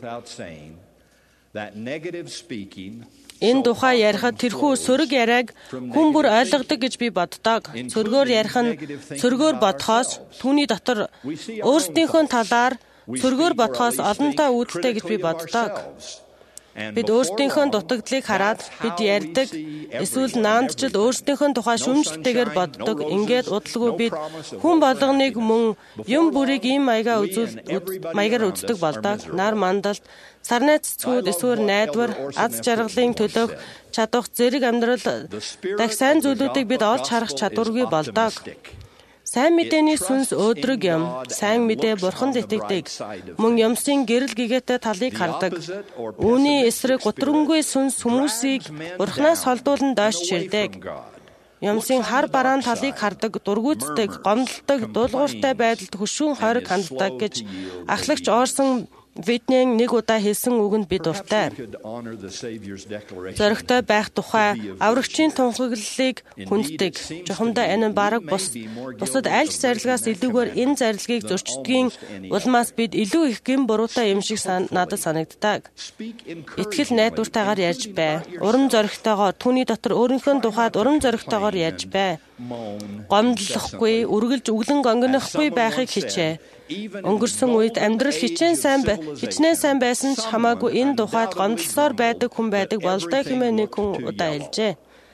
Энэ тухай ярихад тэрхүү сөрөг яриаг хүн бүр ойлгодог гэж би боддог. Сөргөөр ярих нь сөргөөр бодхоос түүний дотор өөрсдийнхөө талаар сөргөөр бодхоос олонтаа үүдэлтэй гэж би боддог. Бид өөрсдийнхөө дутагдлыг хараад бид ярьдаг, эсвэл наандчил өөрсдийнхөө тухай шүүмжлэлтэйгээр боддог. Ингээд удалгүй бид хүн болгоныг мөн юм бүрийг ийм маягаар үздэг болдог. Нар мандалд, сарны цэцгүүд, эсвэл найдвар, аз жаргалын төлөөх чадвах зэрэг амьдрал дахь сайн зүйлүүдийг бид олж харах чадваргүй болдог. Сайн мэдээний сүнс өөдрөг юм. Сайн мэдээ бурханд итгэдэг. Мөн юмсын гэрэл гэгээтэй талыг хардаг. Үүний эсрэг гутрангүй сүнс хүмүүсийг бурхнаас холдуулан доош чирдэг. Юмсын хар бараан талыг хардаг, дургуутдаг, гомдолдог, дуулууртай байдалд хөшүүн хориг ханддаг гэж ахлагч Орсон бидний нэг удаа хэлсэн үгэнд би дуртай. Зоригтой байх тухай аврагчийн тунхаглалыг хүнддэг. Жухамдаа энэ бараг бусад аль ч зарилгаас илүүгээр энэ зарилгыг зөрчдгийн улмаас бид илүү их гэм буруутай юм шиг надад санагддаг. Итгэл найдвартайгаар ярьж бай. Урам зоригтойгоор түүний дотор өөрийнхөө тухайд урам зоригтойгоор ярьж бай. Гомдлохгүй, үргэлж өглөн гонгонохгүй байхыг хичээ. Өнгөрсөн үед амьдрал хичнээн сайн байсан ч хамаагүй энэ тухайд гомдлсоор байдаг хүн байдаг болтой хэмээн нэг хүн удаа хэлжээ.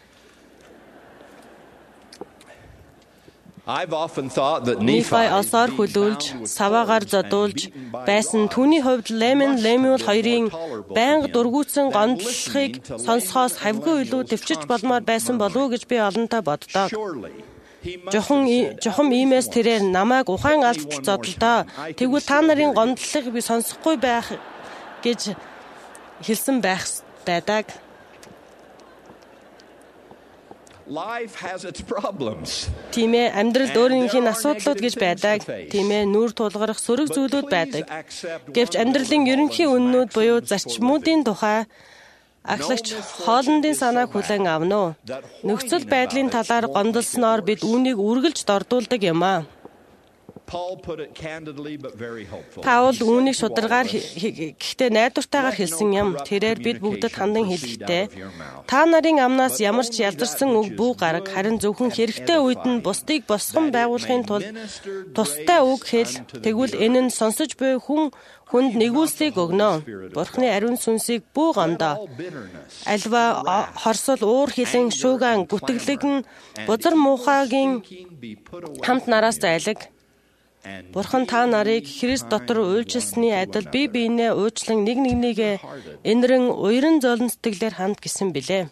Нефай олсоор хүлүүлж, саваагаар задуулж байсан түүний хувьд Лемюэл хоёрын байнга дургуутсан гомдлохыг сонсохоос хавьгүй илүү төвчж болмоор байсан болов уу гэж би олонтаа боддог. Жохом иймээс тэрээр намайг ухаан алдтал зодолдоо. Тэгвэл та нарын гомдлыг би сонсохгүй байх гэж хэлсэн байх байдаг. Тийм ээ, амьдралд өөрийнхөө асуудлууд гэж байдаг. Тийм ээ, нүур тулгарх сөрөг зүйлүүд байдаг. Гэвч амьдралын ерөнхий үннүүд буюу зарчмуудын тухай ахлагч хоолндын санааг хүлээн авна уу? Нөхцөл байдлын талаар гомдолсноор бид үүнийг үргэлж дордуулдаг юм аа. Паул үүнийг шударгаар гэхдээ найдвартайгаар хэлсэн юм. Тэрээр бид бүгдэд хандан хэлэхдээ та нарын амнаас ямар ч ялдарсан үг бүү гараг, харин зөвхөн хэрэгтэй үед нь бусдыг босгон байгуулахын тулд тустай үг хэл. Тэгвэл энэ нь сонсож буй хүнд нэгүүлсийг өгнө. Бурхны ариун сүнсийг бүү гомдоо. Альва хорсол, уур хилэн, шууган, гүтгэлэг, бузар муухайгийн хамт нараас зайлаг. Бурхан та нарыг Христ дотор уйлчилсны адил бие биенээ уучлан нэг нэгнийгээ энэрэн уяран золон сэтгэлээр ханд гэсэн билээ.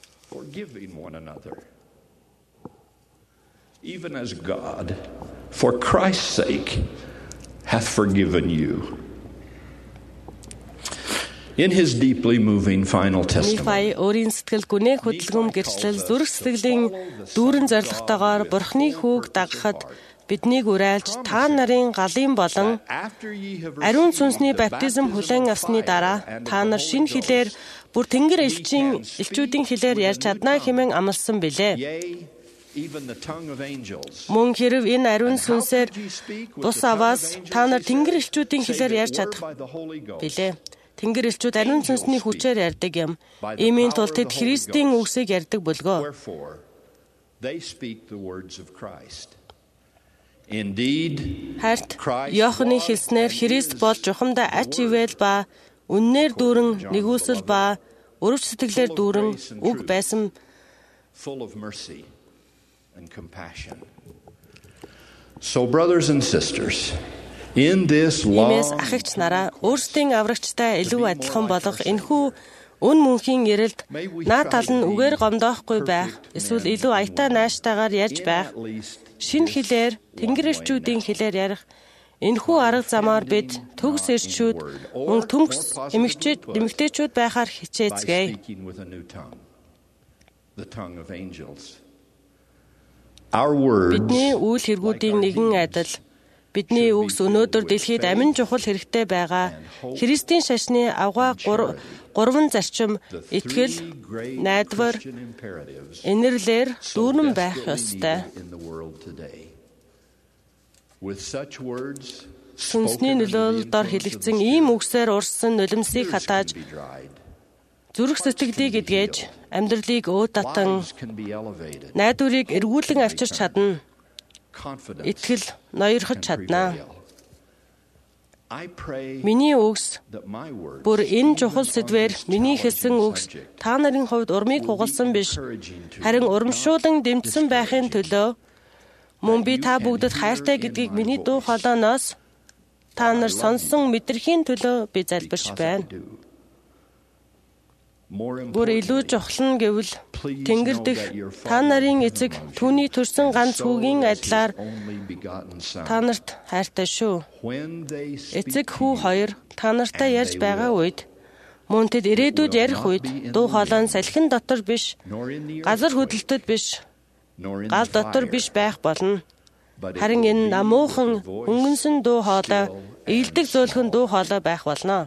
Even as God, for Christ's sake, hath forgiven you. In his deeply moving final testimony. Нефай өөрийн сэтгэл гүнээ хөдөлгөм гэрчлэл зүрх сэтгэлийн дүүрэн зоригтойгоор Бурхны хүүг дагахад биднийг уриалж та нарын галын болон ариун сүнсний баптизм хүлээн авсны дараа та нар шинэ хэлээр бүр тэнгэр элчүүдийн хэлээр ярьж чаднаа хэмээн амласан билээ. Мөн хэрв энэ ариун сүнсээр бус аваас та нар тэнгэр элчүүдийн хэлээр ярьж чадах билээ. Тэнгэр элчүүд ариун сүнсний хүчээр ярьдаг юм. Иймийн тулд тэд Христийн үгсийг ярьдаг бөлгөө. Харт Иохны хэлснээр Христ бол жухамдаа ач ивэл ба үннээр дүүрэн нэгүсэл ба өрөв сэтгэлээр дүүрэн үг байсан. So brothers and sisters, in this long ахигч нараа өөрсдийн аврагчтай илүү адилхан болох энэхүү үн мөнхийн ирэлд наа тал нь үгээр гомдоохгүй байх, эсвэл илүү аятаа нааштайгаар ярьж байх, шинэ хэлээр тэнгэр элчүүдийн хэлээр ярих энэхүү арга замаар бид төгс эрчүүд, мөн төгс эмэгтэйчүүд байхаар хичээцгээе. Бидний үйл хэрэгүүдийн нэгэн айдал. Бидний үгс өнөөдөр дэлхийд амин чухал хэрэгтэй байгаа. Христийн шашны авгаа 3 зарчим итгэл, найдвар, инэрлэр дүүрэн байх ёстой. Сүнсний нөлөөлөл дор хэлэгдсэн ийм үгсээр урссан нулимсыг хатааж зүрх сэтгэлийг эдгэж, амьдралыг өөд татан, найдварыг эргүүлэн авчирч чадна. Итгэл ноёрхож чадна. Миний үгс бүр энэ чухал сэдвээр миний хэлсэн үгс та нарын хувьд урмыг хугалсан биш, харин урамшуулан дэмжсэн байхын төлөө мөн би та бүгдэд хайртай гэдгийг миний дуу хоолойноос та нар сонссон мэдрэхийн төлөө би залбирч байна. Бүр илүү чухал нь гэвэл Тэнгэр дэх та нарын эцэг түүний төрсөн ганц хүүгийн адилаар та нарт хайртай шүү. Эцэг хүү хоёр та нартай ярьж байгаа үед мөн тэд ирээдүйд ярих үед дуу хоолой нь салхин дотор биш, газар хөдлөлтөд биш, гал дотор биш байх болно. Харин энэ намуухан өнгөнсөн дуу хоолой, ийдэг зөөлхөн дуу хоолой байх болно.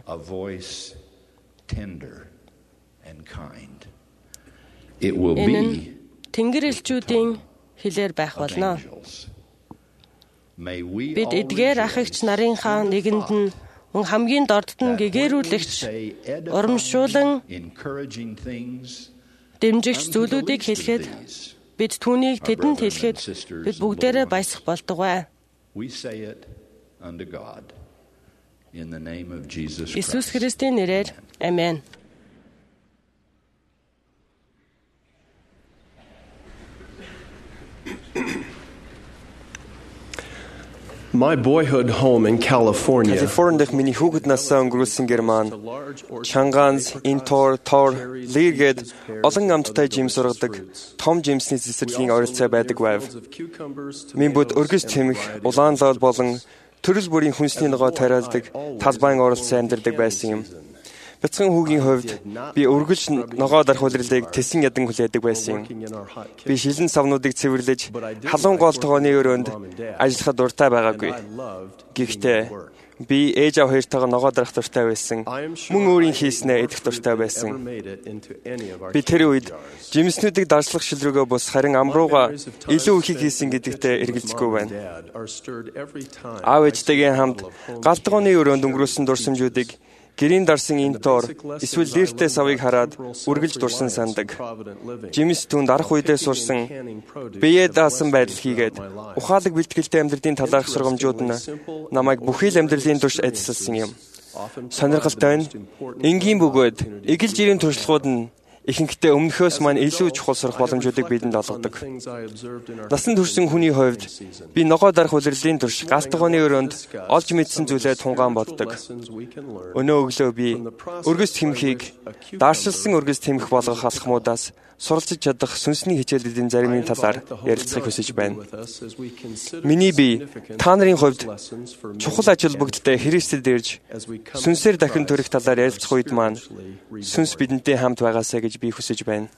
Энэ нь Тэнгэр элчүүдийн хэлээр байх болно. Бид эдгээр ах эгч нарынхаа нэгэнд нь мөн хамгийн дордт нь гэгэрүүлэгч, урамшуулан дэмжигч зүйлүүдийг хэлэхэд бид түүнийг тэдэнд хэлэхэд бид бүгдээрээ баясах болтугай. Иесус Христийн нэрээр амен. My boyhood home in California. Калифорнид миний хүүхэд наснаа өнгөрүүлсэн Герман, Чанганс, Интор, Тор, Лиргэд олон амттай жим сургадаг том жимсний цэцэрлэгийн ойролцоо байдаг байв. Минь бүд өргөс тэмэх, улаан лол болон төрөл бүрийн хүнсний ногоо тариалдаг талбайн оролцоо амьдардаг байсан юм. Бяцхан хүүгийн хувьд би өргөж ногоо дарах улирлыг тэсэн ядан хүлээдэг байсан юм. Би шилэн савнуудыг цэвэрлэж, халуун гол тогооны өрөөнд ажиллахад дуртай байгаагүй. Гэхдээ би ээж аав хоёртойгоо ногоо дарах дуртай байсан. Мөн өөрийн хийснээ идэх дуртай байсан. Би тэр үед жимснүүдийг дарслах шилрүүгээ бус харин амрууга илүү ихийг хийсэн гэдэгтээ эргэлзэхгүй байна. Аав ээжтэйгээ хамт гал тогооны өрөөнд өнгөрүүлсэн дурсамжуудыг гэрийн дарсан Интор эсвэл Лиртэй савыг хараад үргэлж дурсан сандаг. Жимс түнд арах үедээ сурсан биеэ даасан байдал хийгээд ухаалаг бэлтгэлтэй амьдралын талаарх сургамжууд нь намайг бүхий л амьдралын турш ажилласан юм. Сонирхолтой нь энгийн бөгөөд эгэл жирийн туршлагууд нь ихэнхдээ өмнөхөөс маань илүү чухал сурах боломжуудыг бидэнд олгодог. Насанд хүрсэн хүний хувьд би ногоо дарах улирлын турш гал тогооны өрөөнд олж мэдсэн зүйлээ тунгаан боддог. Өнөө өглөө би өргөс тэмхийг даршилсан өргөс тэмх болгох алхмуудаас суралцж чадах сүнсний хичээлүүдийн заримын талаар ярилцахыг хүсэж байна. Миний бие та нарын хувьд чухал аж холбогдолтой Христэд ирж сүнсээр дахин төрөх талаар ярилцах үед маань сүнс бидэнтэй хамт байгаасаа гэж би хүсэж байна.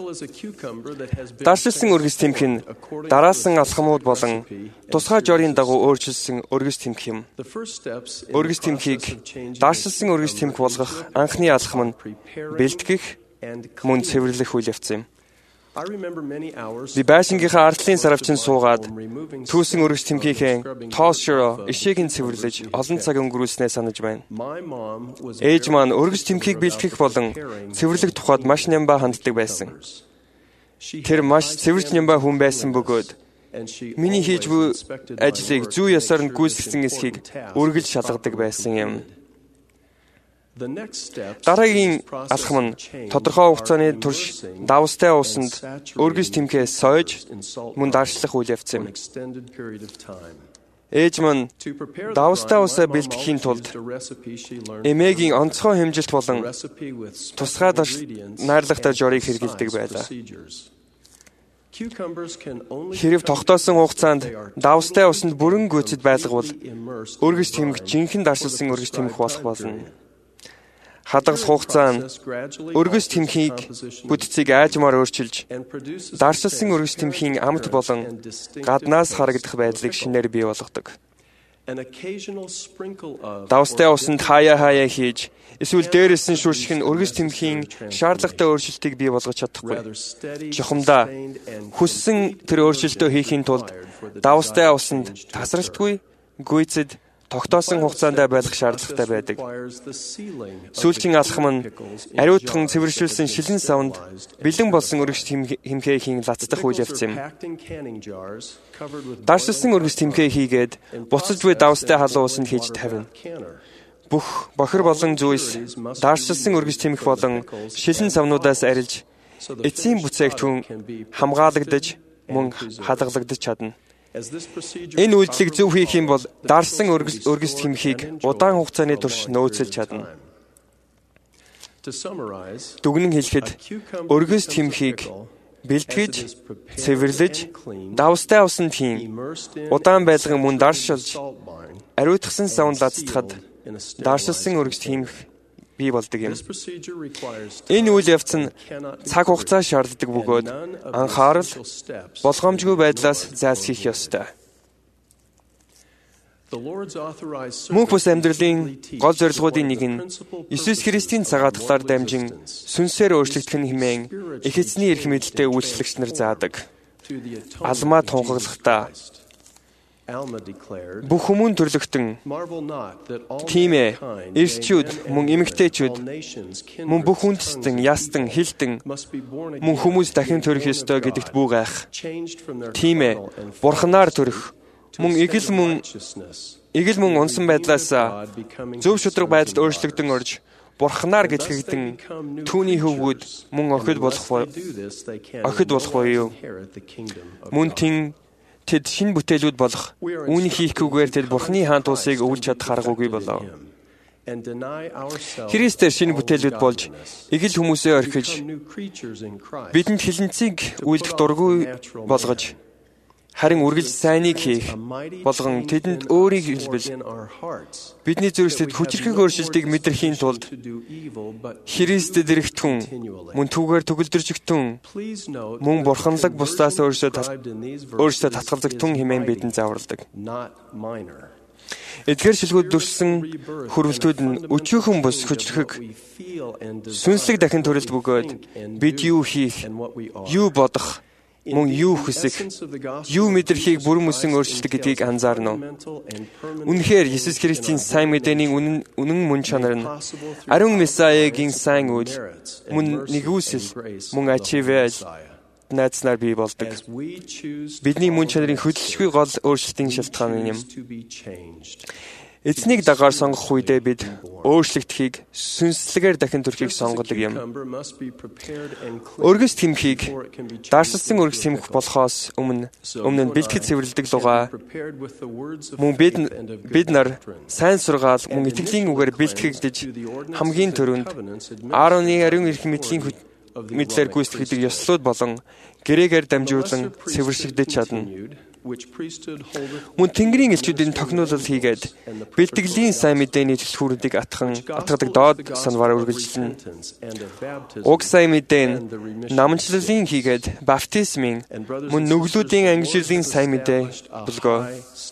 Даршилсан өргөс тэмх нь дараасан алхмууд болон тусгай жорийн дагуу өөрчилсөн өргөс тэмх юм. Өргөс тэмхийг даршилсан өргөс тэмх болгох анхны алхам нь бэлтгэх мөн цэвэрлэх үйл явц юм. Би байшингийнхаа ардлын саравчин суугаад түүсэн өргөс тэмхийнхээ тоосшро ишийг нь цэвэрлэж олон цаг өнгөрүүлснээ санаж байна. Ээж маань өргөс тэмхийг бэлтгэх болон цэвэрлэх тухайд маш нямбаа ханддаг байсан. Тэр маш цэвэрч нямбаа хүн байсан бөгөөд миний хийж буй ажлыг зүй ёсоор нь гүйцэтгэсэн эсхийг үргэлж шалгадаг байсан юм. Дараагийн алхам нь тодорхой хугацааны турш давстай усанд өргөс тэмхээ сойж мөн даршлах үйл явц юм. Ээж маань давстай усаа бэлтгэхийн тулд эмээгийн онцгой хэмжилт болон тусгай найрлагатай жорийг хэрэглэдэг байлаа. Хэрэг тогтоосон хугацаанд давстай усанд бүрэн гүйцэд байлгавал өргөс тэмх жинхэнэ даршилсан өргөс тэмх болох болно. хадгалах хугацаа нь өргөс тэмхийг бүтцийг аажмаар өөрчилж, даршилсан өргөс тэмхийн амт болон гаднаас харагдах байдлыг шинээр бий болгодог. Давстай усанд хаяа хийж, эсвэл дээрээс нь шүрших нь өргөс тэмхийн шаардлагатай өөрчлөлтийг бий болгож чадахгүй. Жухамдаа хүссэн тэр өөрчлөлтөө хийхийн тулд давстай усанд тасралтгүй, гүйцэд тогтоосон хугацаанд байх шаардлагатай байдаг. Сүүлчийн алхам нь ариутхан цэвэршүүлсэн шилэн савнд бэлэн болсон өргөс тэмхээхийн лацдах үйл явц юм. Даршилсан өргөс тэмхээ хийгээд буцаж буй давстай халуун усанд хийж тавина. Бүх бохир болон зүйлс даршилсан өргөс тэмх болон шилэн савнуудаас арилж, эцсийн бүцээгтүүн хамгаалагдаж, мөн хадгалагдаж чадна. Энэ үйлдэлийг зөв хийх юм бол дарсан өргөс тэмхийг удаан хугацааны турш нөөцлж чадна. Дүгнэн хэлэхэд өргөс тэмхийг бэлтгэж, цэвэрлэж, давстай усанд хийн, удаан байлган мөн даршилж, ариутгсан савнд лацдахад даршилсан өргөс тэмх бий болдог юм. Энэ үйл явц нь цаг хугацаа шаарддаг бөгөөд анхаарал, болгоомжгүй байдлаас зайлсхийх ёстой. Мөнх бус амьдралын гол зорилгоудын нэг нь Иесус Христийн цагаатгалаар дамжин сүнсээр өөрчлөгдөх нь хэмээн их эзний эрх мэдэлтэй үйлчлэгч нар заадаг. Алмаа тунхаглахдаа бүх хүмүүн төрлөختөн, тийм ээ, эрчүүд, мөн эмэгтэйчүүд, мөн бүх үндэстэн, ястан, хилтэн, мөн хүмүүс дахин төрөх ёстой гэдэгт бүү гайх. Тийм ээ, бурханаар төрөх, мөн игэл мөн унсан байдлаас зөв шудраг байдалд өөрчлөгдөн орж, бурханаар гэлхэгдэн түүний хөвгүүд мөн охид болох буюу мөн тэд шинэ бүтээлүүд болох үүнийг хийхгүйгээр тэд Бурхны хаант улсыг өвлж чадах аргагүй болов. Христээр шинэ бүтээлүүд болж игэл хүмүүсээ орхиж бидэнд хилэнцгийг үйлдэх дургүй болгож харин үргэлж сайныг хийх болгон тэдэнд өөрийг хэлбэл бидний зүрхсэд хүчрхэг өөрчлөлтийг мэдрэхийн тулд Христэд ирэхтэн мөн түүгээр төгөлдржигтэн мөн бурханлаг бусдаас өөрсдөө татгалзагтэн хэмээн бидэнд зааварладаг. Эдгээр шилгүүд дүрсэн хөрвөлтүүд нь өчүүхэн бус хүчрхэг сүнслэг дахин төрөлд бөгөөд бид юу хийх, юу бодох, мөн юу хүсэх, юу мэдрэхийг бүрэн мөсөн өөрчлөлт гэдгийг анзаарна. Үнэхээр Иесус Христийн сайн мэдээний үнэн мөн чанар нь ариун Месаягийн сайн үйл, мөн нэгүсэл, мөн ачивэл найдснаар бий болдог. Бидний мөн чанарын хөдөлшгүй гол өөрчлөлтийн шалтгаан юм. Эзнийг дагаар сонгох үедээ бид өөрчлөгдөхийг, сүнслэгээр дахин төрөхийг сонгодог юм. Өргөс тэмхийг даршилсан өргөс тэмх болохоос өмнө нь бэлтгэж цэвэрлэдэг лугаа мөн бид нар сайн сургаал мөн итгэлийн үгээр бэлтгэгдэж хамгийн түрүүнд Аароны ариун эрх мэдлэр гүйцэтгэдэг ёслолууд болон гэрээгээр дамжуулан цэвэршигдэж чадна. Мөн Тэнгэрийн элчүүдийн тогтнолол хийгээд бэлтгэлийн сайн мэдээний түлхүүрүүдийг атгадаг доод санваар үргэлжлэнэ. Уг сайн мэдээ нь намчлалын хийгээд баптизмын мөн нүглүүдийн ангижлалын сайн мэдээ болгоо.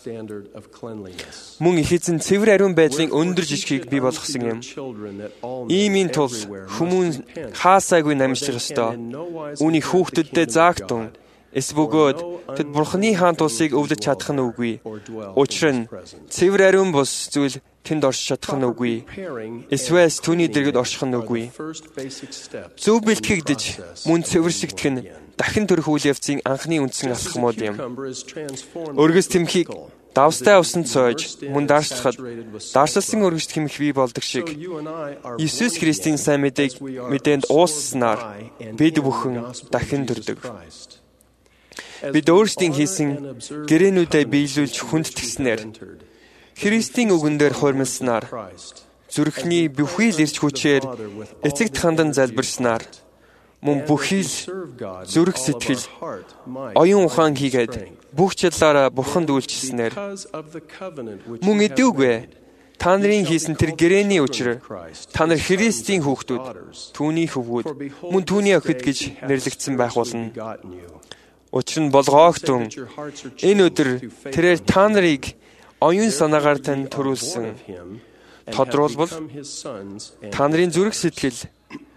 Мөн их эзэн цэвэр ариун байдлын өндөр жижигхийг бий болгосон юм. Иймийн тул хүмүүн хаасайгүй намжлах ёстой. Үүнийг хүүхдүүддээ заагтун эсбөгөөд тэд Бурхны хаант улсыг өвлөж чадах нь үгүй. Учир нь цэвэр ариун бус зүйл тэнд орж чадах нь үгүй. Эсвэл түүний дэргэд орших нь үгүй. Зөв бэлтгэгдэж мөн цэвэршигдэх нь дахин төрөх үйл явцын анхны үндсэн алхмууд юм. Өргөс тэмхийг давстай усанд сойж мөн даршлахад даршилсан өргөс тэмх бий болдог шиг Иесус Христийн сайн мэдээнд ууснаар бид бүхэн дахин төрдөг. Бид өөрсдийн хийсэн гэрээнүүдээ биелүүлж хүндэтгснээр Христийн үгэн дээр хуримласнаар зүрхний бүхий л ирч хүчээр эцэгт хандан залбирснаар мөн бүхий л зүрх сэтгэл оюун ухаан хийгээд бүх чадлаараа Бурханд үйлчлснээр мөн эдүүгээ Та нарын хийсэн тэр гэрээний учир та нар Христийн хүүхдүүд, түүний хөвгүүд, мөн түүний охид гэж нэрлэгдсэн байх болно. Учир нь болгоогтун энэ өдөр тэрээр та нарыг оюун санаагаар тань төрүүлсэн. Тодруулбал та нарын зүрх сэтгэл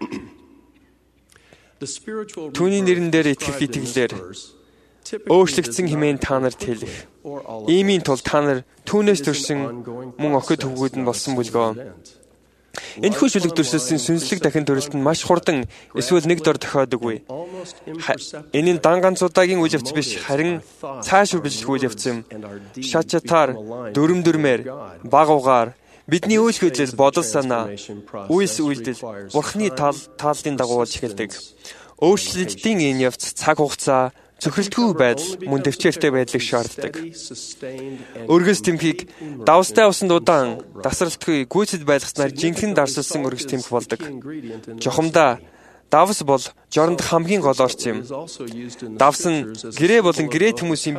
түүний нэрэн дээр итгэх итгэлээр өөрчлөгдсөн хэмээн та нарт хэлэх. Иймийн тулд та нар түүнээс төрсэн мөн охид хөвгүүд нь болсон бүлгөө. Энэхүү шүлэг төрсөн сүнслэг дахин төрөлт нь маш хурдан эсвэл нэг дор тохиодоггүй. Энэ нь дан ганц удаагийн үйл явц биш, харин цааш үргэлжлэх үйл явц юм. Шат шатаар, дүрмээр, баг угаар бидний үйл хөдлөл, бодол санаа, үйлс үйлдэл Бурхны тааллын дагуу болж эхэлдэг. Өөрчлөлтийн энэ явц цаг хугацаа, зөвхөлтгүй байдал, мөн дэвчээртэй байдлыг шаарддаг. Өргөс тэмхийг давстай усанд удаан, тасралтгүй гүйцэд байлгаснаар жинхэнэ дарсалсан өргөс тэмх болдог. Жохомдоо давс бол жоронд хамгийн гол орц юм. Давс нь гэрээ болон гэрээ хүмүүсийн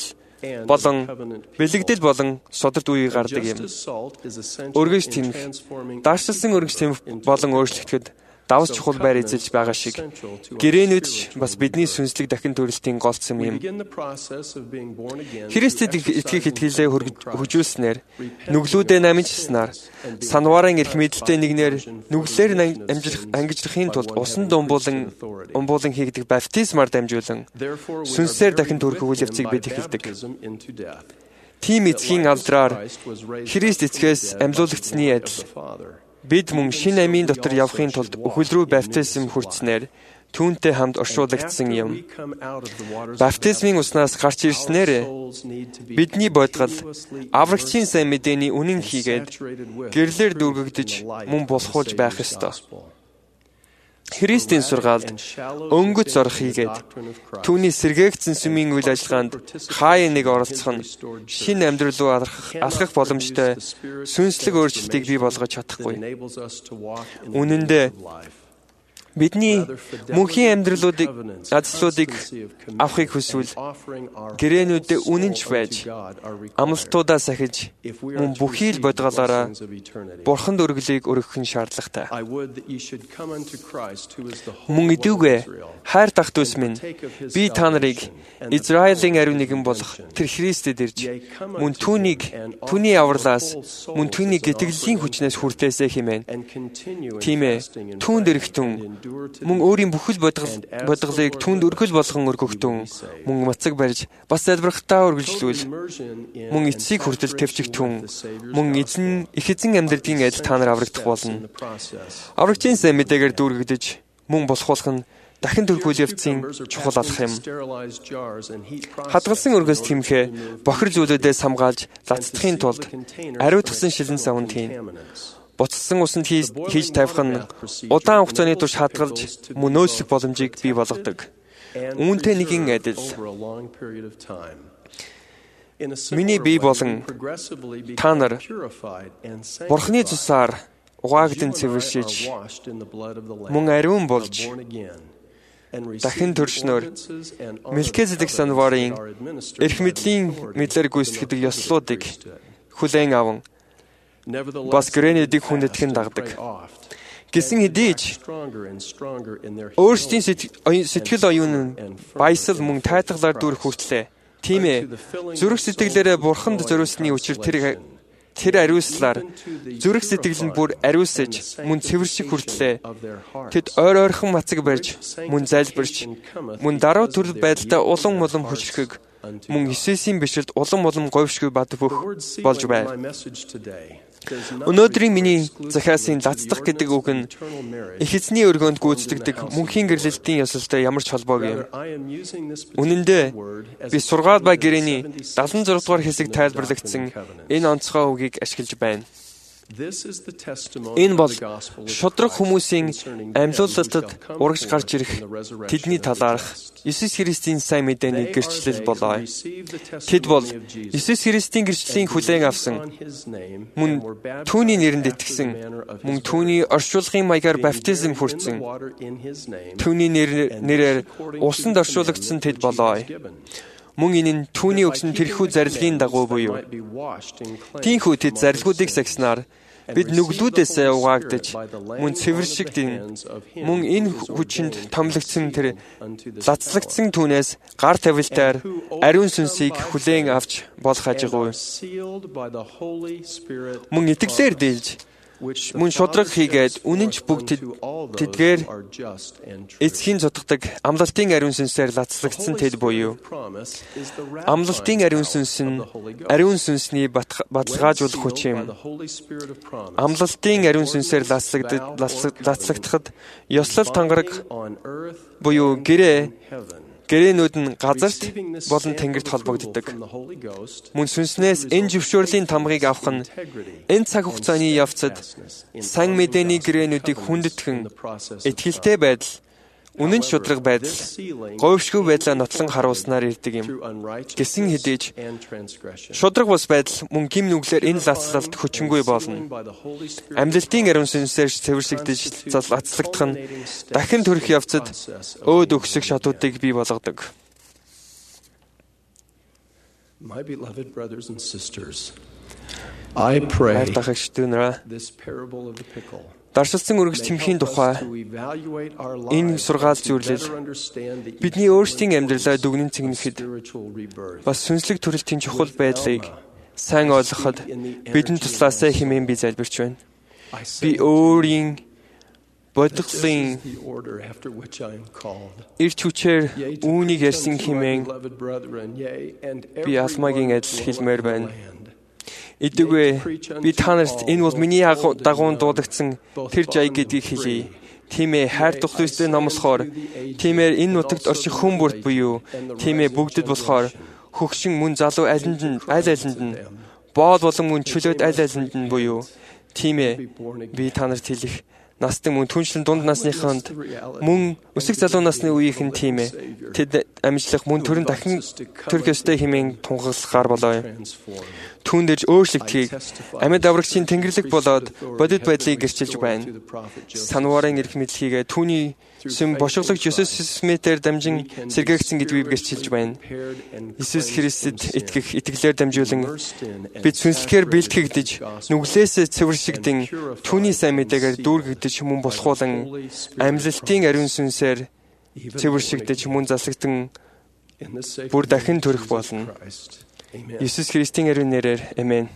бэлэгдэл болон содорт үеийг гардаг юм. Өргөс тэмх, дарсалсан өргөс тэмх болон өөрчлөгдөд давс чухал байр эзэлж байгаа шиг гэрээнүүд ч бас бидний сүнслэг дахин төрөлтийн голцсон юм. Христэд итгэх итгэлээ хөгжүүлснээр, нүглүүдээ намжилснаар, санварын эрх мэдэлтэй нэгнээр нүглээр ангижрахын тулд усан умбуулан хийгдэх баптизмаар дамжуулан сүнсээр дахин төрөх үйл явцыг бид эхэлдэг. Тийм эцгийн алдраар Христ эцгээс амьлуулагдсны адил бид мөн шинэ амийн дотор явахын тулд үхэл рүү баптизм хүртснээр түүнтэй хамт оршуулгдсан юм. Баптизмын уснаас гарч ирснээр бидний бодгол аврагчийн сайн мэдээний үнэн хийгээд гэрлэр дүүргэгдэж мөн булхуулж байх ёстой. Христийн сургаалд өнгөц орох хийгээд түүний сэргээгдсэн сүмийн үйл ажиллагаанд хаяа нэг оролцох нь шинэ амьдрал руу алхах боломжтой сүнслэг өөрчлөлтийг бий болгож чадахгүй. Үнэн дээр бидний мөнхийн ажлуудыг авахыг хүсвэл гэрээнүүдэд үнэнч байж амлалтуудаа сахиж мөн бүхий л бодголоороо Бурханд өргөлийг өргөх нь шаардлагатай. Мөн идүүгээ хайр тахтус минь би та нарыг Израилийн ариун нэгэн болох тэр Христэд ирж мөн түүний авралаас мөн түүний гэтгэлийн хүчнээс хүртээсэ хэмээн. Тийм ээ, түүнд эрэхтэн мөн өөрийн бүхэл бодголыг түүнд өргөл болгон өргөхтөн мөн мацаг барьж бас залбирахтаа үргэлжлүүл мөн эцсийг хүртэл төвчгтэн мөн их эзэн амьдралын адил та нар аврагдах болно. Аврагчийн сайн мэдээгээр дүүргэгдэж мөн босхуулах нь дахин төрөх үйл явцын чухал алхам юм. Хадгалсан өргөс тэмхээ бохир зүйлүүдээс хамгаалж лацдахын тулд ариутгсан шилэн савнд хийн. Буцсан усанд хийж тавих нь удаан хугацааны турш хадгалж мөн нөөцлөх боломжийг бий болгодог. Үүнтэй нэгэн адил миний бие болон та нар Бурхны цусаар угаагдан цэвэршиж мөн ариун болж дахин төршнөөр Мелкизедек санварын эрх мэдлийн мэдлэр гүйцэтгэдэг ёслуудыг хүлээн аван бас гэрээнийг хүндэтгэн дагдаг. Гэсэн хэдий ч өөрсдийн сэтгэл оюун нь баясал мөн тайтгалаар дүүрэх хүртлээ. Тийм ээ, зүрх сэтгэлээрээ Бурханд зориулсны учир тэр ариуслаар зүрх сэтгэл нь бүр ариусаж мөн цэвэрших хүртлээ. Тэд ойрхон мацаг барьж мөн залбирч мөн даруй төрөл байдалтай улам хүчрхэг мөн Есүсийн бишрэлд улам говьшгүй бад бөх болж байв. Өнөөдрийн миний захиасын лацдах гэдэг үг нь их эзний өргөөнд гүйцэтгэдэг мөнхийн гэрлэлтийн ёслолтой ямар ч холбоогүй юм. Үнэн дээр би сургаал ба гэрээний 76 дугаар хэсэг тайлбарлагдсан энэ онцгой үгийг ашиглаж байна. Энэ бол шудраг хүмүүсийн амьлуулалтад урагш гарч ирэх тэдний талаарх Иесус Христийн сайн мэдээний гэрчлэл болоо. Тэд бол Иесус Христийн гэрчлийн хүлээн авсан мөн түүний нэрэнд итгэсэн мөн түүний оршуулгын маягаар баптизм хүртсэн түүний нэрээр усанд оршуулгдсан тэд болоо. Мөн энэ нь түүний өгсөн тэрхүү зарилгын дагуу буюу. Тиймээс тэд зарилгуудыг сахиснаар бид нүглүүдээс угаагдаж мөн цэвэршигдэн мөн энэ хүчинд томлогдсон тэр лацлагдсан түүнээс гар тавилтаар ариун сүнсийг хүлээн авч болох ажиггүй. Мөн итгэлээр дийлж мөн шудраг хийгээд үнэнч бүгд тэдгээр эцгийн зутгадаг амлалтын ариун сүнсээр лацлагдсан тэд буюу. Амлалтын ариун сүнс нь ариун сүнсний баталгаажуулах хүч юм. Амлалтын ариун сүнсээр лацлагдахад ёслол тангараг буюу гэрээнүүд нь газарт болон тэнгэрт холбогддог. Мөн сүнснээс энэ зөвшөөрлийн тамгыг авах нь энэ цаг хугацааны явцад сан мэдээний гэрээнүүдийг хүндэтгэн итгэлтэй байдал, үнэн шудраг байдал, говьшгүй байдлаа нотлон харуулснаар ирдэг юм. Гэсэн хэдиж шудраг бус байдал мөн гим нүглээр энэ лацлалт хүчингүй болно. Амьдлын ариун сүнсээр цэвэршигдэж лацлагдах нь дахин төрөх явцад өөд өгсөх шатуудыг бий болгодог. My beloved brothers and sisters, I pray this parable of the pickle. Даршилсан үргэж тэмхийн тухай энэ сургаал зүйлэл бидний өөрсдийн амьдралаа дүгнэн цэгнэхэд бас сүнслэг төрөлтийн чухал байдлыг сайн ойлгоход бидэнд туслаасай хэмээн би залбирч байна. Би өөрийн бодглын ирч хүчээр үүнийг ярьсан хэмээн би алмагийн адил хэлмээр байна. Идэгвэ би та нарт энэ бол миний дагуун дуудагдсан тэр жай гэдгийг хэлье. Тиймээ хайр тухлыстэй номлохоор тиймээр энэ нутагт орших хүн бүрт буюу тиймээ бүгдэд болохоор хөгшин мөн залуу аль алинд нь боол болон мөн чөлөөт аль алинд нь буюу тиймээ би та нарт хэлэх настан мөн түншлэн дунд насныханд мөн өсөх залуу насны үеийнхэн тиймээ тэд амжилах мөн төрөн дахин төрөх ёстой хэмээн тунхаглахаар болоо. Түүн дээрж өөрчлөгдөхийг амьд аврагчийн тэнгэрлэг болоод бодит байдлыг гэрчилж байна. Санварын эрх мэдлэгийг түүний сүм бошиглогч Есүс Христээр дамжин сэргээгдсэн гэдгийг гэрчилж байна. Есүс Христэд итгэх итгэлээр дамжуулан бид сүнслэхээр бэлтгэгдэж нүглээс цэвэршигдэн түүний сайн мэдээгээр дүүргэгдэж мөн болохуулан амьлалтын ариун сүнсээр цэвэршигдэж мөн засагдан бүр дахин төрөх болно. Есүс Христийн ариун нэрээр амен.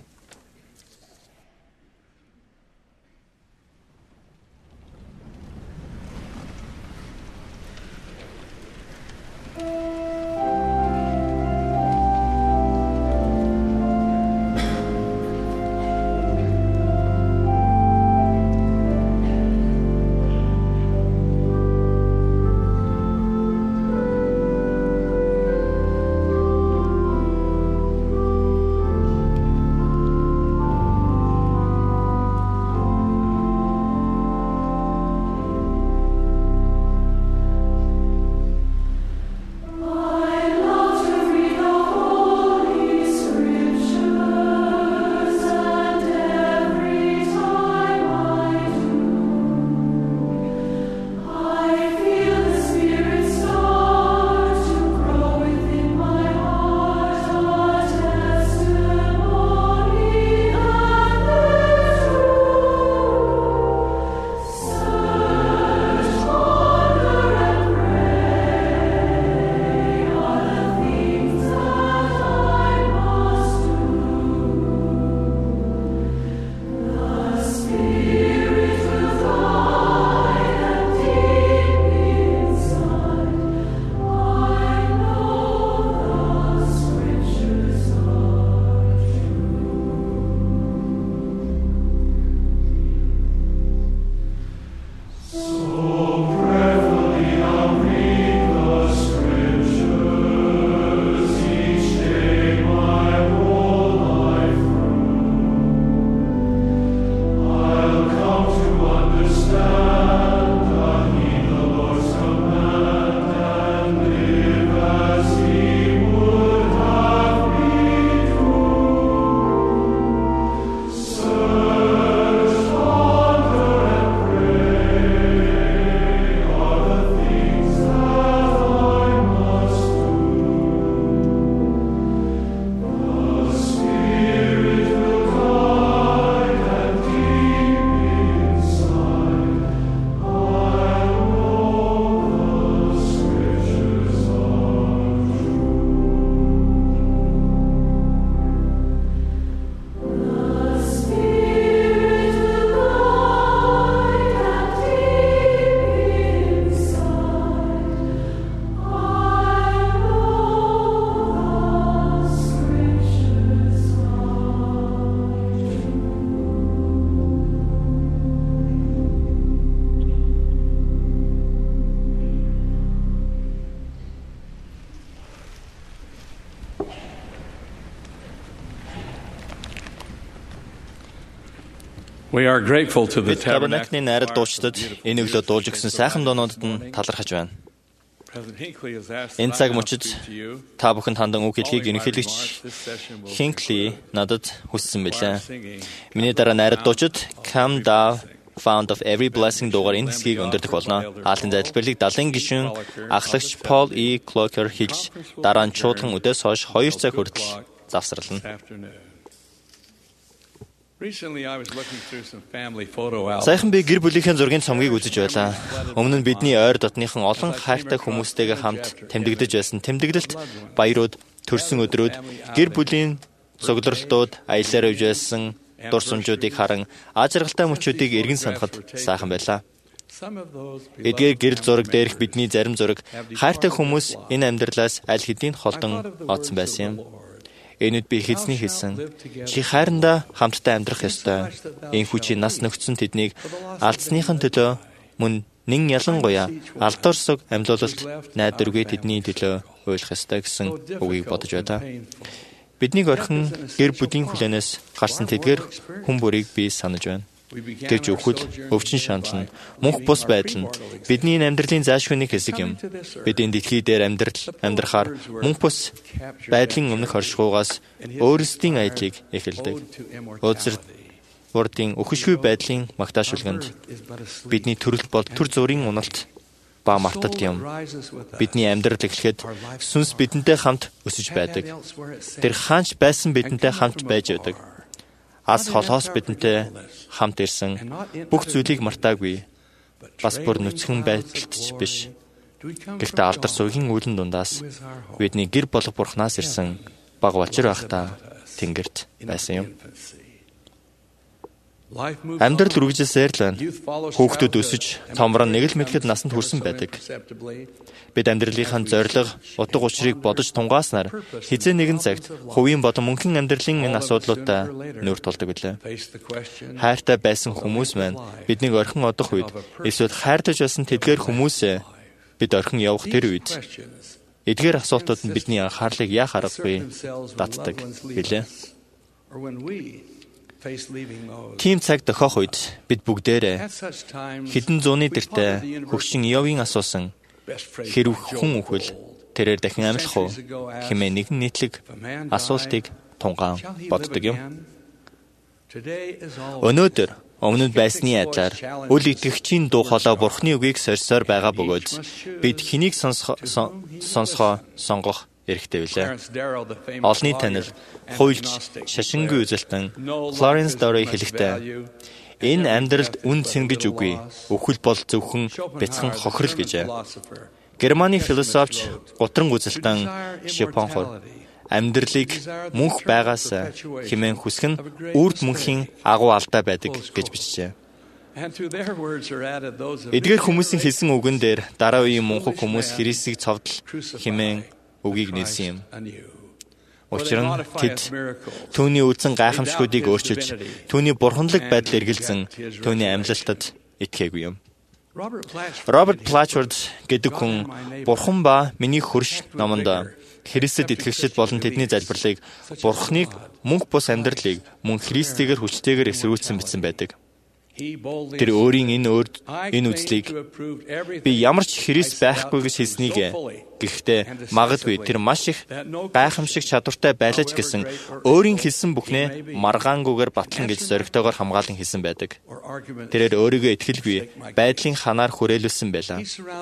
Бид Табернаклын найрал дуучдад энэ өглөө дуулж өгсөн сайхан дуунуудад нь талархаж байна. Энэ цаг мөчид та бүхэнд хандан үг хэлхийг ерөнхийлөгч Хинкли надад хүссэн билээ. Миний дараа найрал дуучид Come Thou Fount of Every Blessing дуугаар энэ хэсгийг өндөрдөх болно. Хаалтын залбирлыг 70 гишүүн ахлагч Paul E. Clocker хэлж дараа нь чуудлан өдөөс хойш 2 цаг хүртэл завсарлана. Саяхан би гэр бүлийнхээ зургийн цомгийг үзэж байлаа. Өмнө нь бидний ойр дотныхан олон хайртай хүмүүстэйгээ хамт тэмдэгдэж байсан тэмдэглэлт баярууд, төрсөн өдрүүд, гэр бүлийн цугларалтууд, аялаар явж байсан дурсамжуудыг харан ажиргалтай мөчүүдийг эргэн санахад сайхан байлаа. Эдгээр гэрэл зураг дээрх бидний зарим зураг хайртай хүмүүс энэ амьдралаас аль хэдийн холдон оцсон байсан юм. Энэд би хэзний хэлсэн. Чи хайрандаа хамтдаа амьдрах ёстой. Энэхүү чи нас нөхцөн тэднийг алдсныхын төлөө мөн нэн ялангуяа алдарсаг амьлуулалт найдваргүй тэдний төлөө уйлах ёстой гэсэн үгийг бодож байлаа. Биднийг орхин гэр бүлийн хүлээнээс гарсан тэдгээр хүн бүрийг би санаж байна. Тэгж өвхөл, өвчин шанална, мөнх бус байдал нь бидний амьдралын заашгүй нэг хэсэг юм. Бид энэ дэлхий дээр амьдрахаар мөнх бус байдлын өмнөх оршихугаас өөрсдийн аядлыг эхэлдэг. Өөзөр урдын өхөшгүй байдлын магтаашуулганд бидний төрөл бол төр зүрийн уналт ба марталт юм. Бидний амьдрал эхлэхэд сүнс бидэнтэй хамт өсөж байдаг. Тэр хаанч байсан бидэнтэй хамт байж байдаг. Ас холоос бидэнтэй хамт ирсэн бүх зүйлийг мартаагүй. Бас бүр нүцгэн байдалч биш. Гэхдээ алдар суугийн үүлэн дундаас бидний гэр болох Бурханаас ирсэн баг болчир байхдаа тэнгэрт байсан юм. Амьдрал үргэлжилсээр л байна. Хүүхдүүд өсөж, томрон нэг л мэдэхэд насанд хүрсэн байдаг. Бид амьдралынхаа зорилго, утга учирыг бодож тунгааснаар хизээ нэгэн цагт хувийн болон мөнхийн амьдралын энэ асуудлуудаа нүүр тулдаг билээ. Хайртай байсан хүмүүс маань биднийг орхин одох үед, эсвэл хайртаж байсан тэдгээр хүмүүсээ бид орхин явах тэр үед эдгээр асуултууд нь бидний анхаарлыг яах аргагүй татдаг билээ. Тийм цаг тохиох үед бид бүгдээрээ хэдэн зууны тэртээ хөгшин Иовын асуусан хэрв хүн үхвэл тэрээр дахин амьлах уу хэмээн нэгэн нийтлэг асуултыг тунгаан боддог юм. Өнөөдөр өмнөд байсны адилаар үл итгэгчийн дуу хоолой Бурхны үгийг сорьсоор байгаа бөгөөд бид хэнийг сонгох эрхтэй билээ. Олны танил, хуйлч, шашингүй үзэлтэн Florence Dory хэлэхдээ энэ амьдралд үн цэн гэж үгүй. Өвхөл бол зөвхөн бяцхан хохирол гэжээ. Германы философч гутран үзэлтэн Schopenhauer амьдралыг мөнх байгаас хэмээн хүсэх нь үрд мөнхийн агуу алдаа байдаг гэж бичжээ. Эдгээр хүмүүсийн хэлсэн үгэн дээр дараа үеийн мөнхөг хүмүүс Христийг цовдол хэмээн үгийг нээсэн юм. Учир нь тэд түүний үдсэн гайхамшгуудыг өөрчилж, түүний бурханлаг байдал эргэлзэн, түүний амьлалтад итгээгүй юм. Роберт Плачфорд гэдэг хүн Бурхан ба Миний хөрш номонд Христэд итгэгчид болон тэдний залбирлыг Бурханыг мөнх бус амьдралыг мөн Христээр хүчтэйгээр эсрүүцсэн бичсэн байдаг. Тэр өөрийн энэ үзлийг би ямар ч Христ байхгүй гэж хэлснийг гэхдээ магадгүй тэр маш их гайхамшиг чадвартай байлаач гэсэн өөрийн хэлсэн бүхнээ маргаангүйгээр батлан гэж зоригтойгоор хамгаалan хэлсэн байдаг. Тэрээр өөрийгөө итгэлгүй байдлын ханаар хүрээлүүлсэн байлаа.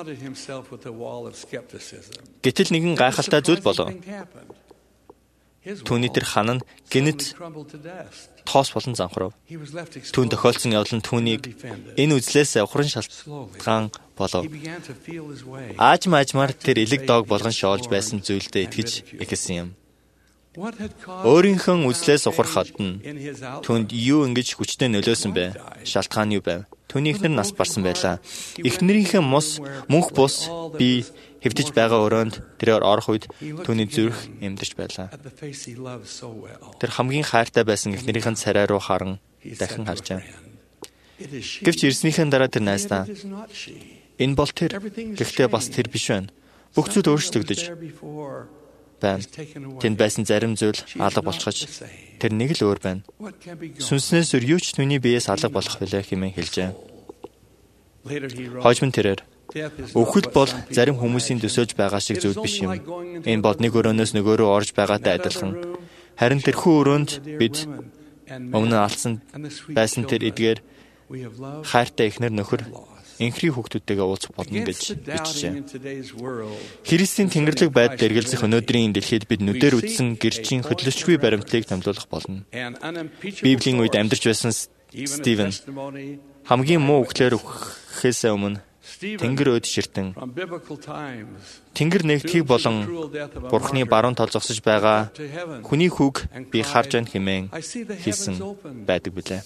Гэтэл нэгэн гайхалтай зүйл болов. Түүний тэр хан нь гинэт тоос болон занхрав. Түүн тохиолдсон явдал нь түүнийг энэ үзлээс ухран шалтгаан болов. Аажмаар тэр элэг дог болгон шоолж байсан зүйлдээ итгэж эхэлсэн юм. Өөрийнхөө үзлээс ухрахад нь түүнд юу ингэж хүчтэй нөлөөсөн бэ? Шалтгаан юу байв? Түүний эхнэр нас барсан байлаа. Эхнэрийнхээ мөнх бус би хэвтэж байгаа өрөөнд тэрээр орох үед түүний зүрх эмдэж байлаа. Тэр хамгийн хайртай байсан эхнэрийнхэн царай руу харан дахин харжээ. Гэвч ирснийхэн дараа тэр найздаа энэ бол тэр. Гэхдээ бас тэр биш байна. Бүх зүйл өөрчлөгдөж байна. Тэнд байсан зарим зүйл алга болчихож тэр нэг л өөр байна. Сүнснээс өөр юу ч түүний биеэс алга болох билээ хэмээн хэлжээ. Хожим тэрээр өвхөл бол зарим хүмүүсийн төсөөлж байгаа шиг зүйл биш юм. Энэ бол нэг өрөөнөөс нөгөө рүү орж байгаатай адилхан. Харин тэрхүү өрөөнд бид өмнө алдсан байсан тэр эдгээр хайртай эхнэр нөхөр инхри хүүхдүүдтэйгээ уулзах болно гэж бичжээ. Христийн тэнгэрлэг байдал эргэлзэх өнөөдрийн дэлхийд бид нүдээр үзсэн гэрчийн хөдлөшгүй баримтлалыг дамжуулах болно. Библийн үед амьдарч байсан Стивен хамгийн муу үгтлэр өгөхөөс өмнө Тэнгэр өд ширтэн Тэнгэр нэгтгэх болон Бурхны баруун тал зогсож байгаа хүний хүүг би харж байна хэмээн хэлсэн байдаг билээ.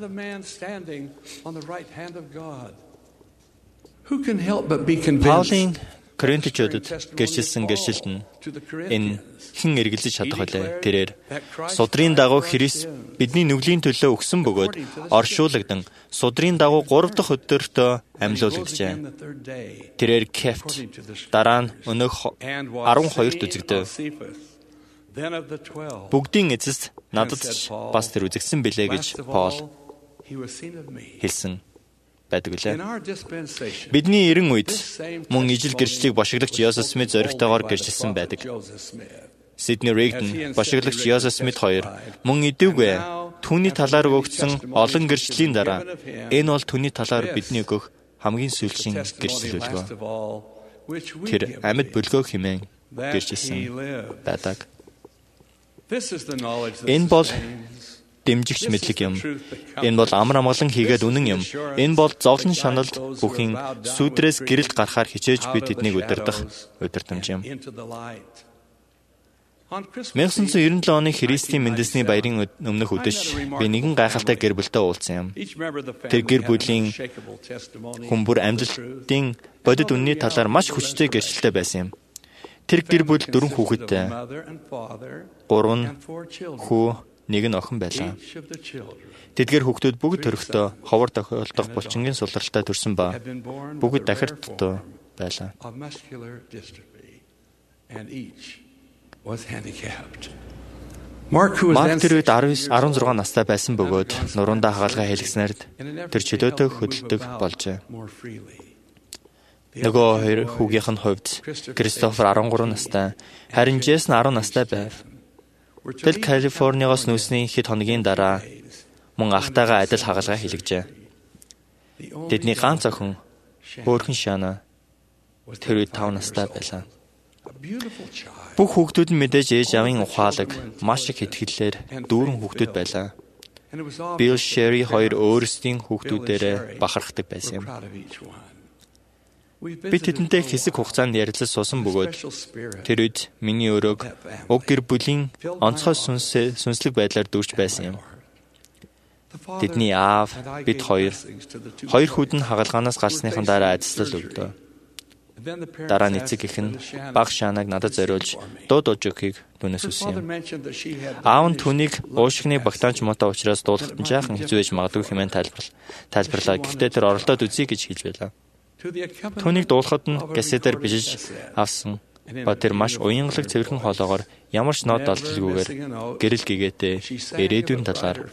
Паулийн Коринтичуудад гэрчилсэн гэршилд нь энэ хэн эргэлзэж чадах вэ? Тэрээр судрын дагуу Христ бидний нүглийн төлөө өгсөн бөгөөд оршуулагдан судрын дагуу 3 дахь өдөртөө амьлуулагджээ. Тэрээр Кефт дараа нь өнөөх 12-т үзэгдэв. Бүгдийн эцэст надад ч бас тэр үзэгдсэн билээ гэж Паул хэлсэн байдаг үлээ. Бидний эрен үед мөн ижил гэрчлийг бошиглагч Йозеф Смит зоригтойгоор гэрчилсэн байдаг. Сидней Рэгден, бошиглагч Йозеф Смит хоёр мөн идэвгүй түүний талаар өгөгдсөн олон гэрчлийн дараа энэ бол түүний талаар бидний өгөх хамгийн сүүлчийн гэрчил үлгөө. Тэр амьд бүлгөө хэмээн гэрчилсэн байдаг. Энэ бол дэмжигч мэдлэг юм. Энэ бол амар амгалан хийгээд үнэн юм. Энэ бол зовлон шаналд бүхийн сүдрээс гэрэлд гарахаар хичээж би тэднийг удирдах удирдамж юм. 1997 оны Христийн Мэндэлсний баярын өмнөх өдөш би нэгэн гайхалтай гэр бүлтэй уулзсан юм. Тэр гэр бүлийн хүмүүр амьдралтын бодит үнний талаар маш хүчтэй гэрчлэлтэй байсан юм. Тэр гэр бүл 4 хүүхэдтэй. 3 хүү, 1 охин байлаа. Тэдгээр хүүхдүүд бүгд төрөхдөө ховор тохиолдох булчингийн сулралтай төрсөн ба бүгд дахир дутуу байлаа. Марк тэр үед 16 настай байсан бөгөөд нуруундаа хагалгаа хэлгснээр тэр чөлөөтэй хөдөлдөг болжээ. Нөгөө хоёр хүүгийнх нь хувьд Кристофер 13 настай, харин Джейсон 10 настай байв. Тэл Калифорниогоос нүүсний хэд хоногийн дараа мөн ахтайгаа адил хагалгаа хийлгэжээ. Тэдний ганц охин хөөрхөн Шана тэр үед 5 настай байлаа. Бүх хүүхдүүд нь мэдээж ээж авийн ухаалаг маш их хэтгэлээр дүүрэн хүүхдүүд байлаа. Билл Шери хоёр өөрсдийн хүүхдүүдээрээ бахархдаг байсан юм. Би тэдэнтэй хэсэг хугацаанд ярилцаж суусан бөгөөд тэр үед миний өрөөг уг гэр бүлийн онцгой сүнслэг байдлаар дүүрч байсан юм. Тэдний аав бид хоёр хүүд нь хагалгаанаас гарсныхан дараа айдслал өгдөө. Дараа нь эцэг их нь баг Шанаг надад зориулж дууд өгөхийг түүнээс хүссэн юм. Аав нь түүнийг уушигны багтаанч муутай учраас дуулахад жаахан хэцүү байж магадгүй хэмээн тайлбарлаа. Гэхдээ тэр оролдоод үзье гэж хэлж байлаа. Түүнийг дуулахад нь кассетээр бижиж авсан ба тэр маш уянгалаг цэвэрхэн хоолоогоор ямар ч нот алдалгүйгээр гэрэл гэгээтэй ирээдүйн талаар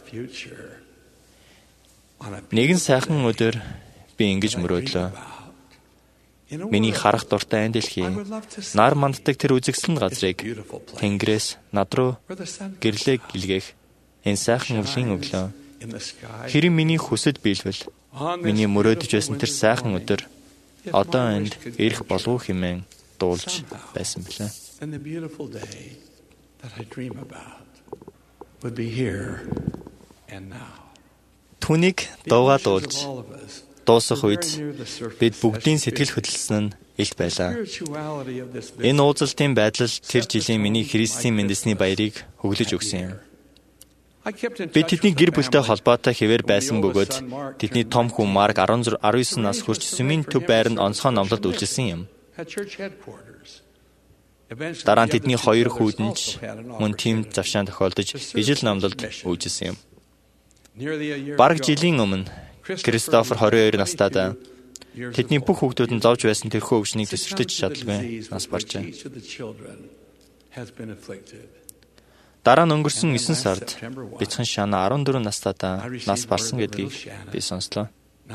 нэгэн сайхан өдөр би ингэж мөрөөдлөө. Миний харах дуртай энэ дэлхий нар манддаг тэр үзэгсэлэн газрыг Тэнгэрээс над руу гэрлээ илгээх энэ сайхан өвлийн өглөө. Хэрэв миний хүсэл биелвэл миний мөрөөдөж байсан тэр сайхан өдөр одоо энд ирэх болов хэмээн дуулж байсан билээ. Түүнийг дуугаа дуулж дуусах үед бид бүгдийн сэтгэл хөдлөлсөн нь илт байлаа. Энэ уулзалтын байдал тэр жилийн миний Христийн Мэндэлсний баярыг хөглөж өгсөн юм. Би тэдний гэр бүлтэй холбоотой хэвээр байсан бөгөөд тэдний том хүн Марк 19 нас хүрч сүмийн төв байранд онцгой номлолт үйлчилсэн юм. Дараа нь тэдний 2 хүүд нь мөн тийм завшаан тохиолдож ижил номлолт үйлчилсэн юм. Бараг жилийн өмнө Кристофер 22 настайдаа тэдний бүх хүүхдүүд нь зовж байсан тэрхүү өвчнийг төсөртөж чадалгүй нас баржээ. Дараа нь өнгөрсөн 9 сард бяцхан Шана 14 настайдаа нас барсан гэдгийг би сонслоо.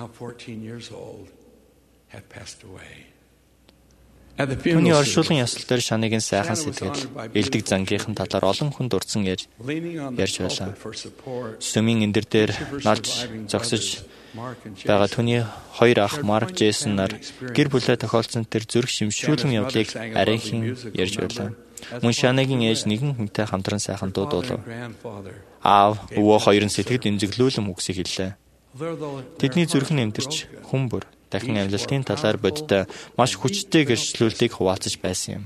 Түүний оршуулгын ёслол дээр Шаныгийн сайхан сэтгэл, элдэг зангийнхан талаар олон хүн дурдсан ярьж байлаа. Сүмийн эндэр дээр налж зогсож байгаа түүний хоёр ах Марк, Джейсон нар гэр бүлээ тохиолдсон тэр зүрх шимшүүлэн явдлыг арайхан ярьж байлаа. Мөн Шаныгийн ээж нэгэн хүнтэй хамтран сайхан дуудуулав. Аав, өвөө хоёр нь сэтгэд эмзэглүүлэн үгсийг хэллээ. Тэдний зүрх нь эмтэрч хүн бүр дахин амьлалтын талаар бодтой маш хүчтэй гэрчлүүлтийг хуваалцаж байсан юм.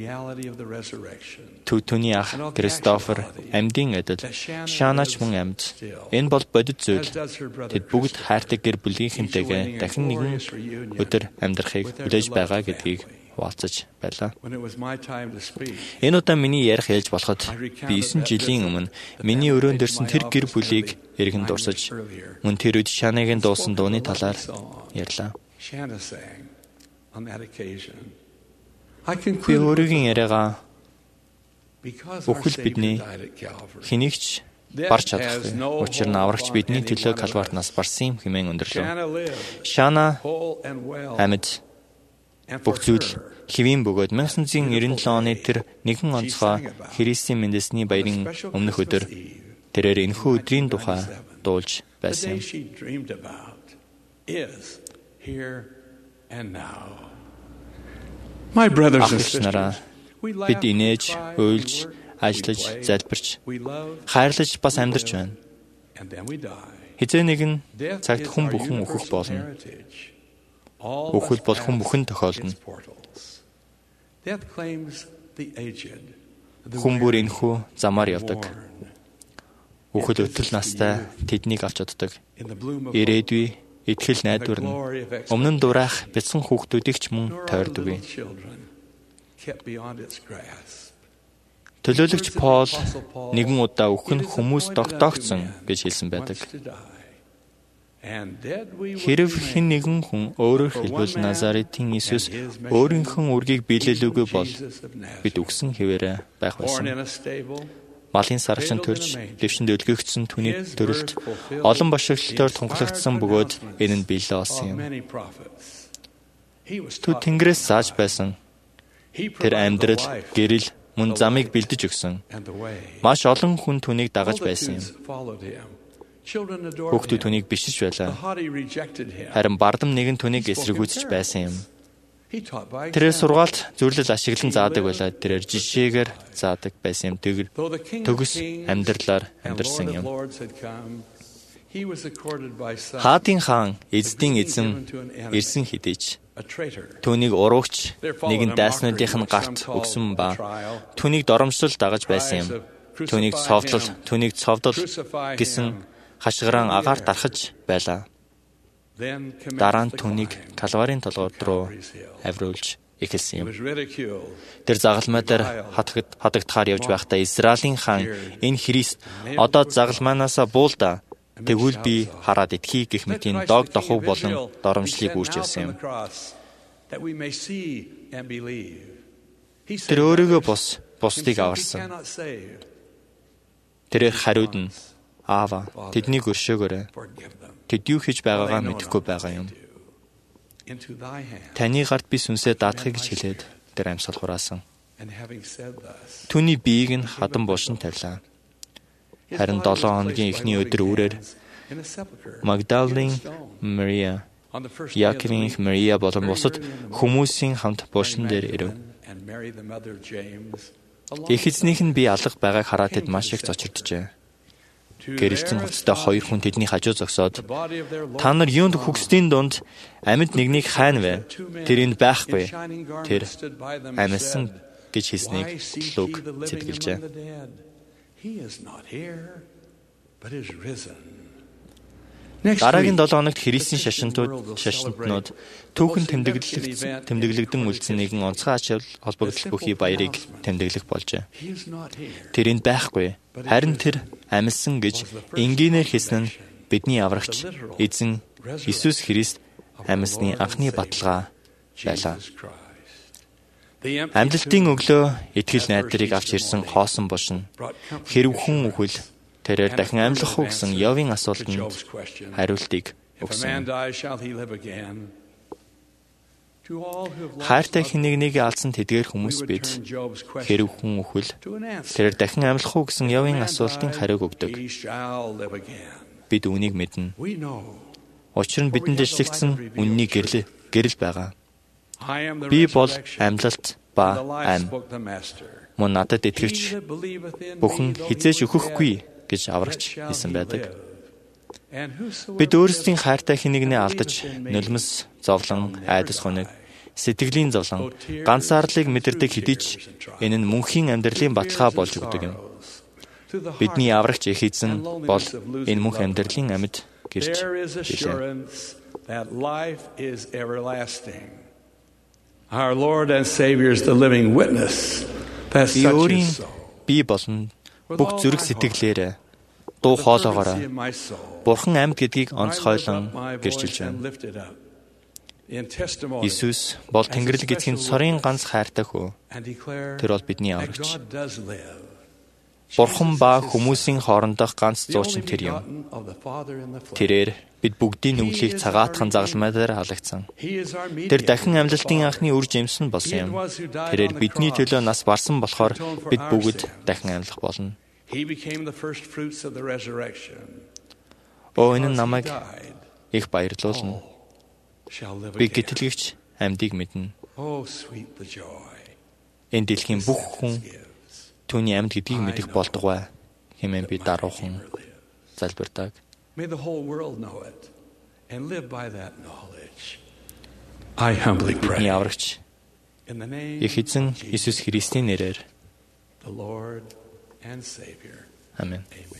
Түүний ах Кристофер амьдын адил, Шанач мөн амьд. Энэ бол бодит зүйл. Тэд бүгд хайртай гэр бүлийнхэнтэйгээ дахин нэгэн өдөр амьдрахыг хүлээж байгаа гэдгийг хуваалцаж байлаа. Энэ удаа миний ярих ялж болоход би 9 жилийн өмнө миний өрөөнд ирсэн тэр гэр бүлийг эргэн дурсаж, мөн тэр үед Шаныгийн дуусан дууны талаар ярьлаа. Би өөрийн яриагаа бүхэл бидний хэнийгч барч чадахгүй. Учир нь аврагч бидний төлөө калварт нас барсан юм хэмээн өндөрлөв. Шана амьд бүх зүйл хэвийн бөгөөд 1997 оны тэр нэгэн онцгой Христийн мэндэлсний баярын өмнөх өдөр тэрээр энэхүү өдрийн тухай дуулж байсан юм. Ахлаараа бид инээж, уйлж, ажиллаж, залбирч, хайрлаж бас амьдарч байна. Хэзээ нэгэн цагт хүн бүхэн өөхөх болно. Үхэл бол хүн бүхэн тохиолдно. Хүн бүр энэхүү замаар явдаг. Үхэл өтөл настай тэднийг авч оддог. Ирээдүй итгэл найдвар нь өмнө нь дураах бяцхан хүүхдүүдийг ч мөн тойрдог. Төлөөлөгч Пол нэгэн удаа үхэн хүмүүс тогтоогдсон гэж хэлсэн байдаг. Хэрв хэн нэгэн хүн өөрөөр хэлбэл Назаретын Иесус өөрийнхөө үргийг биелүүлээгүй бол бид үгсэн хэвээрээ байх байсан. Малын сарагчанд төрж, дэвшинд өлгөгдсөн түүний төрөлд олон бошиглолтоор тунхлагдсан бөгөөд энэ нь биелээ болсон юм. Түр Тэнгэрээс зааж байсан. Тэр амьдрал, гэрэл, мөн замыг бэлдэж өгсөн. Маш олон хүн түүнийг дагаж байсан юм. Хүүхдүүд түүнийг бишиж байлаа. Харин бардам нэгэн түүнийг эсрэгүүцэж байсан юм. Тэрээр сургаалт зөвлөл ашиглан заадаг байлаа. Тэрээр жишээгээр заадаг байсан юм. Төгс амьдралаар амьдарсан юм. Хаадын хаан эзэдийн эзэн ирсэн хэдийч түүнийг уруугч нэгэн дайснуудынх нь гарт өгсөн ба түүнийг доромжлол дагаж байсан юм. Түүнийг цовдол гэсэн хашгиран агаар дарахж байлаа. Дараа нь түүнийг Калварын толгойд руу авируулж эхэлсэн юм. Тэр загалмай дээр хатагдахаар явж байхдаа Израилийн хаан энэ Христ одоо загалмайнаасаа буулда тэгвэл би хараад итгэе гэх мэтийн дог дохуг болон доромжлыг үүрч явсан юм. Тэр өөрийгөө бусдыг аварсан. Тэрээр хариуд нь Аава, тэднийг өршөөгөөрэй. Тэд юу хийж байгаагаа мэдэхгүй байгаа юм. Таны гарт би сүнсээ даатахыг гэж хэлээд тэр амьсгал хураасан. Түүний биеийг нь хадан булшин тавилаа. Харин 7 хоногийн эхний өдөр үрээр Магдалины Мария, Яаковын Мария болон бусад хүмүүсийн хамт булшин дээр ирэв. Их эзнийх нь би алга байгааг хараад тэд маш их зочирджээ. Гэрэлцэн хувцастай 2 хүн тэдний хажуу зогсоод та нар юунд хүгсдийн дунд амьд нэгнийг хайна вэ? Тэр энд байхгүй. Тэр амьсан гэж хэлснийг Лук зэтгэлжээ. Дараагийн 7 хоногт Христийн шашинтнууд түүхэн тэмдэглэгдэн үлдсэн нэгэн онцгой ач холбогдол бүхий баярыг тэмдэглэх болжээ. Тэр энд байхгүй. Харин тэр амьсан гэж энгийнээр хэлсэн нь бидний аврагч эзэн Иесус Христ амьсны анхны баталгаа байлаа. Амьдлалтын өглөө итгэл найдрыг авч ирсэн хоосон бушин хэрвхэн үхэл тэрээр дахин амьлах уу гэсэн Йовын асуултанд хариултыг өгсөн. Хайртай хэнийг алдсан тэдгээр хүмүүс бид хэрвхэн үхэл тэрээр дахин амьлах уу гэсэн Йовын асуултын хариуг өгдөг. Бид үүнийг мэднэ. Учир нь бидэнд ишлэгдсэн үнний гэрэл байгаа. Би бол амьлалт ба ам. Мөн надад итгэвч бүхэн хизээж өөхөхгүй гэж аврагч хэлсэн байдаг. Бид өөрсдийн хайртай хинэгнээ алдаж, нулимс зовлон, айдас хоног, сэтгэлийн зовлон, ганцаарлыг мэдэрдэг хэдий ч энэ нь мөнхийн амьдралын баталгаа болж өгдөг юм. Бидний аврагч их эзэн бол энэ мөнх амьдралын амьд гэрч хэлээ. Our Lord and Savior is the living witness that such is so. Би болон бүх зүрх сэтгэлээрээ дуу хоолоогоороо Бурхан амьд гэдгийг онцгойлон гэрчилж байна. Иесус бол Тэнгэрлэг эцгийн цорын ганц хайртай хөө. Тэр бол бидний аврагч. Бурхан ба хүмүүсийн хоорондох ганц зуучин тэр юм. Тэрээр бид бүгдийн нүглийг цагаатхан загалмайдаар халагдсан. Тэр дахин амьлалтын анхны үр жимс нь болсон юм. Тэрээр бидний төлөө нас барсан болохоор бид бүгд дахин амьлах болно. Энэ намайг их баярлуулна. Би гэтлэгч амьдыг мэднэ. Энэ дэлхийн бүх хүн түүний амьд гэдгийг мэдэх болдгоо хэмээн би даруухан залбирдаг. May the whole world know it and live by that knowledge. I humbly pray. In the name of Иесус Христийн нэрээр. The Lord and Savior. Amen. Amen.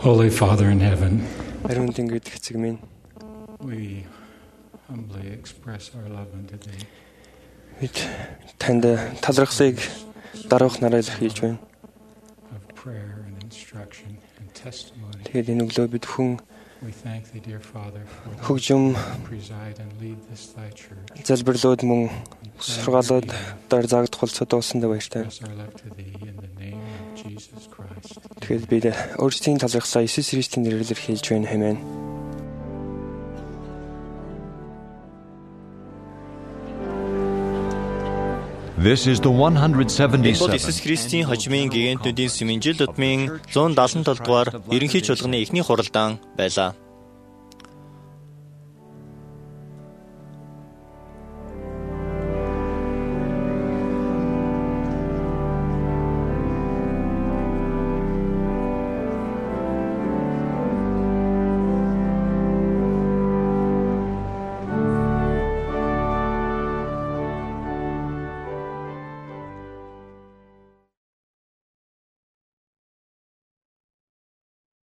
Holy Father in heaven, ариун тэнгэр дэх эцэг минь, we humbly express our love unto thee. Бид танд талархсыг даруйх нараа илэрхийлж байна. Of prayer and instruction and testimony. Тэгээд энэ өглөө бид хүн We thank thee, dear Father, for хөгжим preside and lead this thy church. залбирлууд мөн сургаалууд дор заагдах болцоо дууссандаа баяртай. Тэгээд бид өөрсдийн талархсаа Иесус Христийн нэрээр илэрхийлж байна. Амен. This is the 177. Энэ бол Иесус Христийн хожмын гигантнүүдийн Сүмийн жил тутмын 177 дугаар ерөнхий чуулганы эхний хуралдаан байлаа.